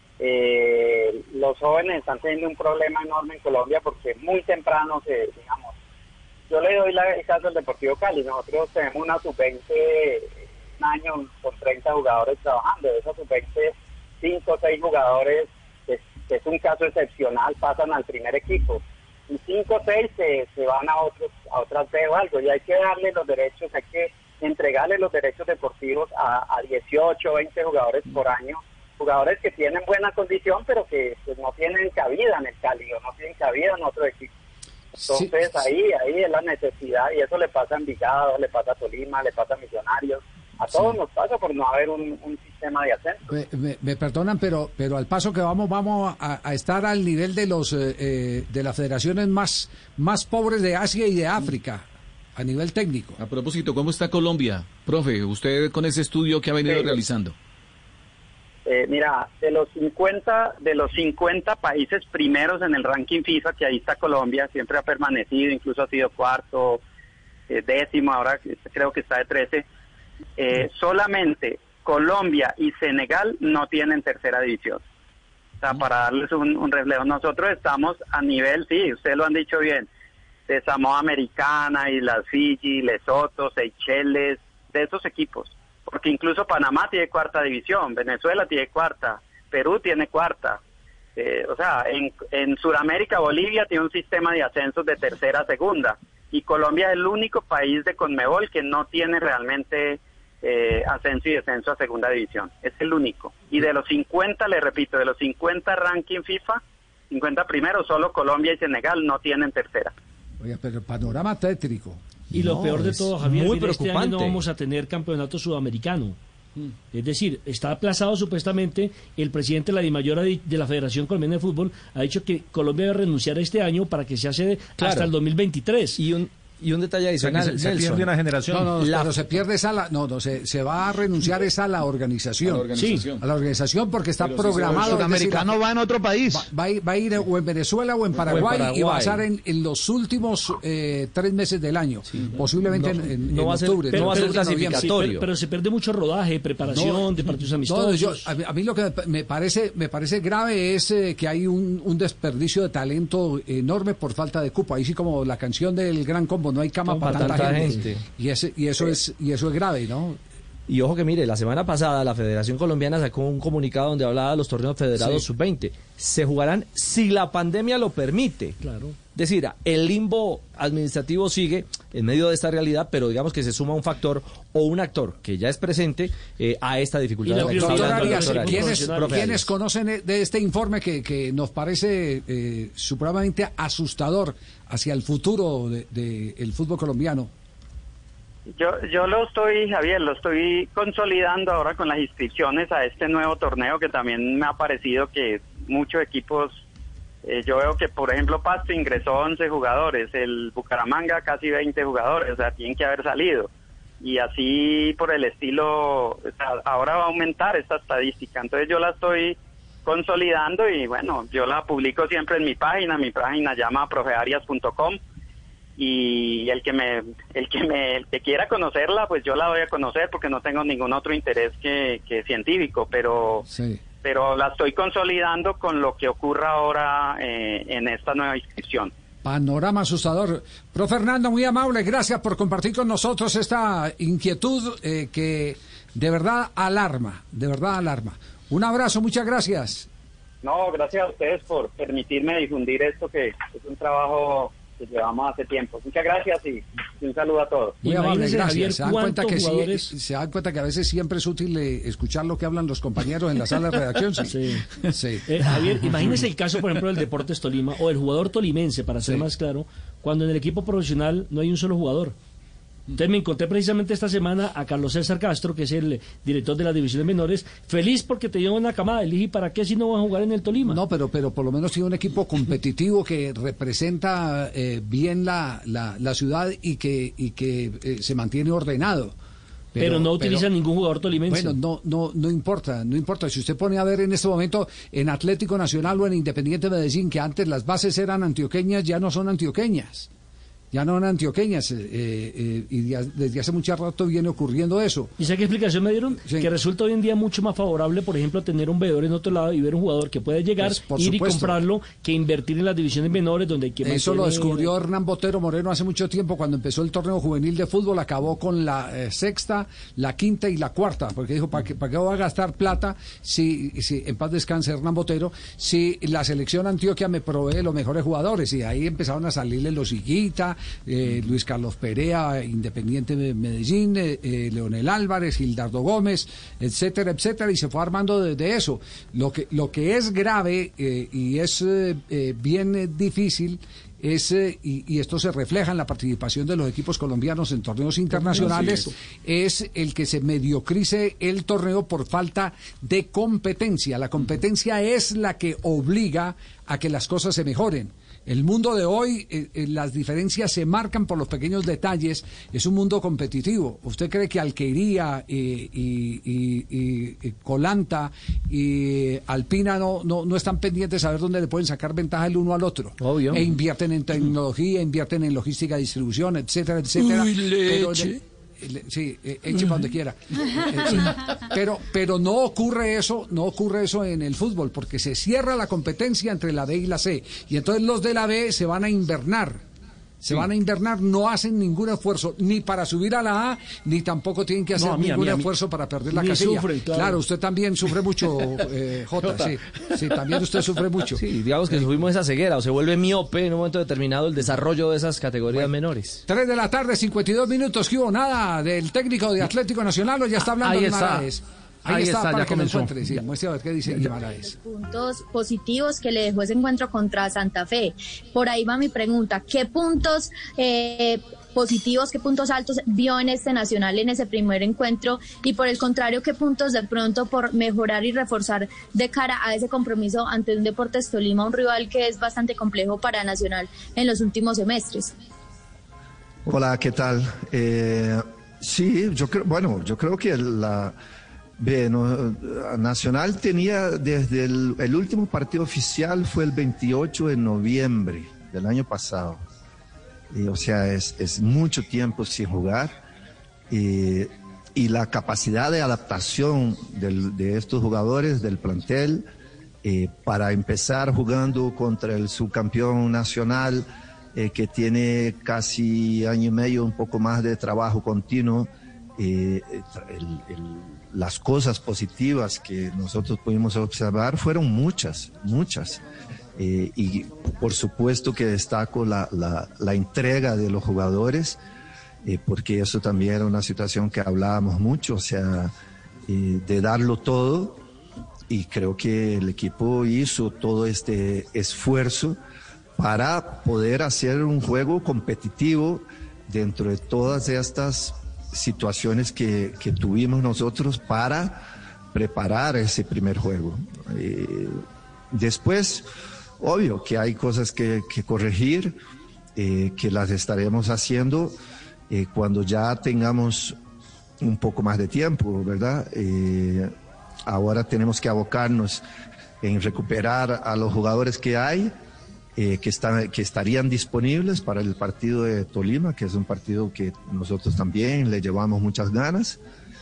[SPEAKER 19] los jóvenes están teniendo un problema enorme en Colombia porque muy temprano digamos, yo le doy el caso del Deportivo Cali. Nosotros tenemos una sub-20 un año con 30 jugadores trabajando. De esos sub-20, 5 o 6 jugadores, que es un caso excepcional, pasan al primer equipo. Y 5 o 6 se van a otras B o algo. Y hay que darle los derechos, hay que entregarle los derechos deportivos a 18 o 20 jugadores por año. Jugadores que tienen buena condición, pero que pues, no tienen cabida en el Cali o no tienen cabida en otro equipo. Entonces ahí es la necesidad, y eso le pasa a Envigado, le pasa a Tolima, le pasa a Millonarios. A todos nos pasa por no haber un sistema de ascenso.
[SPEAKER 3] Me perdonan, pero al paso que vamos a estar al nivel de los de las federaciones más pobres de Asia y de África, a nivel técnico.
[SPEAKER 12] A propósito, ¿cómo está Colombia? Profe, usted con ese estudio que ha venido realizando.
[SPEAKER 19] Mira, de los 50 países primeros en el ranking FIFA, que ahí está Colombia, siempre ha permanecido, incluso ha sido cuarto, décimo, ahora creo que está de 13. Solamente Colombia y Senegal no tienen tercera división. O sea, para darles un reflejo, nosotros estamos a nivel, sí, ustedes lo han dicho bien, de Samoa Americana, Islas Fiji, Lesoto, Seychelles, de esos equipos. Porque incluso Panamá tiene cuarta división, Venezuela tiene cuarta, Perú tiene cuarta. O sea, en Sudamérica, Bolivia tiene un sistema de ascensos de tercera a segunda. Y Colombia es el único país de Conmebol que no tiene realmente ascenso y descenso a segunda división. Es el único. Y de los 50, le repito, de los 50 ranking FIFA, 50 primeros, solo Colombia y Senegal no tienen tercera.
[SPEAKER 3] Oye, pero el panorama tétrico.
[SPEAKER 5] Y lo peor de todo, Javier,
[SPEAKER 8] muy
[SPEAKER 5] este
[SPEAKER 8] preocupante.
[SPEAKER 5] año no vamos a tener campeonato sudamericano. Es decir, está aplazado supuestamente. El presidente de la DIMAYOR de la Federación Colombiana de Fútbol ha dicho que Colombia debe renunciar este año para que se hace hasta el 2023.
[SPEAKER 8] Y un detalle adicional,
[SPEAKER 4] se pierde una generación.
[SPEAKER 3] Pero se pierde se va a renunciar a la organización. A la organización porque está programado.
[SPEAKER 6] El sudamericano va en otro país.
[SPEAKER 3] Va a ir o en Venezuela o en Paraguay, y va a estar en los últimos 3 meses del año. Posiblemente en octubre.
[SPEAKER 8] No va a ser clasificatorio.
[SPEAKER 5] Pero se pierde mucho rodaje, preparación de partidos amistosos.
[SPEAKER 3] A mí lo que me parece grave es que hay un desperdicio de talento enorme por falta de cupo. Ahí sí, como la canción del Gran Combo, no hay cama para tanta gente. Y eso es grave, ¿no?
[SPEAKER 8] Y ojo que mire, la semana pasada la Federación Colombiana sacó un comunicado donde hablaba de los torneos federados sub-20. Se jugarán si la pandemia lo permite.
[SPEAKER 5] Claro.
[SPEAKER 8] Es decir, el limbo administrativo sigue en medio de esta realidad, pero digamos que se suma un factor o un actor que ya es presente a esta dificultad.
[SPEAKER 3] Doctor Arias, ¿quiénes conocen de este informe que nos parece supremamente asustador hacia el futuro del fútbol colombiano?
[SPEAKER 19] Yo lo estoy consolidando ahora con las inscripciones a este nuevo torneo, que también me ha parecido que muchos equipos, yo veo que por ejemplo Pasto ingresó 11 jugadores, el Bucaramanga casi 20 jugadores, o sea, tienen que haber salido. Y así por el estilo, o sea, ahora va a aumentar esta estadística, entonces yo la estoy consolidando y bueno, yo la publico siempre en mi página llama profearias.com. Y el que quiera conocerla, pues yo la voy a conocer porque no tengo ningún otro interés que científico, pero la estoy consolidando con lo que ocurra ahora en esta nueva inscripción.
[SPEAKER 3] Panorama asustador. Profe Fernando, muy amable, gracias por compartir con nosotros esta inquietud que de verdad alarma. Un abrazo, muchas gracias.
[SPEAKER 19] No, gracias a ustedes por permitirme difundir esto, que es un trabajo que llevamos hace tiempo. Muchas gracias y un saludo a todos.
[SPEAKER 3] Muy amable, gracias. Se dan cuenta que a veces siempre es útil escuchar lo que hablan los compañeros en la sala de redacción. Sí.
[SPEAKER 5] Javier, imagínese el caso, por ejemplo, del Deportes Tolima o el jugador tolimense, para ser más claro, cuando en el equipo profesional no hay un solo jugador. Entonces me encontré precisamente esta semana a Carlos César Castro, que es el director de las divisiones menores, feliz porque te dio una camada. Le dije, ¿para qué si no van a jugar en el Tolima?
[SPEAKER 3] No, pero por lo menos tiene un equipo competitivo que representa bien la ciudad y que se mantiene ordenado.
[SPEAKER 5] Pero no utiliza ningún jugador tolimense.
[SPEAKER 3] Bueno, no importa. Si usted pone a ver en este momento en Atlético Nacional o en Independiente Medellín, que antes las bases eran antioqueñas, ya no son antioqueñas. Y desde hace mucho rato viene ocurriendo eso.
[SPEAKER 5] ¿Y sabe qué explicación me dieron?
[SPEAKER 3] Sí.
[SPEAKER 5] Que resulta hoy en día mucho más favorable, por ejemplo, tener un veedor en otro lado y ver un jugador que puede llegar,
[SPEAKER 3] pues,
[SPEAKER 5] ir
[SPEAKER 3] supuesto.
[SPEAKER 5] y comprarlo, que invertir en las divisiones menores donde hay que
[SPEAKER 3] Eso lo descubrió Hernán Botero Moreno hace mucho tiempo, cuando empezó el torneo juvenil de fútbol. Acabó con la sexta, la quinta y la cuarta, porque dijo, ¿para qué voy a gastar plata si en paz descanse Hernán Botero, si la selección Antioquia me provee los mejores jugadores? Y ahí empezaron a salirle los Higuita, Luis Carlos Perea, Independiente de Medellín, Leonel Álvarez, Gildardo Gómez, etcétera, etcétera, y se fue armando desde eso. Lo que es grave y es bien difícil es, y esto se refleja en la participación de los equipos colombianos en torneos internacionales, es el que se mediocrice el torneo por falta de competencia. La competencia es la que obliga a que las cosas se mejoren. El mundo de hoy, las diferencias se marcan por los pequeños detalles. Es un mundo competitivo. ¿Usted cree que Alquería y Colanta y Alpina no están pendientes de saber dónde le pueden sacar ventaja el uno al otro?
[SPEAKER 8] Obvio.
[SPEAKER 3] E invierten en tecnología, invierten en logística, distribución, etcétera, etcétera.
[SPEAKER 8] Uy, leche.
[SPEAKER 3] Sí, eche para donde quiera. Sí. Pero no ocurre eso en el fútbol, porque se cierra la competencia entre la B y la C, y entonces los de la B se van a invernar. No hacen ningún esfuerzo ni para subir a la A, ni tampoco tienen que hacer ningún esfuerzo para perder la casilla.
[SPEAKER 5] Sufren,
[SPEAKER 3] claro, usted también sufre mucho, Jota. Sí, también usted sufre mucho.
[SPEAKER 8] Sí, digamos que sufrimos esa ceguera, o se vuelve miope en un momento determinado el desarrollo de esas categorías menores.
[SPEAKER 3] 3 de la tarde, 52 minutos, ¿qué hubo? Nada del técnico de Atlético Nacional, o ya está hablando Guimaraes. Ahí está, para
[SPEAKER 8] ya
[SPEAKER 3] que
[SPEAKER 8] comenzó.
[SPEAKER 3] lo encuentre. Sí, muestre a ver qué dice Guimaraes.
[SPEAKER 2] Puntos positivos que le dejó ese encuentro contra Santa Fe. Por ahí va mi pregunta. ¿Qué puntos positivos, qué puntos altos vio en este Nacional en ese primer encuentro? Y por el contrario, ¿qué puntos de pronto por mejorar y reforzar de cara a ese compromiso ante un Deportes Tolima, un rival que es bastante complejo para Nacional en los últimos semestres?
[SPEAKER 9] Hola, ¿qué tal? Sí, yo creo que Nacional tenía desde el último partido oficial fue el 28 de noviembre del año pasado. O sea, es mucho tiempo sin jugar. Y la capacidad de adaptación de estos jugadores, del plantel, para empezar jugando contra el subcampeón nacional, que tiene casi año y medio, un poco más de trabajo continuo. Las cosas positivas que nosotros pudimos observar fueron muchas. Y por supuesto que destaco la entrega de los jugadores, porque eso también era una situación que hablábamos mucho, o sea, de darlo todo, y creo que el equipo hizo todo este esfuerzo para poder hacer un juego competitivo dentro de todas estas situaciones que tuvimos nosotros para preparar ese primer juego. Después, obvio que hay cosas que corregir, que las estaremos haciendo cuando ya tengamos un poco más de tiempo, ¿verdad? Ahora tenemos que abocarnos en recuperar a los jugadores que hay, que estarían disponibles para el partido de Tolima, que es un partido que nosotros también le llevamos muchas ganas,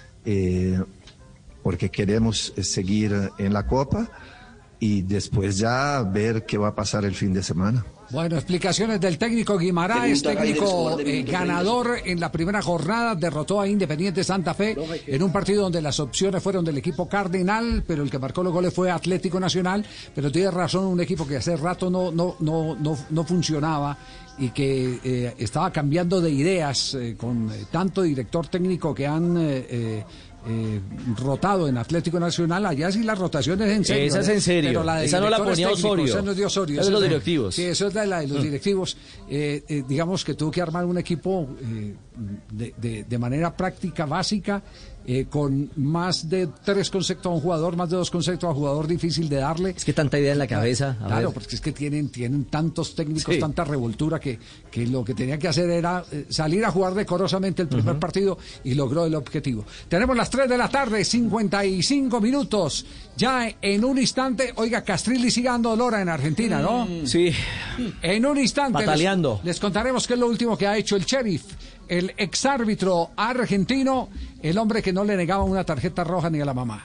[SPEAKER 9] porque queremos seguir en la Copa, y después ya ver qué va a pasar el fin de semana.
[SPEAKER 3] Bueno, explicaciones del técnico Guimaraes, técnico ganador en la primera jornada, derrotó a Independiente Santa Fe en un partido donde las opciones fueron del equipo Cardenal, pero el que marcó los goles fue Atlético Nacional. Pero tiene razón, un equipo que hace rato no funcionaba y que estaba cambiando de ideas con tanto director técnico que han rotado en Atlético Nacional. Allá sí las rotaciones en serio.
[SPEAKER 8] Esa es en serio.
[SPEAKER 3] Pero la de
[SPEAKER 8] esa no la ponía Osorio.
[SPEAKER 3] Esa no es de Osorio.
[SPEAKER 8] Esa es de los directivos.
[SPEAKER 3] Sí, eso es la de los directivos. Digamos que tuvo que armar un equipo de manera práctica, básica, con más de 3 conceptos a un jugador, más de 2 conceptos a jugador, difícil de darle.
[SPEAKER 8] Es que tanta idea en la cabeza.
[SPEAKER 3] Claro, porque es que tienen tantos técnicos,
[SPEAKER 8] sí,
[SPEAKER 3] tanta revoltura, que lo que tenía que hacer era salir a jugar decorosamente el primer partido, y logró el objetivo. Tenemos las 3 de la tarde, 55 minutos. Ya en un instante, oiga, Castrilli sigue dando dolor en Argentina, ¿no?
[SPEAKER 8] Sí.
[SPEAKER 3] En un instante
[SPEAKER 8] Pataleando.
[SPEAKER 3] les contaremos qué es lo último que ha hecho el sheriff, el exárbitro argentino, el hombre que no le negaba una tarjeta roja ni a la mamá.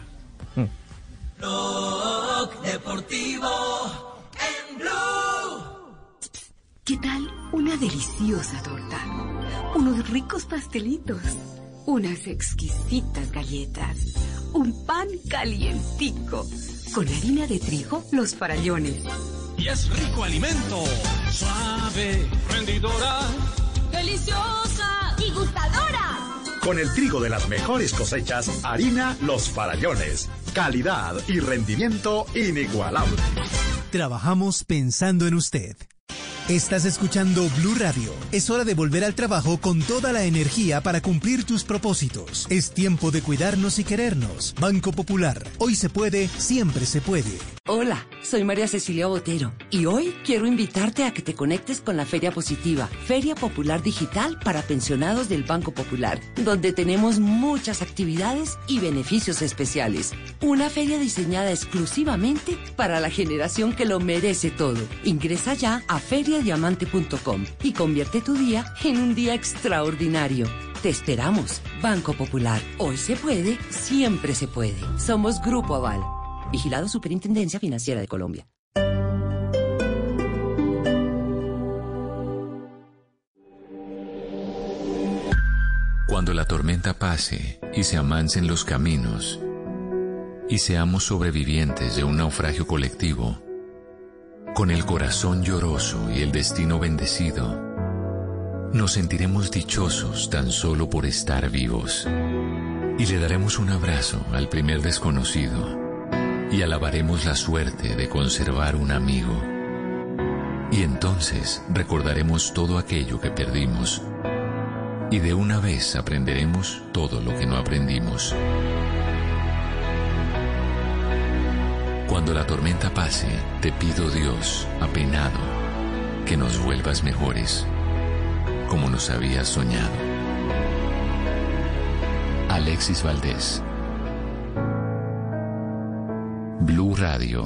[SPEAKER 10] Blog Deportivo en Blue.
[SPEAKER 13] ¿Qué tal una deliciosa torta? Unos ricos pastelitos, unas exquisitas galletas, un pan calientico, con harina de trigo, los farallones.
[SPEAKER 10] Y es rico alimento, suave, rendidora, deliciosa y gustadora.
[SPEAKER 15] Con el trigo de las mejores cosechas, harina Los Farallones. Calidad y rendimiento inigualable.
[SPEAKER 16] Trabajamos pensando en usted. Estás escuchando Blue Radio. Es hora de volver al trabajo con toda la energía para cumplir tus propósitos. Es tiempo de cuidarnos y querernos. Banco Popular. Hoy se puede, siempre se puede.
[SPEAKER 20] Hola, soy María Cecilia Botero y hoy quiero invitarte a que te conectes con la Feria Positiva, Feria Popular Digital para pensionados del Banco Popular, donde tenemos muchas actividades y beneficios especiales. Una feria diseñada exclusivamente para la generación que lo merece todo. Ingresa ya a feriadiamante.com y convierte tu día en un día extraordinario. Te esperamos. Banco Popular. Hoy se puede, siempre se puede. Somos Grupo Aval. Vigilado Superintendencia Financiera de Colombia.
[SPEAKER 1] Cuando la tormenta pase y se amancen los caminos y seamos sobrevivientes de un naufragio colectivo, con el corazón lloroso y el destino bendecido, nos sentiremos dichosos tan solo por estar vivos y le daremos un abrazo al primer desconocido y alabaremos la suerte de conservar un amigo. Y entonces recordaremos todo aquello que perdimos y de una vez aprenderemos todo lo que no aprendimos. Cuando la tormenta pase, te pido, Dios, apenado, que nos vuelvas mejores, como nos habías soñado. Alexis Valdés. Blue Radio.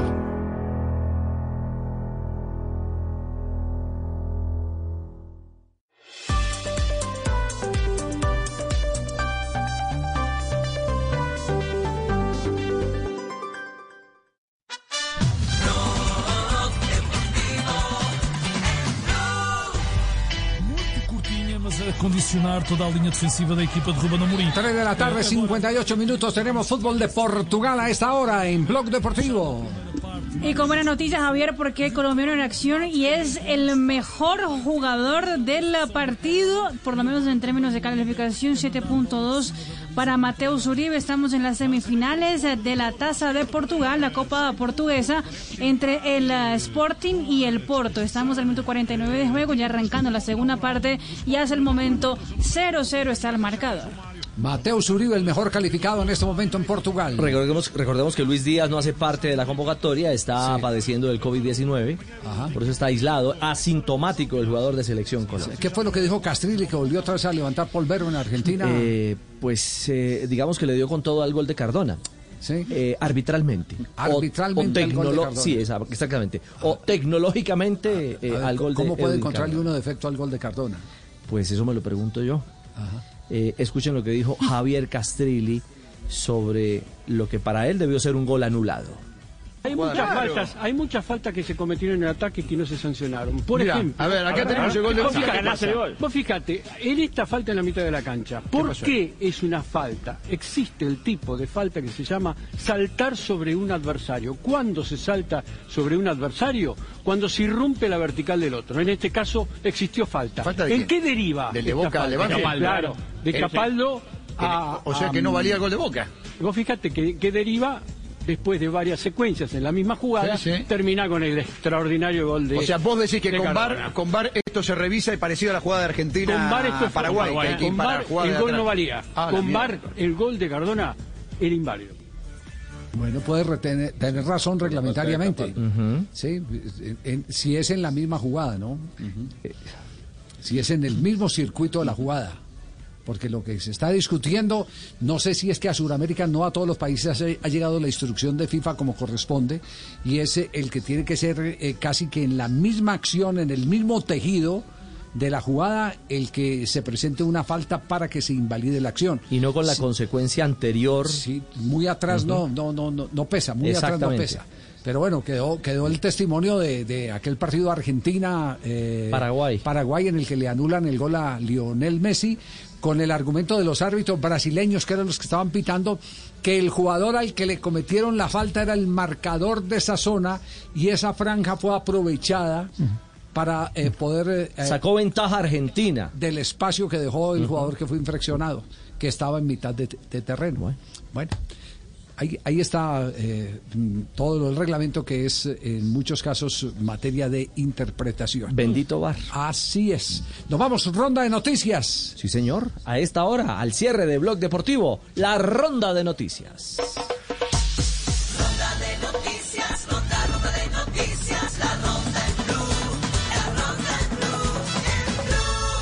[SPEAKER 24] Condicionar toda a linha defensiva da equipa de Ruben Amorim.
[SPEAKER 3] 3 de la tarde, 58 minutos. Tenemos fútbol de Portugal a esta hora en Blog Deportivo.
[SPEAKER 7] Y con buena noticia, Javier, porque el colombiano en acción y es el mejor jugador del partido, por lo menos en términos de calificación, 7.2 para Mateus Uribe. Estamos en las semifinales de la Taza de Portugal, la Copa Portuguesa, entre el Sporting y el Porto. Estamos al minuto 49 de juego, ya arrancando la segunda parte, y hace el momento 0-0 está el marcador.
[SPEAKER 3] Mateus Uribe, el mejor calificado en este momento en Portugal.
[SPEAKER 8] Recordemos que Luis Díaz no hace parte de la convocatoria, está padeciendo del COVID-19, por eso está aislado, asintomático el jugador de selección colombiana.
[SPEAKER 3] ¿Qué fue lo que dijo Castrilli, que volvió otra vez a levantar polvero en Argentina?
[SPEAKER 8] Digamos que le dio con todo al gol de Cardona.
[SPEAKER 3] ¿Sí?
[SPEAKER 8] Arbitralmente.
[SPEAKER 3] Arbitralmente al gol de Cardona.
[SPEAKER 8] Sí, exactamente. O tecnológicamente al gol de
[SPEAKER 3] ¿Cómo puede encontrarle
[SPEAKER 8] Cardona
[SPEAKER 3] uno defecto al gol de Cardona?
[SPEAKER 8] Pues eso me lo pregunto yo. Escuchen lo que dijo Javier Castrilli sobre lo que para él debió ser un gol anulado.
[SPEAKER 11] Hay muchas faltas que se cometieron en el ataque que no se sancionaron. Por ejemplo,
[SPEAKER 6] a ver, acá tenemos el gol de
[SPEAKER 11] Vos fíjate, en esta falta en la mitad de la cancha, ¿por qué es una falta? Existe el tipo de falta que se llama saltar sobre un adversario. ¿Cuándo se salta sobre un adversario? Cuando se irrumpe la vertical del otro. En este caso existió falta. ¿En qué deriva?
[SPEAKER 6] Del de Boca a Levante.
[SPEAKER 11] Claro, de Capaldo a...
[SPEAKER 6] O sea que no valía el gol de Boca.
[SPEAKER 11] Vos fíjate que deriva después de varias secuencias en la misma jugada, termina con el extraordinario gol de...
[SPEAKER 14] O sea, vos decís que
[SPEAKER 11] Cardona.
[SPEAKER 14] con VAR esto se revisa y parecido a la jugada de Argentina
[SPEAKER 11] con VAR esto es
[SPEAKER 14] Paraguay. Que hay que
[SPEAKER 11] con VAR el gol no valía. Con VAR el gol de Cardona era inválido.
[SPEAKER 3] Bueno, puede tener razón reglamentariamente. Sí, si es en la misma jugada, ¿no? Si es en el mismo circuito de la jugada. Porque lo que se está discutiendo, no sé si es que a Sudamérica, no a todos los países ha llegado la instrucción de FIFA como corresponde, y es el que tiene que ser casi que en la misma acción, en el mismo tejido de la jugada, el que se presente una falta para que se invalide la acción.
[SPEAKER 8] Y no con la consecuencia anterior.
[SPEAKER 3] Sí, muy atrás no pesa, muy atrás no pesa. Pero bueno, quedó el testimonio de aquel partido Argentina-Paraguay en el que le anulan el gol a Lionel Messi, con el argumento de los árbitros brasileños, que eran los que estaban pitando, que el jugador al que le cometieron la falta era el marcador de esa zona, y esa franja fue aprovechada para poder...
[SPEAKER 8] sacó ventaja Argentina.
[SPEAKER 3] Del espacio que dejó el jugador que fue infraccionado, que estaba en mitad de terreno. Bueno. Ahí está todo el reglamento, que es en muchos casos materia de interpretación.
[SPEAKER 8] Bendito VAR.
[SPEAKER 3] Así es. Nos vamos, ronda de noticias.
[SPEAKER 8] Sí, señor. A esta hora, al cierre de Blog Deportivo, la ronda de noticias.
[SPEAKER 10] Ronda de noticias, ronda de noticias, la ronda en Blue, la ronda en Blue.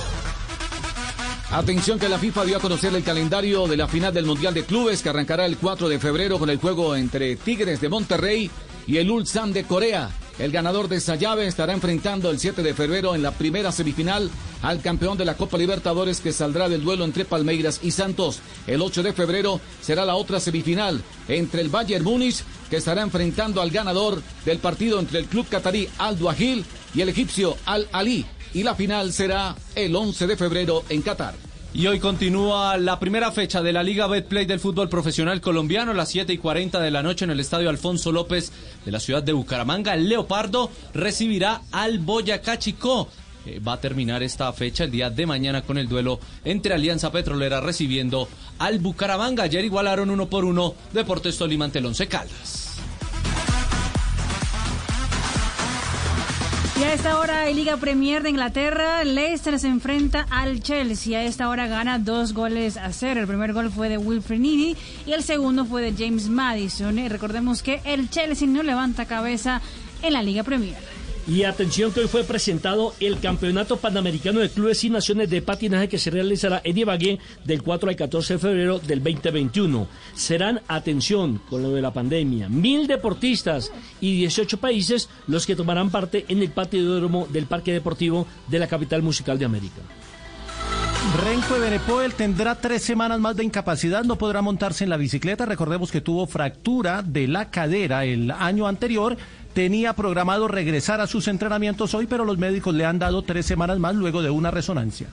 [SPEAKER 12] Atención que la FIFA dio a conocer el calendario de la final del Mundial de Clubes, que arrancará el 4 de febrero con el juego entre Tigres de Monterrey y el Ulsan de Corea. El ganador de esa llave estará enfrentando el 7 de febrero en la primera semifinal al campeón de la Copa Libertadores, que saldrá del duelo entre Palmeiras y Santos. El 8 de febrero será la otra semifinal entre el Bayern Múnich, que estará enfrentando al ganador del partido entre el club catarí Al Duhail y el egipcio Al Ahly. Y la final será el 11 de febrero en Qatar.
[SPEAKER 8] Y hoy continúa la primera fecha de la Liga Betplay del fútbol profesional colombiano, a las 7:40 de la noche en el Estadio Alfonso López de la ciudad de Bucaramanga. El Leopardo recibirá al Boyacá Chicó. Va a terminar esta fecha el día de mañana con el duelo entre Alianza Petrolera recibiendo al Bucaramanga. Ayer igualaron 1-1 Deportes Tolima ante el Once Caldas.
[SPEAKER 7] Y a esta hora en Liga Premier de Inglaterra, Leicester se enfrenta al Chelsea. A esta hora gana 2-0. El primer gol fue de Wilfred Ndidi y el segundo fue de James Maddison. Y recordemos que el Chelsea no levanta cabeza en la Liga Premier.
[SPEAKER 5] Y atención que hoy fue presentado el Campeonato Panamericano de Clubes y Naciones de Patinaje, que se realizará en Ibagué del 4 al 14 de febrero del 2021. Serán, atención, con lo de la pandemia, 1.000 deportistas y 18 países los que tomarán parte en el patidódromo del Parque Deportivo de la capital musical de América.
[SPEAKER 4] Renko Ebenepoel tendrá 3 semanas más de incapacidad, no podrá montarse en la bicicleta. Recordemos que tuvo fractura de la cadera el año anterior. Tenía programado regresar a sus entrenamientos hoy, pero los médicos le han dado 3 semanas más luego de una resonancia.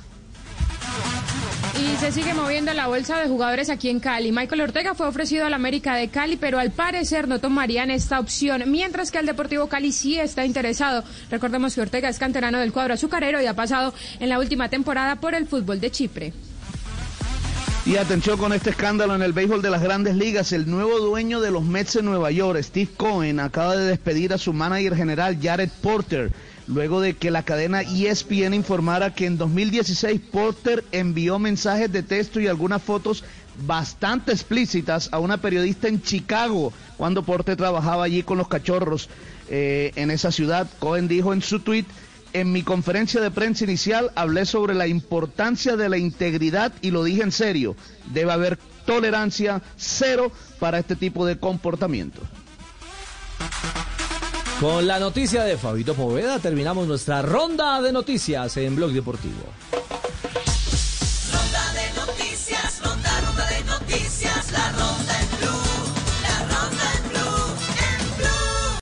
[SPEAKER 17] Y se sigue moviendo la bolsa de jugadores aquí en Cali. Michael Ortega fue ofrecido al América de Cali, pero al parecer no tomarían esta opción, mientras que el Deportivo Cali sí está interesado. Recordemos que Ortega es canterano del cuadro azucarero y ha pasado en la última temporada por el fútbol de Chipre.
[SPEAKER 6] Y atención con este escándalo en el béisbol de las Grandes Ligas. El nuevo dueño de los Mets de Nueva York, Steve Cohen, acaba de despedir a su manager general, Jared Porter, luego de que la cadena ESPN informara que en 2016 Porter envió mensajes de texto y algunas fotos bastante explícitas a una periodista en Chicago, cuando Porter trabajaba allí con los Cachorros en esa ciudad. Cohen dijo en su tweet: en mi conferencia de prensa inicial hablé sobre la importancia de la integridad y lo dije en serio. Debe haber tolerancia cero para este tipo de comportamiento.
[SPEAKER 8] Con la noticia de Fabito Poveda terminamos nuestra ronda de noticias en Blog Deportivo.